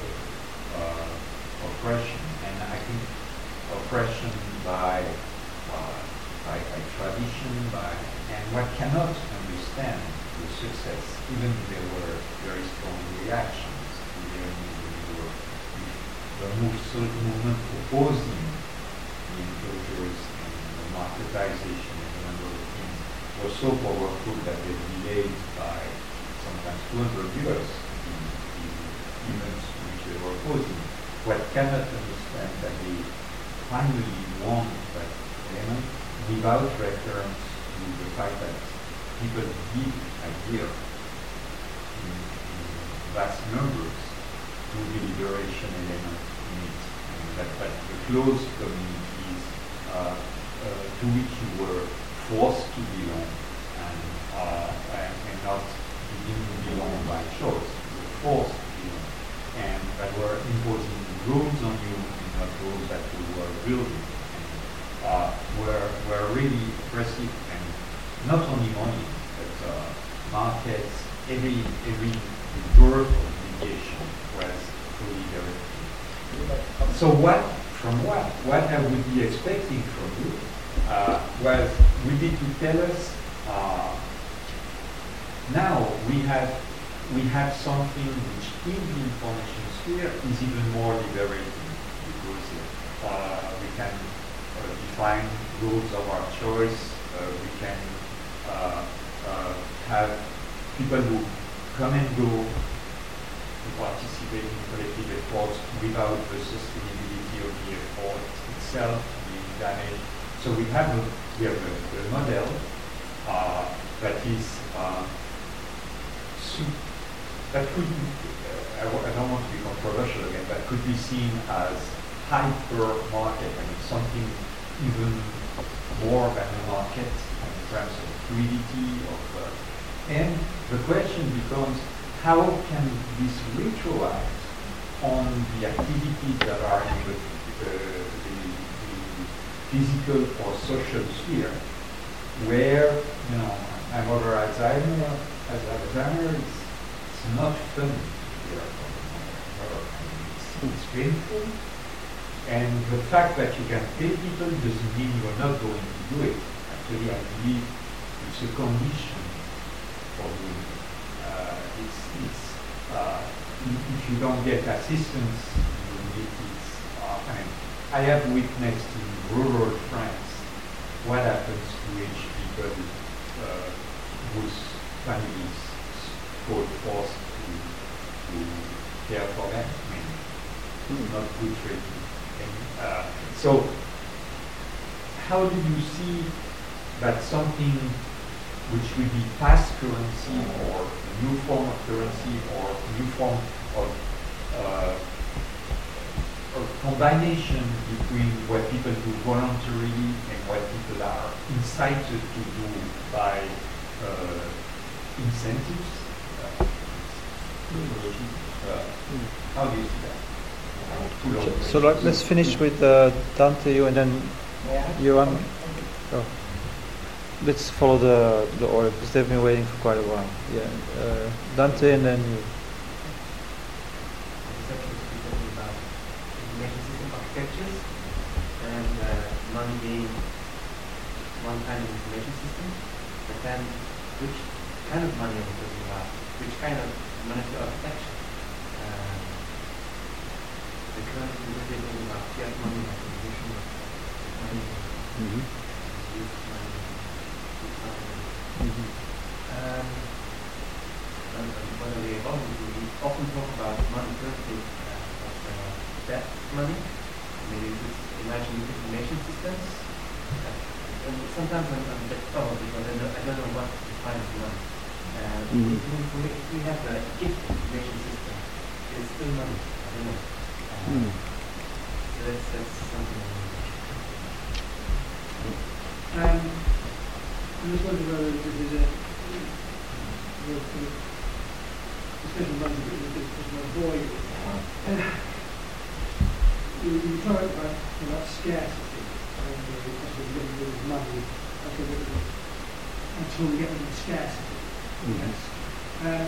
oppression, and I think oppression by tradition, and one cannot understand the success, even if there were very strong reactions, even if the movement opposing the enclosures and the marketization and a number of things was so powerful that they delayed by sometimes 200 years the events which they were opposing. What cannot understand that they finally won that element without reference to the fact that people did adhere in vast numbers to the liberation element in it, and that the closed communities to which you were forced to belong and not didn't belong by choice, you were forced to belong, and that were imposing rules on you and not rules that you were building, and were really oppressive, and not only money, but markets, every birth of mediation was fully directed. So what I would be expecting from you would be to tell us now we have something which in the information sphere is even more liberating because we can define rules of our choice. We can have people who come and go, who participate in collective efforts without the sustainability of the effort itself being damaged. So we have a model that is that could be, I don't want to be controversial again, but could be seen as hyper market, I mean something even more than a market in terms of fluidity and the question becomes how can this neutralize on the activities that are in the physical or social sphere, where my mother Alzheimer it's not fun to hear from her. It's painful, and the fact that you can pay people doesn't mean you're not going to do it. Actually, I believe it's a condition for doing it. If you don't get assistance, I have witnessed in rural France what happens to aged people whose families feel forced to care for them. Not good treatment. So, how do you see that something which will be past currency or a new form of currency or a new form of combination between what people do voluntarily and what people are incited to do by incentives? How do you see that? So let's finish with Dante, you, and then Johan. Oh. Let's follow the order because they've been waiting for quite a while. Yeah, Dante, and then you. Information system architectures and money being one kind of information system, but then which kind of money are we talking about? Which kind of monetary architecture? The current when they talk about fiat money, like traditional money, youth money, whether we often talk about money currently as debt money. Maybe we imagine information systems. And sometimes I'm a bit troubled because I don't know what to define as money. If we have a gift information system, it's still money. I don't know. So that's something. I just wonder whether this is a discussion runs a bit with my boy. You talk about scarcity and possibly getting rid of money until we get rid of scarcity. Yes.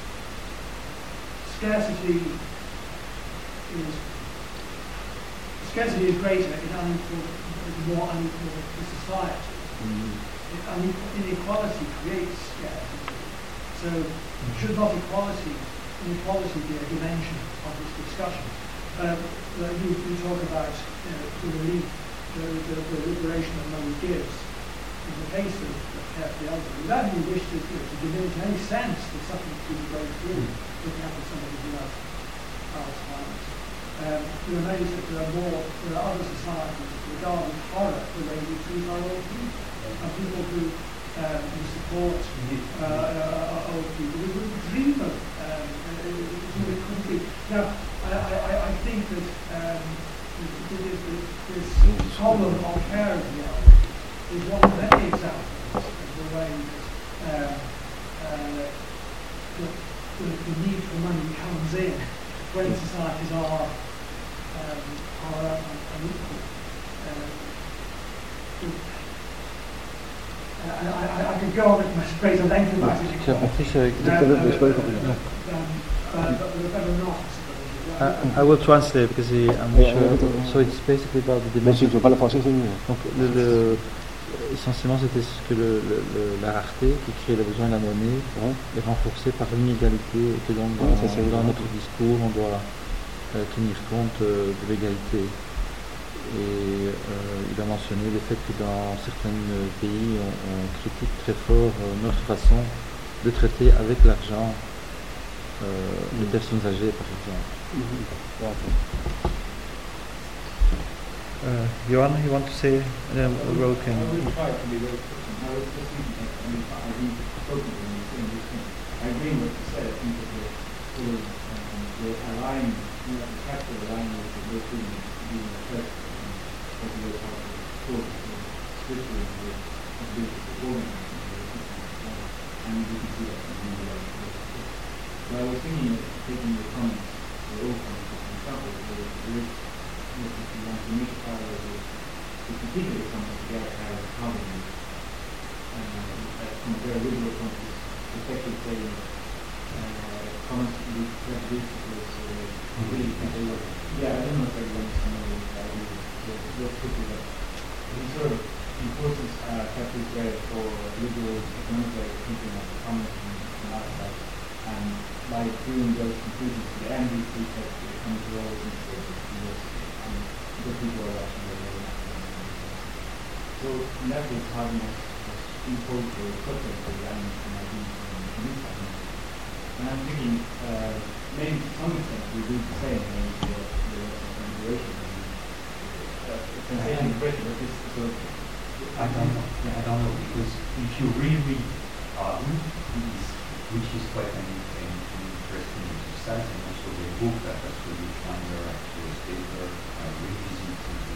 Scarcity is greater in more unequal society. Inequality creates scarcity. So should not inequality be a dimension of this discussion? You talk about the relief, the liberation that money gives. In the case of the elderly, without any wish to diminish any sense that something is going through, looking after somebody who has Alzheimer's. You're amazed that there are other societies that regard with horror the way we treat our old people, and people who support old people. We wouldn't dream of it could be. Now, I think that this problem of care of the elderly is one of many examples of the way that the need for money comes in when societies are unequal. I could go on at great length about it. I will translate because I'm sure. So it's basically about the dimension. Donc essentiellement, c'était ce que la rareté qui crée le besoin de la monnaie est renforcée par l'inégalité et que donc dans notre discours, on doit tenir compte de l'égalité. Et il a mentionné le fait que dans certains pays, on critique très fort notre façon de traiter avec l'argent les personnes âgées, par exemple. Johan, you want to say? Will can. I will try to be very quick. I was just thinking, I've been focusing on the same thing. I agree with what you said. I think that the align, the practical alignment with the working being affected as we are part of the course, especially the ability to organize and you can see that in the way. So I was thinking of taking the comments, the old comments, for example, if you want to make a part of the particular comments, you got to have a common, from a very liberal point of view, especially saying comments with prejudice was really yeah, I don't know if everyone's familiar with that idea, but quickly that he sort of enforces capitalist way for liberal economic thinking of the comments from outside, and by doing those conclusions to the end, we see that it comes to all these the people are actually very so in that case, having us impose the subject of the animals from ideas from inside. And I'm thinking, maybe to some extent we do the same in the configuration. It's an alien question, but this so I don't know, because if you really which is quite an interesting exercise, and also the book that has to be under actual paper, revisiting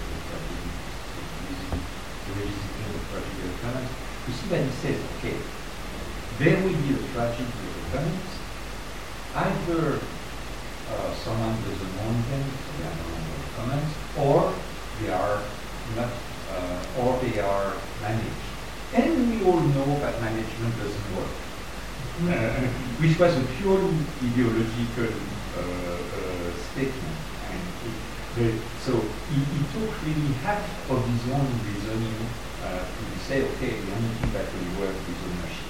the tragedy of economics, you see that he says, okay, there will be a tragedy of economics, either someone doesn't want them, so they are no longer economics, or they are not, or they are managed. And we all know that management doesn't work. Which was a purely ideological statement. And so he took really half of his own reasoning we say, okay, the only thing that will work is ownership.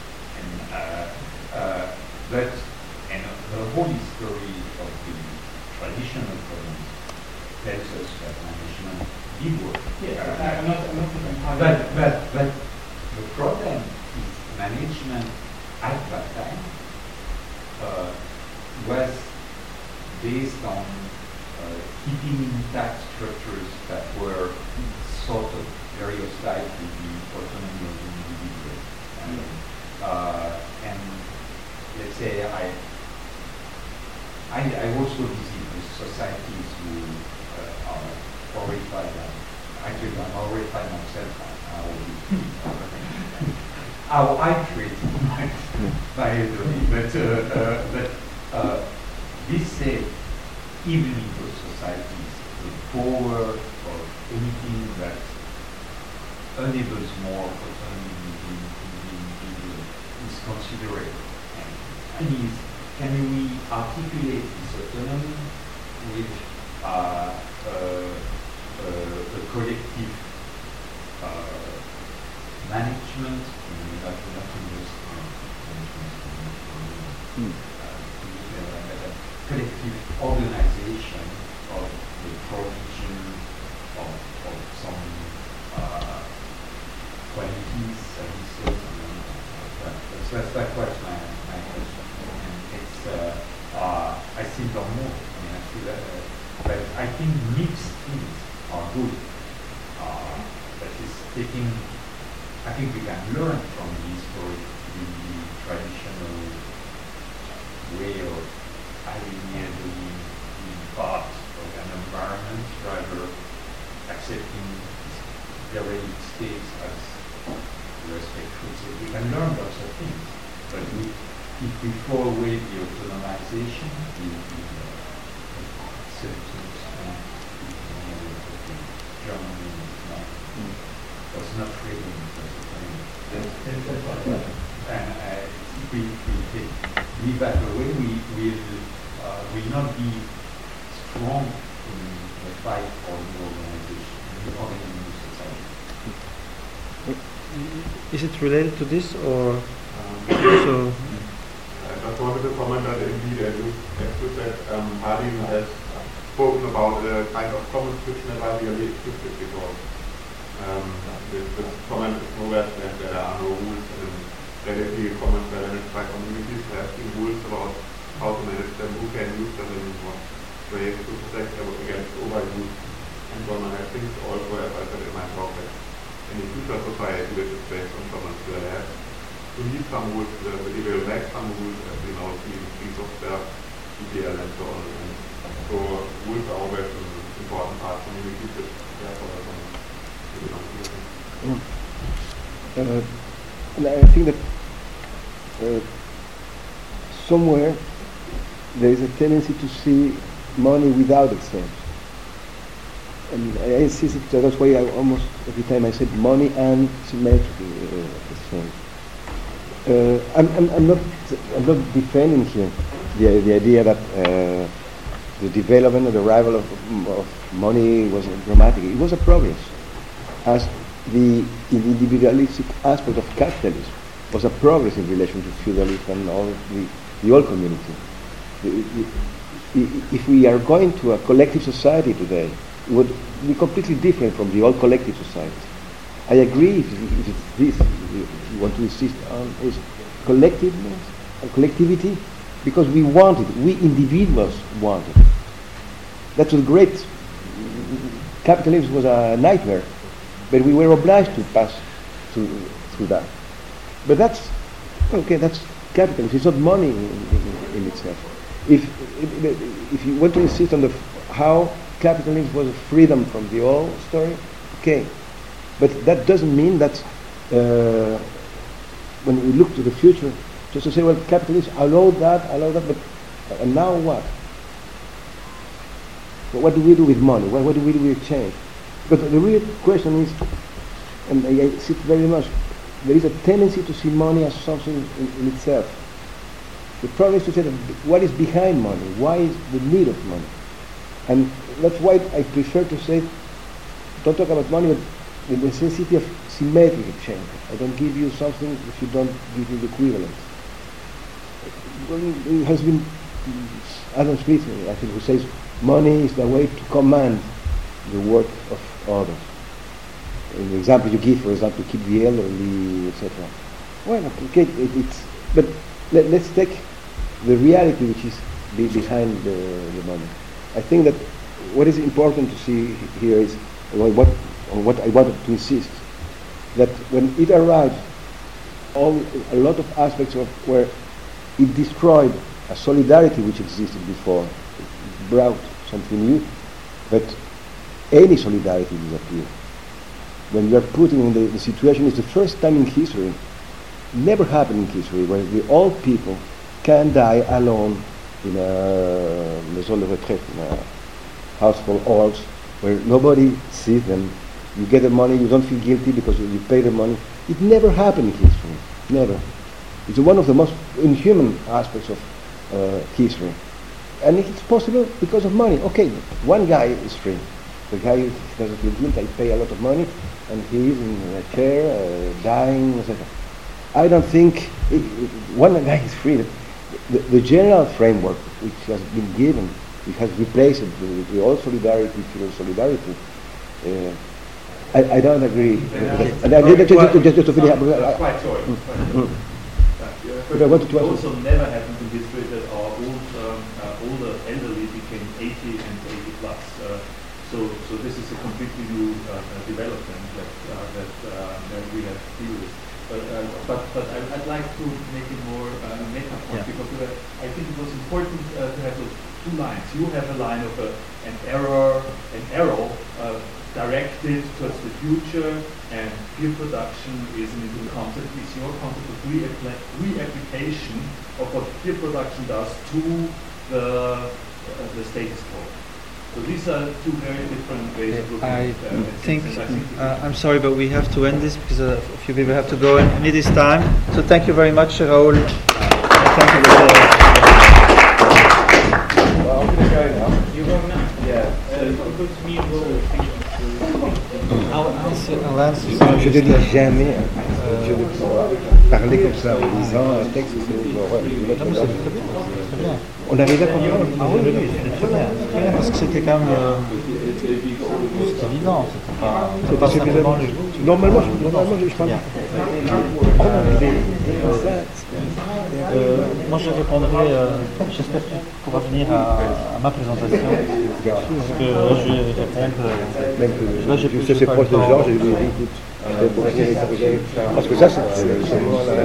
But the whole history of the traditional commons tells us that management did work. Yes, I'm not but the problem is management at that time was based on keeping intact structures that were sort of very hostile to the autonomy of the individual. And let's say I also visit with societies who are horrified. Actually, I'm horrified myself how I treat my elderly. But this said, even in those societies, the power of anything that enables more autonomy in the individual is considerable. And can we articulate this autonomy with a collective management, not just collective organization of the provision of some qualities, services, and that was my question. And it's I see no more. I mean, I see that, but I think mixed things are good. That is taking. I think we can learn from the history, the traditional way of having the elderly being part of an environment, rather accepting derelict states as respectful. So we can learn lots of things, but if we throw away the autonomization, the symptoms, Germany was not freedom. And if we leave that away, we will not be strong in the fight for the organization, or in the society. Is it related to this, or also? I just wanted to comment that indeed, as you said, Hardin has spoken about a kind of common which never really existed before. This comment is nowhere that there are no rules in relatively common managed by communities. There have been rules about how to manage them, who can use them, in what ways to protect them against overuse, and so on. And I think also, as I said in my talk, that any future society which is based on commons will have to need some rules, but it will lack some rules, as we now see in things of their EPL and so on. And so rules are always an important part of communities, therefore and I think that somewhere there is a tendency to see money without itself. And I insist that that's why I almost every time I said money and symmetry the same. I'm not defending here the idea that the development or the arrival of money was dramatic. It was a progress, as the individualistic aspect of capitalism was a progress in relation to feudalism and all the old community. If we are going to a collective society today, it would be completely different from the old collective society. I agree if it's this you want to insist on is collectiveness and collectivity, because we want it, we individuals want it. That was great. Capitalism was a nightmare, but we were obliged to pass through that. But that's okay. That's capitalism. It's not money in itself. If you want to insist on how capitalism was a freedom from the old story, okay. But that doesn't mean that when we look to the future, just to say, well, capitalism allowed that, but and now what? What do we do with money? What do we do with change? Because the real question is, and I see it very much, there is a tendency to see money as something in itself. The problem is to say that what is behind money? Why is the need of money? And that's why I prefer to say, don't talk about money, but the necessity of symmetric exchange. I don't give you something if you don't give me the equivalent. It has been Adam Smith, I think, who says money is the way to command the work of others. In the example you give, for example, to keep the elderly, etc. Well, okay, but let's take the reality which is behind the money. I think that what is important to see here is what I wanted to insist, that when it arrived, a lot of aspects of where it destroyed a solidarity which existed before, it brought something new, but any solidarity disappeared. When you are putting in the situation, it's the first time in history, never happened in history, where the old people can die alone in a maison de retraite, in a house for olds, where nobody sees them. You get the money, you don't feel guilty because you pay the money. It never happened in history, never. It's one of the most inhuman aspects of history. And it's possible because of money. Okay, one guy is free. The guy doesn't feel guilty, I pay a lot of money, and he is in a chair, dying, etc. I don't think one guy is free. The general framework which has been given, which has replaced the old solidarity, civil solidarity, I don't agree. And just to finish up. Quite sorry. But I wanted to it also never happened in history that our older elderly became 80 and 80 plus. So this is a completely new development that we have to deal with. But I'd like to make it more meta point, because I think it was important to have those two lines. You have a line of an arrow directed towards the future, and peer production is an new concept. Is your concept of reapplication of what peer production does to the status quo? So these are two very different ways of looking at it. I'm sorry, but we have to end this because a few people have to go and it is time. So thank you very much, Raoul. Thank you very much. Well, I'm going to go now. You go now? Yeah. Je ne lis jamais je ne peux parler comme ça en lisant un texte, c'est une horreur. On arrive à comprendre. Ah oui, c'est très bien. Parce que c'était quand même c'est évident. C'est pas simplement Normalement, je parle. Moi, je répondrai. J'espère que tu pourras venir à ma présentation. Parce que je vais répondre. Là, c'est proche de Georges, j'ai dit, écoute. Parce que ça, c'est moi là.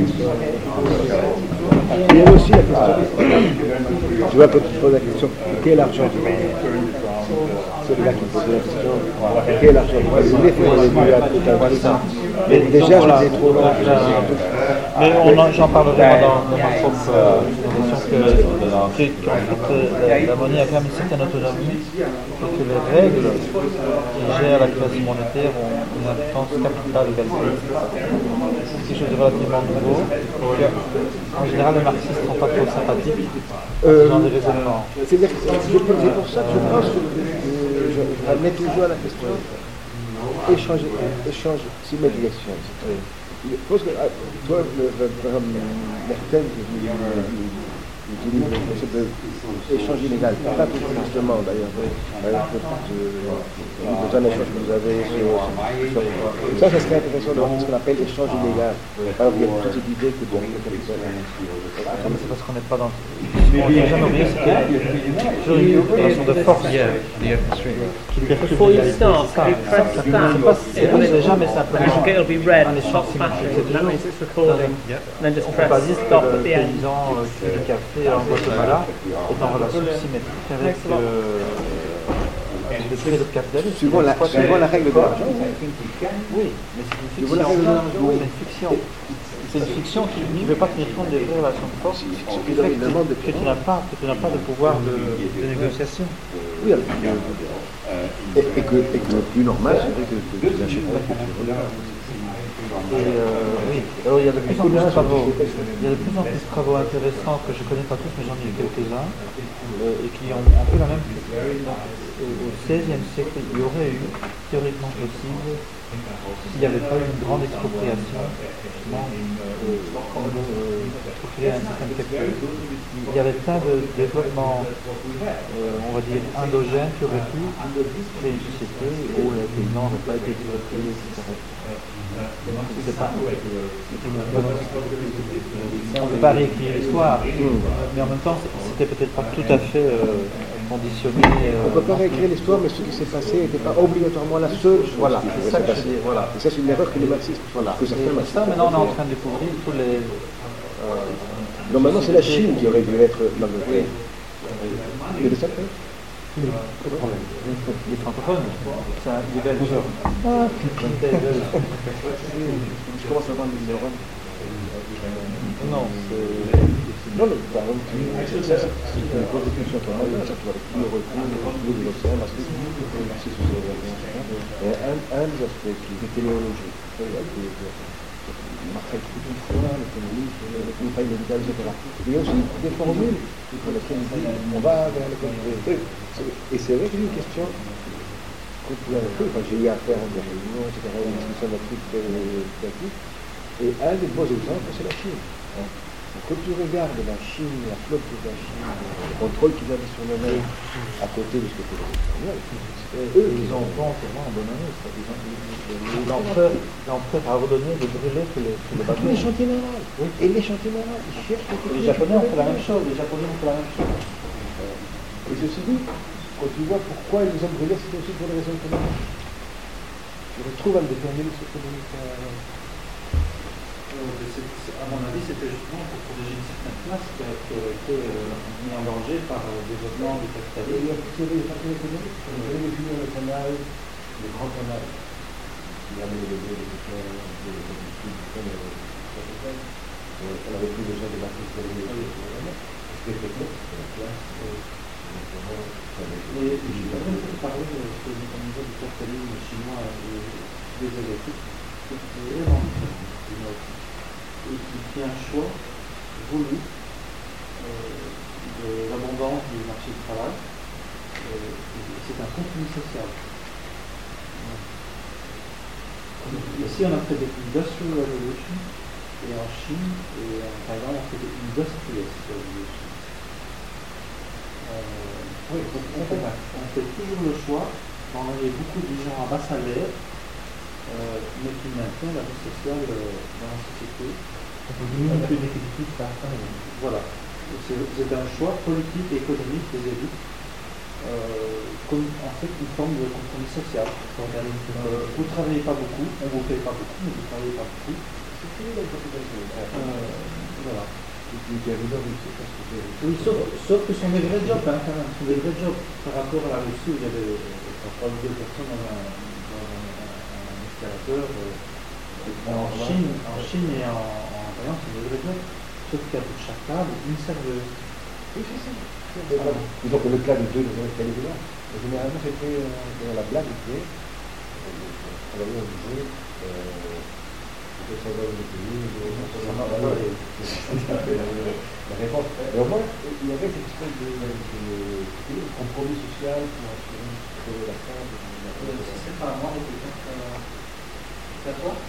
Il y a aussi la question. Tu vois, quand tu poses la question, quel argent tu mets? C'est le gars qui pose la question. Quel argent tu mets? Mais déjà, je disais trop. Mais j'en parlerai dans ma propre présentation que la monnaie a quand même une certaine autonomie et que les règles qui gèrent la création monétaire ont une importance capitale également. C'est quelque chose de relativement nouveau. En général, les marxistes ne sont pas trop sympathiques à ce genre de raisonnement. C'est pour ça que je pense que je ramène toujours à la question échange symétrique. Parce que toi, Mertel utilise le concept d'échange illégal, pas tout justement d'ailleurs. C'est un échange que vous avez ça serait intéressant de voir ce qu'on appelle échange illégal. Alors il y a toute cette idée que bon, c'est parce qu'on n'est pas dans. On n'a jamais oublié, c'était toujours une relation de force. Before you start, you press that. C'est jamais simplement. It'll be red, hot flashes, and that means it's recording. And then just press stop at the end. Le café en Guatemala est en relation symétrique avec le prix de capitalisme. Suivant la règle de l'argent. Oui, mais c'est une fiction. C'est une fiction qui ne veut pas tenir compte des vraies relations de force, qui fait que tu n'as pas de pouvoir de négociation. Oui, et que le plus normal, c'est vrai que tu achètes pas que tu regardes. Oui, alors il y a de plus en plus de travaux intéressants que je ne connais pas tous, mais j'en ai quelques-uns, et qui ont un peu la même. Au XVIe siècle, il y aurait eu théoriquement possible s'il n'y avait pas eu une grande expropriation, justement, pour créer un système textuel, il y avait plein de développements, on va dire, endogènes qui auraient pu créer une société où les paysans n'auraient pas été exploités, etc. C'est pas... On ne peut pas réécrire l'histoire, mais en même temps, c'était peut-être pas tout à fait conditionné. On ne peut pas réécrire l'histoire, mais ce qui s'est passé n'était pas obligatoirement la seule chose voilà, qui c'est pouvait ça se que je passer. dis, voilà. Et ça, c'est une erreur que les marxistes, Voilà. que certains Et marxistes ça, maintenant, on est en ont train de découvrir tous les... Normalement, c'est la Chine qui aurait dû être l'Angleterre. Mais de ça, Pas de problème. Les francophones, ça, les Belges. Ah, Je commence à avoir des neurones. Non, non, mais par exemple, ça, c'est une constitution formelle, ça, tu vois, le recours, le de l'océan, parce que c'est sous et un des aspects qui est téléologique, Marcel Couture, l'économie, le failles médicales, etc. Il y a aussi des formules pour lesquelles il dit on va vers le contrôle. Et c'est vrai que c'est une question qu'on pourrait faire. Enfin, j'ai eu à faire des réunions, etc., une discussion là-dessus très active. Et un des beaux exemples, c'est la Chine. Quand tu regardes la Chine, la flotte de la Chine, le contrôle qu'ils avaient sur le mer, à côté de ce que c'était l'espagnol, eux, ils ont entièrement abandonné ça. L'empereur a ordonné de brûler tous les bateaux. Les chantiers navals. Oui. Et les chantiers navals, ils cherchent les Japonais ont fait la même chose. Les Japonais ont fait la même chose. Et ceci dit, quand tu vois pourquoi ils les ont brûlés, c'était aussi pour des raisons économiques. Tu retrouves un déterminisme économique. À mon avis, c'était justement pour protéger une certaine classe qui aurait été mise en danger par le développement du capitalisme. Il y a des facteurs économiques. Vous avez défini le canal, le grand canal, qui a amené les pêcheurs, les combustibles, on avait plus besoin de bateaux sérieux. C'était technique, c'était la classe. Et je voudrais parler de ce niveau du capitalisme chinois et des asiatiques, qui est vraiment différent. Et qui fait un choix voulu de l'abondance du marché du travail. C'est un compromis social. Ici, on a fait des Industrial Revolution, et en Chine, et en Thaïlande, on fait des Industrialist Revolution. Oui, on fait toujours le choix d'enlever beaucoup de gens à bas salaire, mais qui maintiennent la vie sociale dans la société. On diminue plus l'effectif par rapport. Voilà. C'est un choix politique et économique des élites, comme en fait une forme de compromis social. Vous ne travaillez pas beaucoup, on ne vous paye pas beaucoup, mais vous ne travaillez pas beaucoup. Voilà. Oui, sauf que ce sont des vrais jobs, hein, quand même. Ce sont des vrais jobs par rapport à la Russie où il y avait parfois 2 personnes dans un escalateur. En Chine et en Thaïlande, c'est des vrais jobs. Sauf qu'il y a pour chaque table une serveuse. Oui, c'est ça. Disons que le cas de 2 dans lequel il est là. Généralement, c'était dans la blague qui est, on disait, il faut savoir le pays, la réponse. Et au moins, il y avait cette espèce de compromis social pour assurer la fin. C'est pas moi, c'est à toi?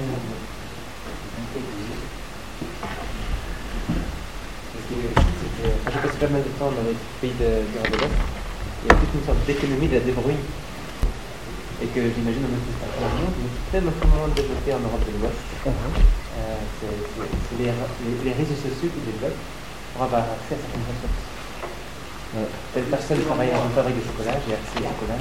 J'ai passé pas mal de temps dans les pays d'Europe de l'Est. Il y a toute une sorte d'économie de la débrouille. Et que j'imagine en Occident, mais c'est tellement développé en Europe de l'Ouest. C'est les réseaux sociaux qui développent pour avoir accès à certaines ressources. Telle personne travaille en fabrique de chocolat, j'ai accès au chocolat.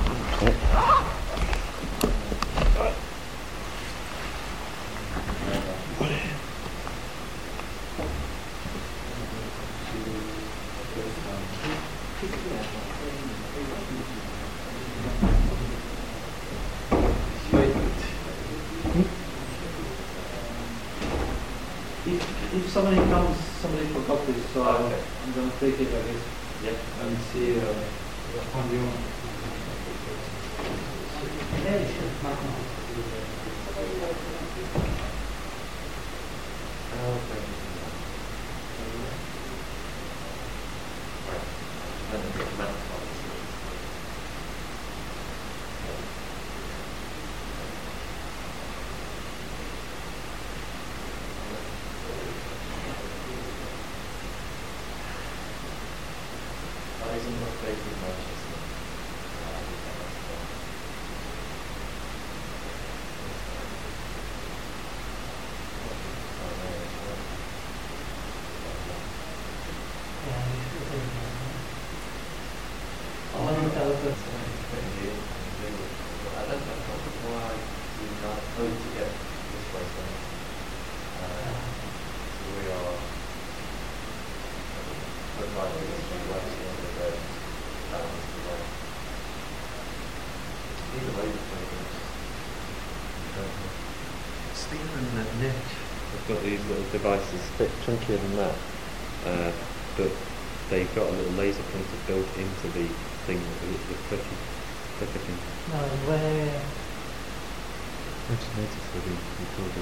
If somebody forgot this, so I'm going to take it, I guess. Yep. And see on you. hope to get this place done. So we are providing this streetlight at the end of the day. That was the way. Either way, Stephen and Nick have got these little devices, a bit chunkier than that, but they've got a little laser printer built into the thing, the clicker thing. No, where? I just noticed that he recorded.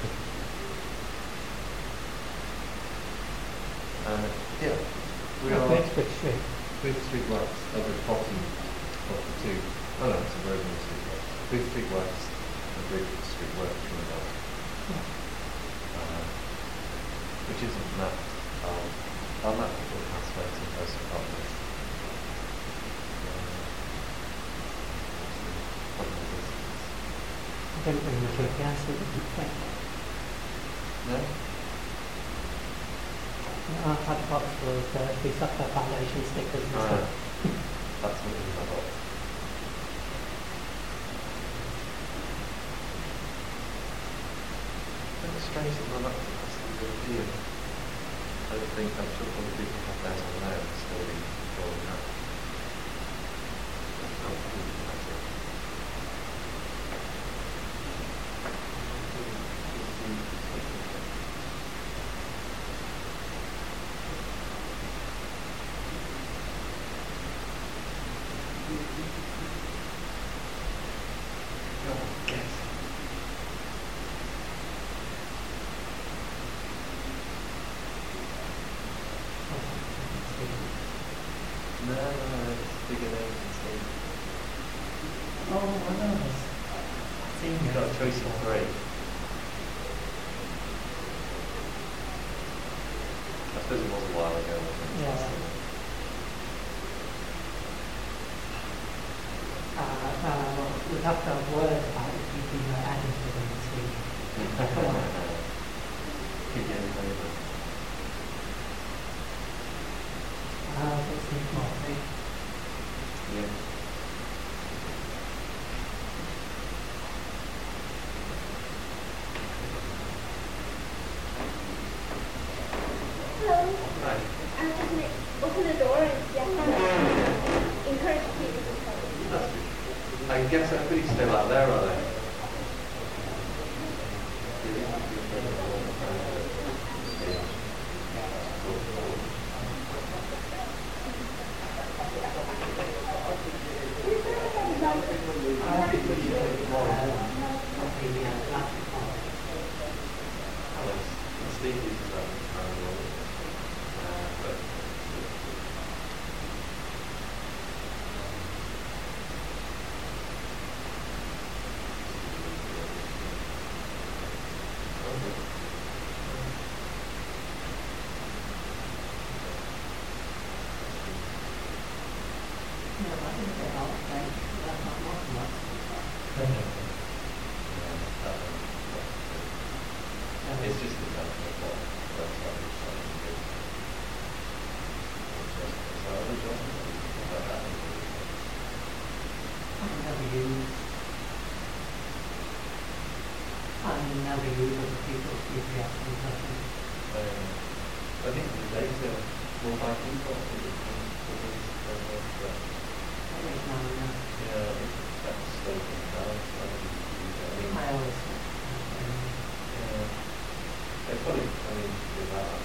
Yeah, we are Bridge Street. big street lights at the bottom of the two. Oh no, it's a very big street light. Big street lights, a big street work from the light. Which isn't mapped. Our map will translate to those apartments. I don't bring the GPS with me. No? Our type box was we stuck our foundation stickers and stuff. That's what it is about. It's strange that we're not European. I don't think I'm sure other people have theirs on there and still be going out. No, it's bigger than agency. Oh, I know this. You've got a choice of three. I suppose it was a while ago, wasn't it? Yeah. We'd have to have words about it if you've been added to them this week. Keep getting over. It's important. Yeah. Hello. Hi. I'm just going to open the door and encourage people to come. That's good. I guess everybody's still out there, are they? Steve uses that but it's just the kind of never use other people's GPS and stuff. I think the data will by default be yeah, that's stolen down. I always yeah. They probably do that.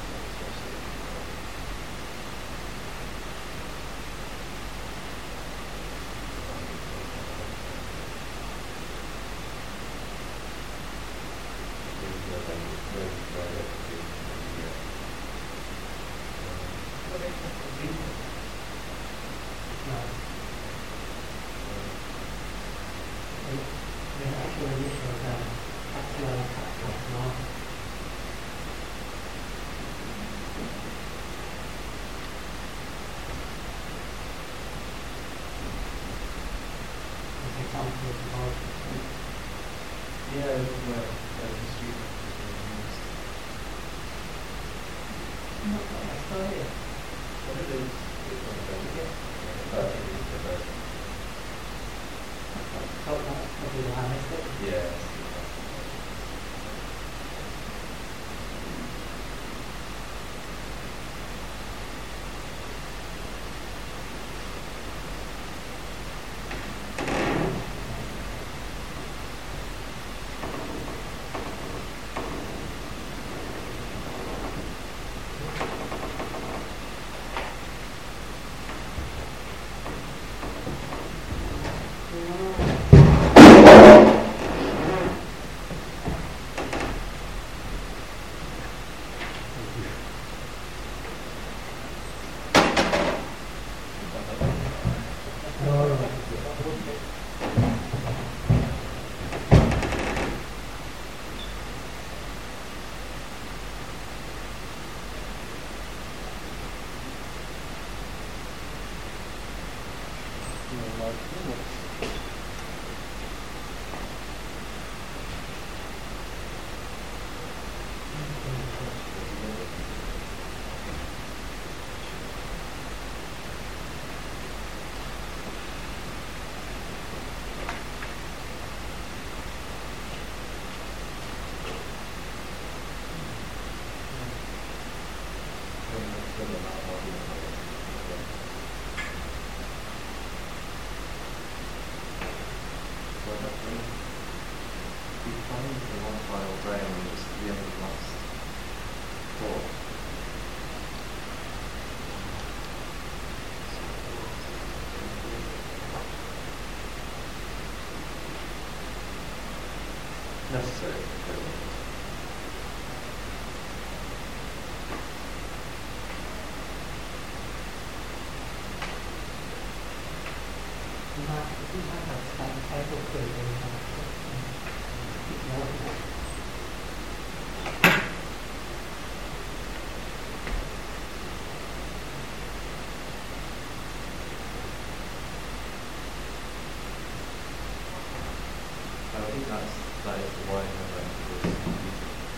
Yeah, the street What it is, it's one of those. Yes. keep playing for one final day and we're just at the end of the last thought. Necessary. I think that is why I went to this meeting.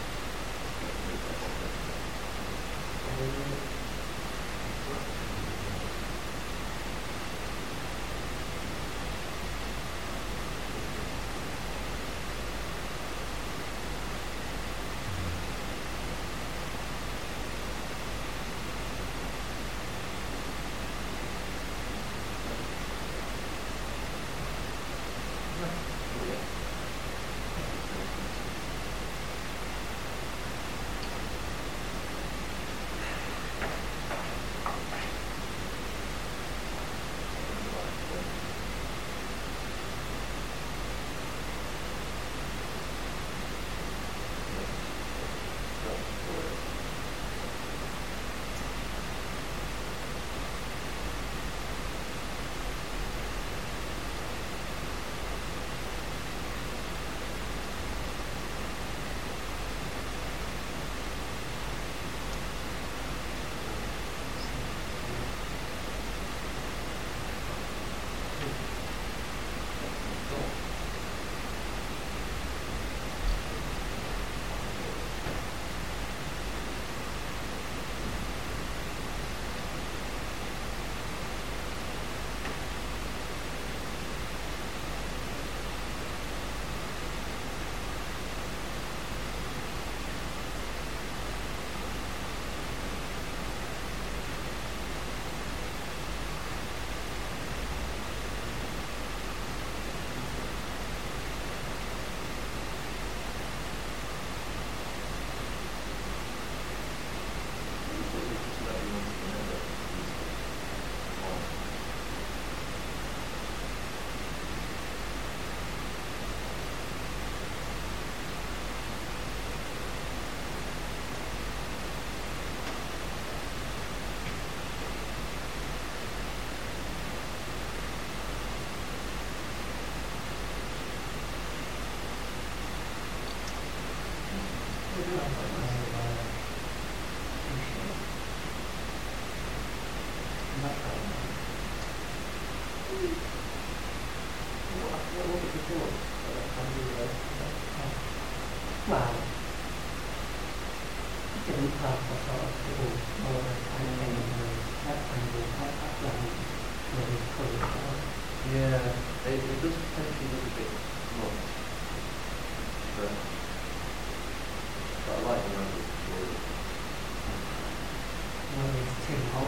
Yeah, it does potentially look a bit blunt, but I like the language for it. Well, it's too hot.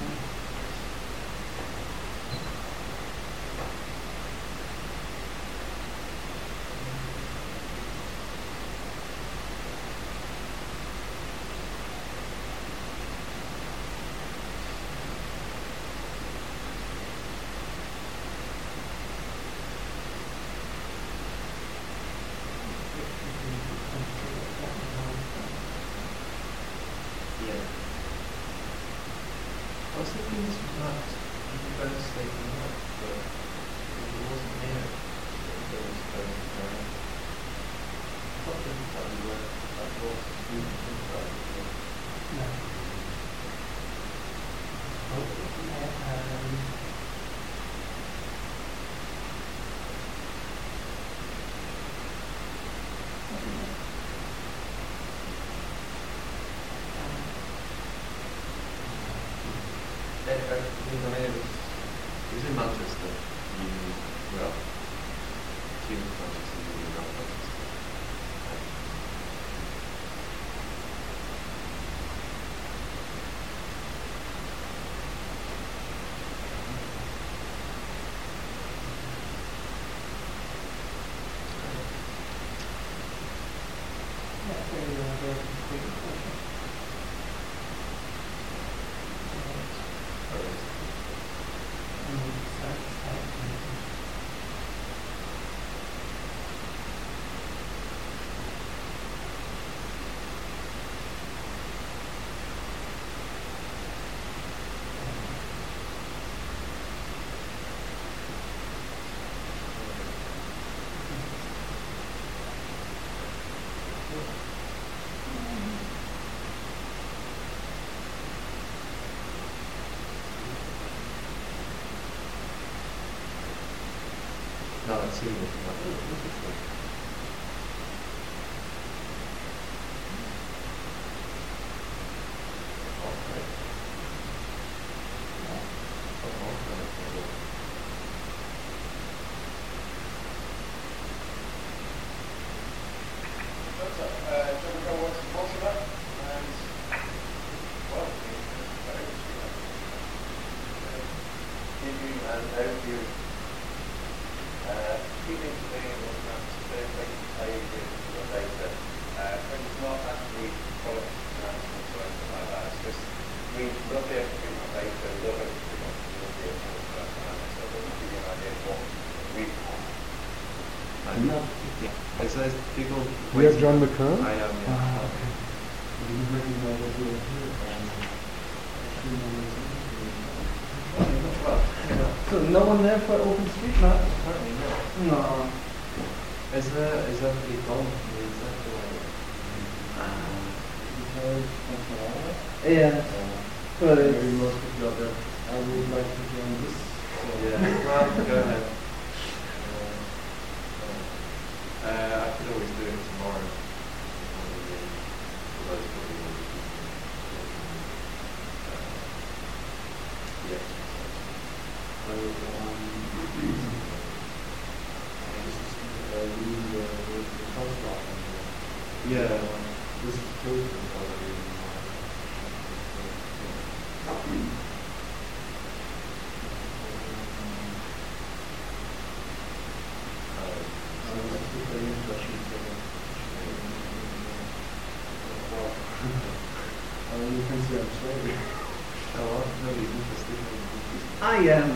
Yeah. I was thinking this was nice. You could go to sleep and work, but it wasn't here. It was going to go. I thought that we were like lots of students inside as well. No. It was in Manchester. Well, students Manchester, not Manchester. No, I've seen it. You are John McCurl? I am, yeah. Ah, okay. So no one there for OpenStreetMap? Apparently not. No. Is there the gone? Yeah. But it's... I would like to join this. Yeah, well, go ahead. I could always do it tomorrow. Yeah. This is true. You can see I'm sweating. Oh, nobody's interested. I am.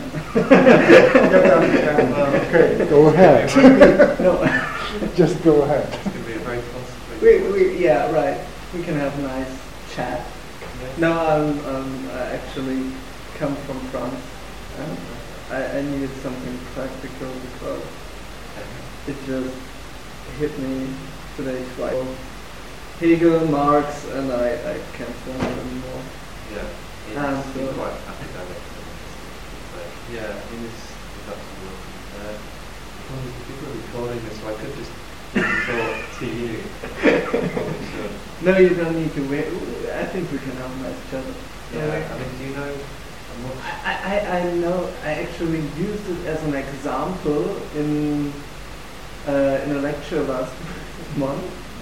Okay, go ahead. No. Just go ahead. It's going to be a very concentrated. Yeah, right. We can have a nice chat. Yeah. No, I actually come from France. I needed something practical because it just hit me today twice. Hegel, Marx, and I can't stand it anymore. Yeah, it's been quite academic. Yeah, it is absolutely. People are recording this, so I could just talk to you. No, you don't need to wait. I think we can have a nice chat. Yeah, I mean, do you know? I know. I actually used it as an example in a lecture last month.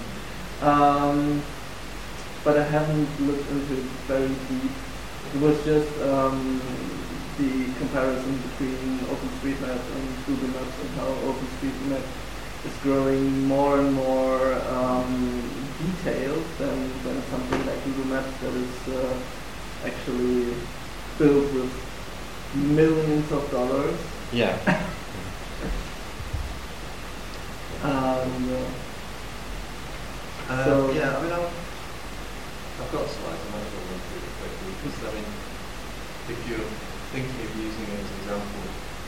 But I haven't looked into it very deep. It was just the comparison between OpenStreetMap and Google Maps and how OpenStreetMap is growing more and more detailed than something like Google Maps that is actually built with millions of dollars. Yeah. So yeah, I mean, I've got slides. I might as well run through it quickly because I mean, if you're thinking of using it as an example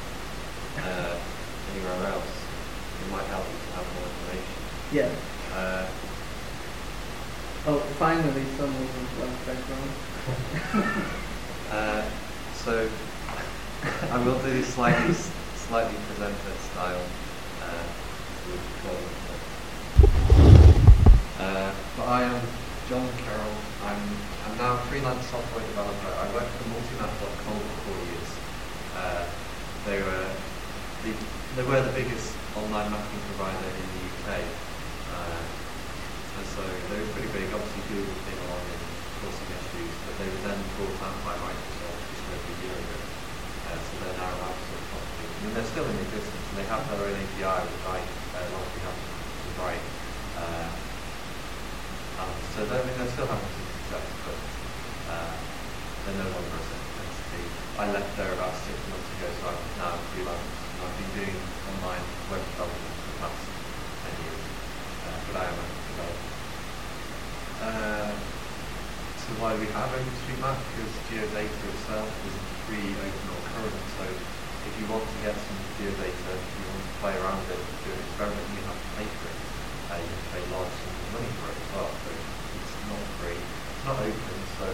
anywhere else, it might help you to have more information. Yeah. Oh, finally, someone with black background. So I will do this slightly presenter style. But I am John Carroll. I'm now a freelance software developer. I worked for multimap.com for 4 years. They were the biggest online mapping provider in the UK. And so they were pretty big. Obviously Google came along and caused some issues, but they were then brought out by Microsoft just over a year ago. So they're now an outsourced company. I mean, they're still in existence and they have their own API, which I largely have to write. So they're still having some success, but they're no longer a separate entity. I left there about 6 months ago, so I'm now freelance. And I've been doing online web development for the past 10 years, but I am a developer. So why do we have OpenStreetMap? Because geodata itself isn't free, open or current, so if you want to get some geodata, if you want to play around with it, do an experiment, you have to pay for it. You have to pay large sums of money for it as well, so it's not free. It's not open, so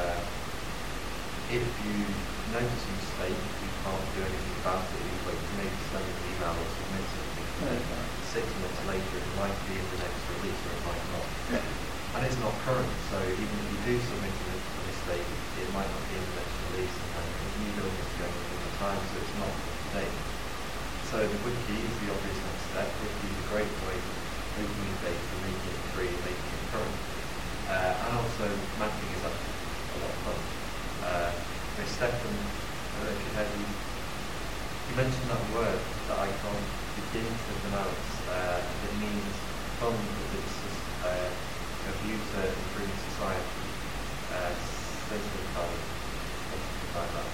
if you notice a mistake, you can't do anything about it. You maybe send an email or submit something. 6 months later, it might be in the next release or it might not. And it's not current, so even if you do submit a mistake, it might not be in the next release, and the new building is going on all the time, so it's not up to date. So the wiki is the obvious next step. Wiki is a great way of opening data, making it free, making it current. And also, mapping is actually a lot of fun. Stefan, I don't know if you had you mentioned that word that I can't begin to pronounce. It means fun, but it's just abused in improving society. Something like that.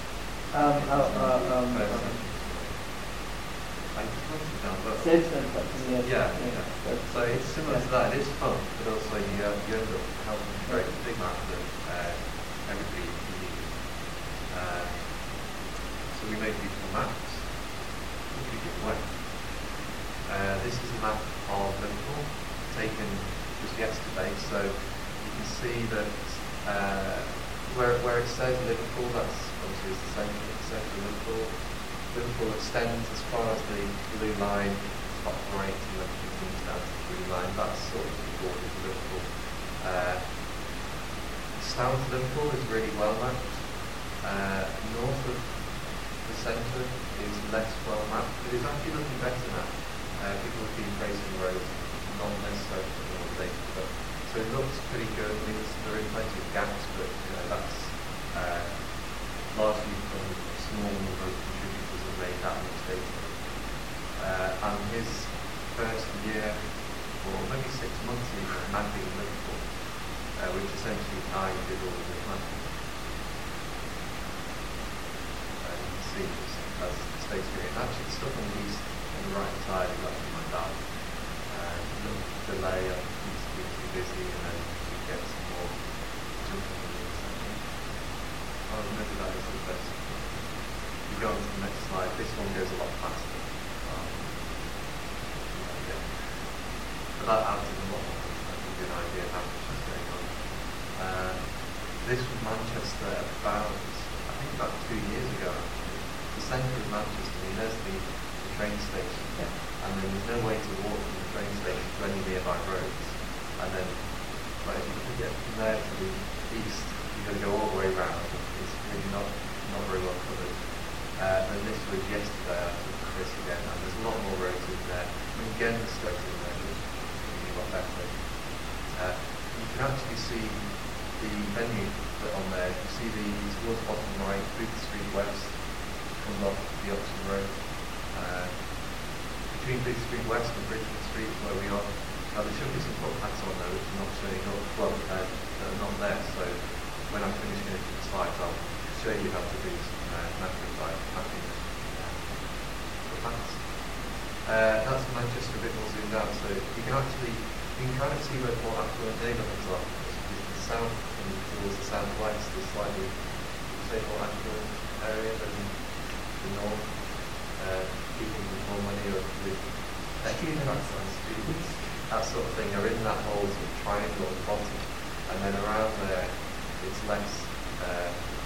I just wrote it down, but yeah. So it's similar to that. It is fun, but also you end up helping create a big map that everybody uses. So we made beautiful maps. Which we give away. This is a map of Liverpool, taken just yesterday. So you can see that where it says Liverpool, that's obviously the centre of Liverpool. Liverpool extends as far as the blue line, top right, and then continues down to the blue line. That's sort of the border of Liverpool. South of Liverpool is really well mapped. North of the centre is less well mapped, but it's actually looking better now. People have been tracing the roads, not necessarily for all the data, but so it looks pretty good. I mean, there are plenty of gaps, but that's largely from a small number of contributors have made that much data. And his first year, or maybe 6 months even, mapping Liverpool, which essentially I did all of the mapping. You can see as the space green. Actually, the stuff on the east, on the right side, is actually my dad. Little delay, I used to be too busy, and then you get some more jumping in the second. Oh, maybe that is the best. You go on to the next slide. This one goes a lot faster. But that adds a lot more. That gives you an idea of how much is going on. This was Manchester about 2 years ago, actually. The centre of Manchester, I mean, there's the train station, and then there's no way to walk from the train station to any nearby roads. And then, if you get from there to the east, you've got to go all the way round. It's really not very well covered. And this was yesterday, I took this again, and there's a lot more roads in there. I mean, again, the straight in there, which is really a lot better. You can actually see the venue put on there. You see towards the bottom right, Booth Street West comes off the Oxford Road. Between Booth Street West and Bridgewood Street, where we are, there should be some footpaths on there which are not showing up, that are not there. So when I'm finished going through the slides, I'll show you how to do some mapping footpaths. That's Manchester a bit more zoomed out, so you can kind of see where more affluent neighbourhoods are. The south and towards the southwest is slightly, say, more affluent area than the north. People with more money or with extra tracks on students, that sort of thing, are in that whole sort of triangle at the bottom, and then around there it's less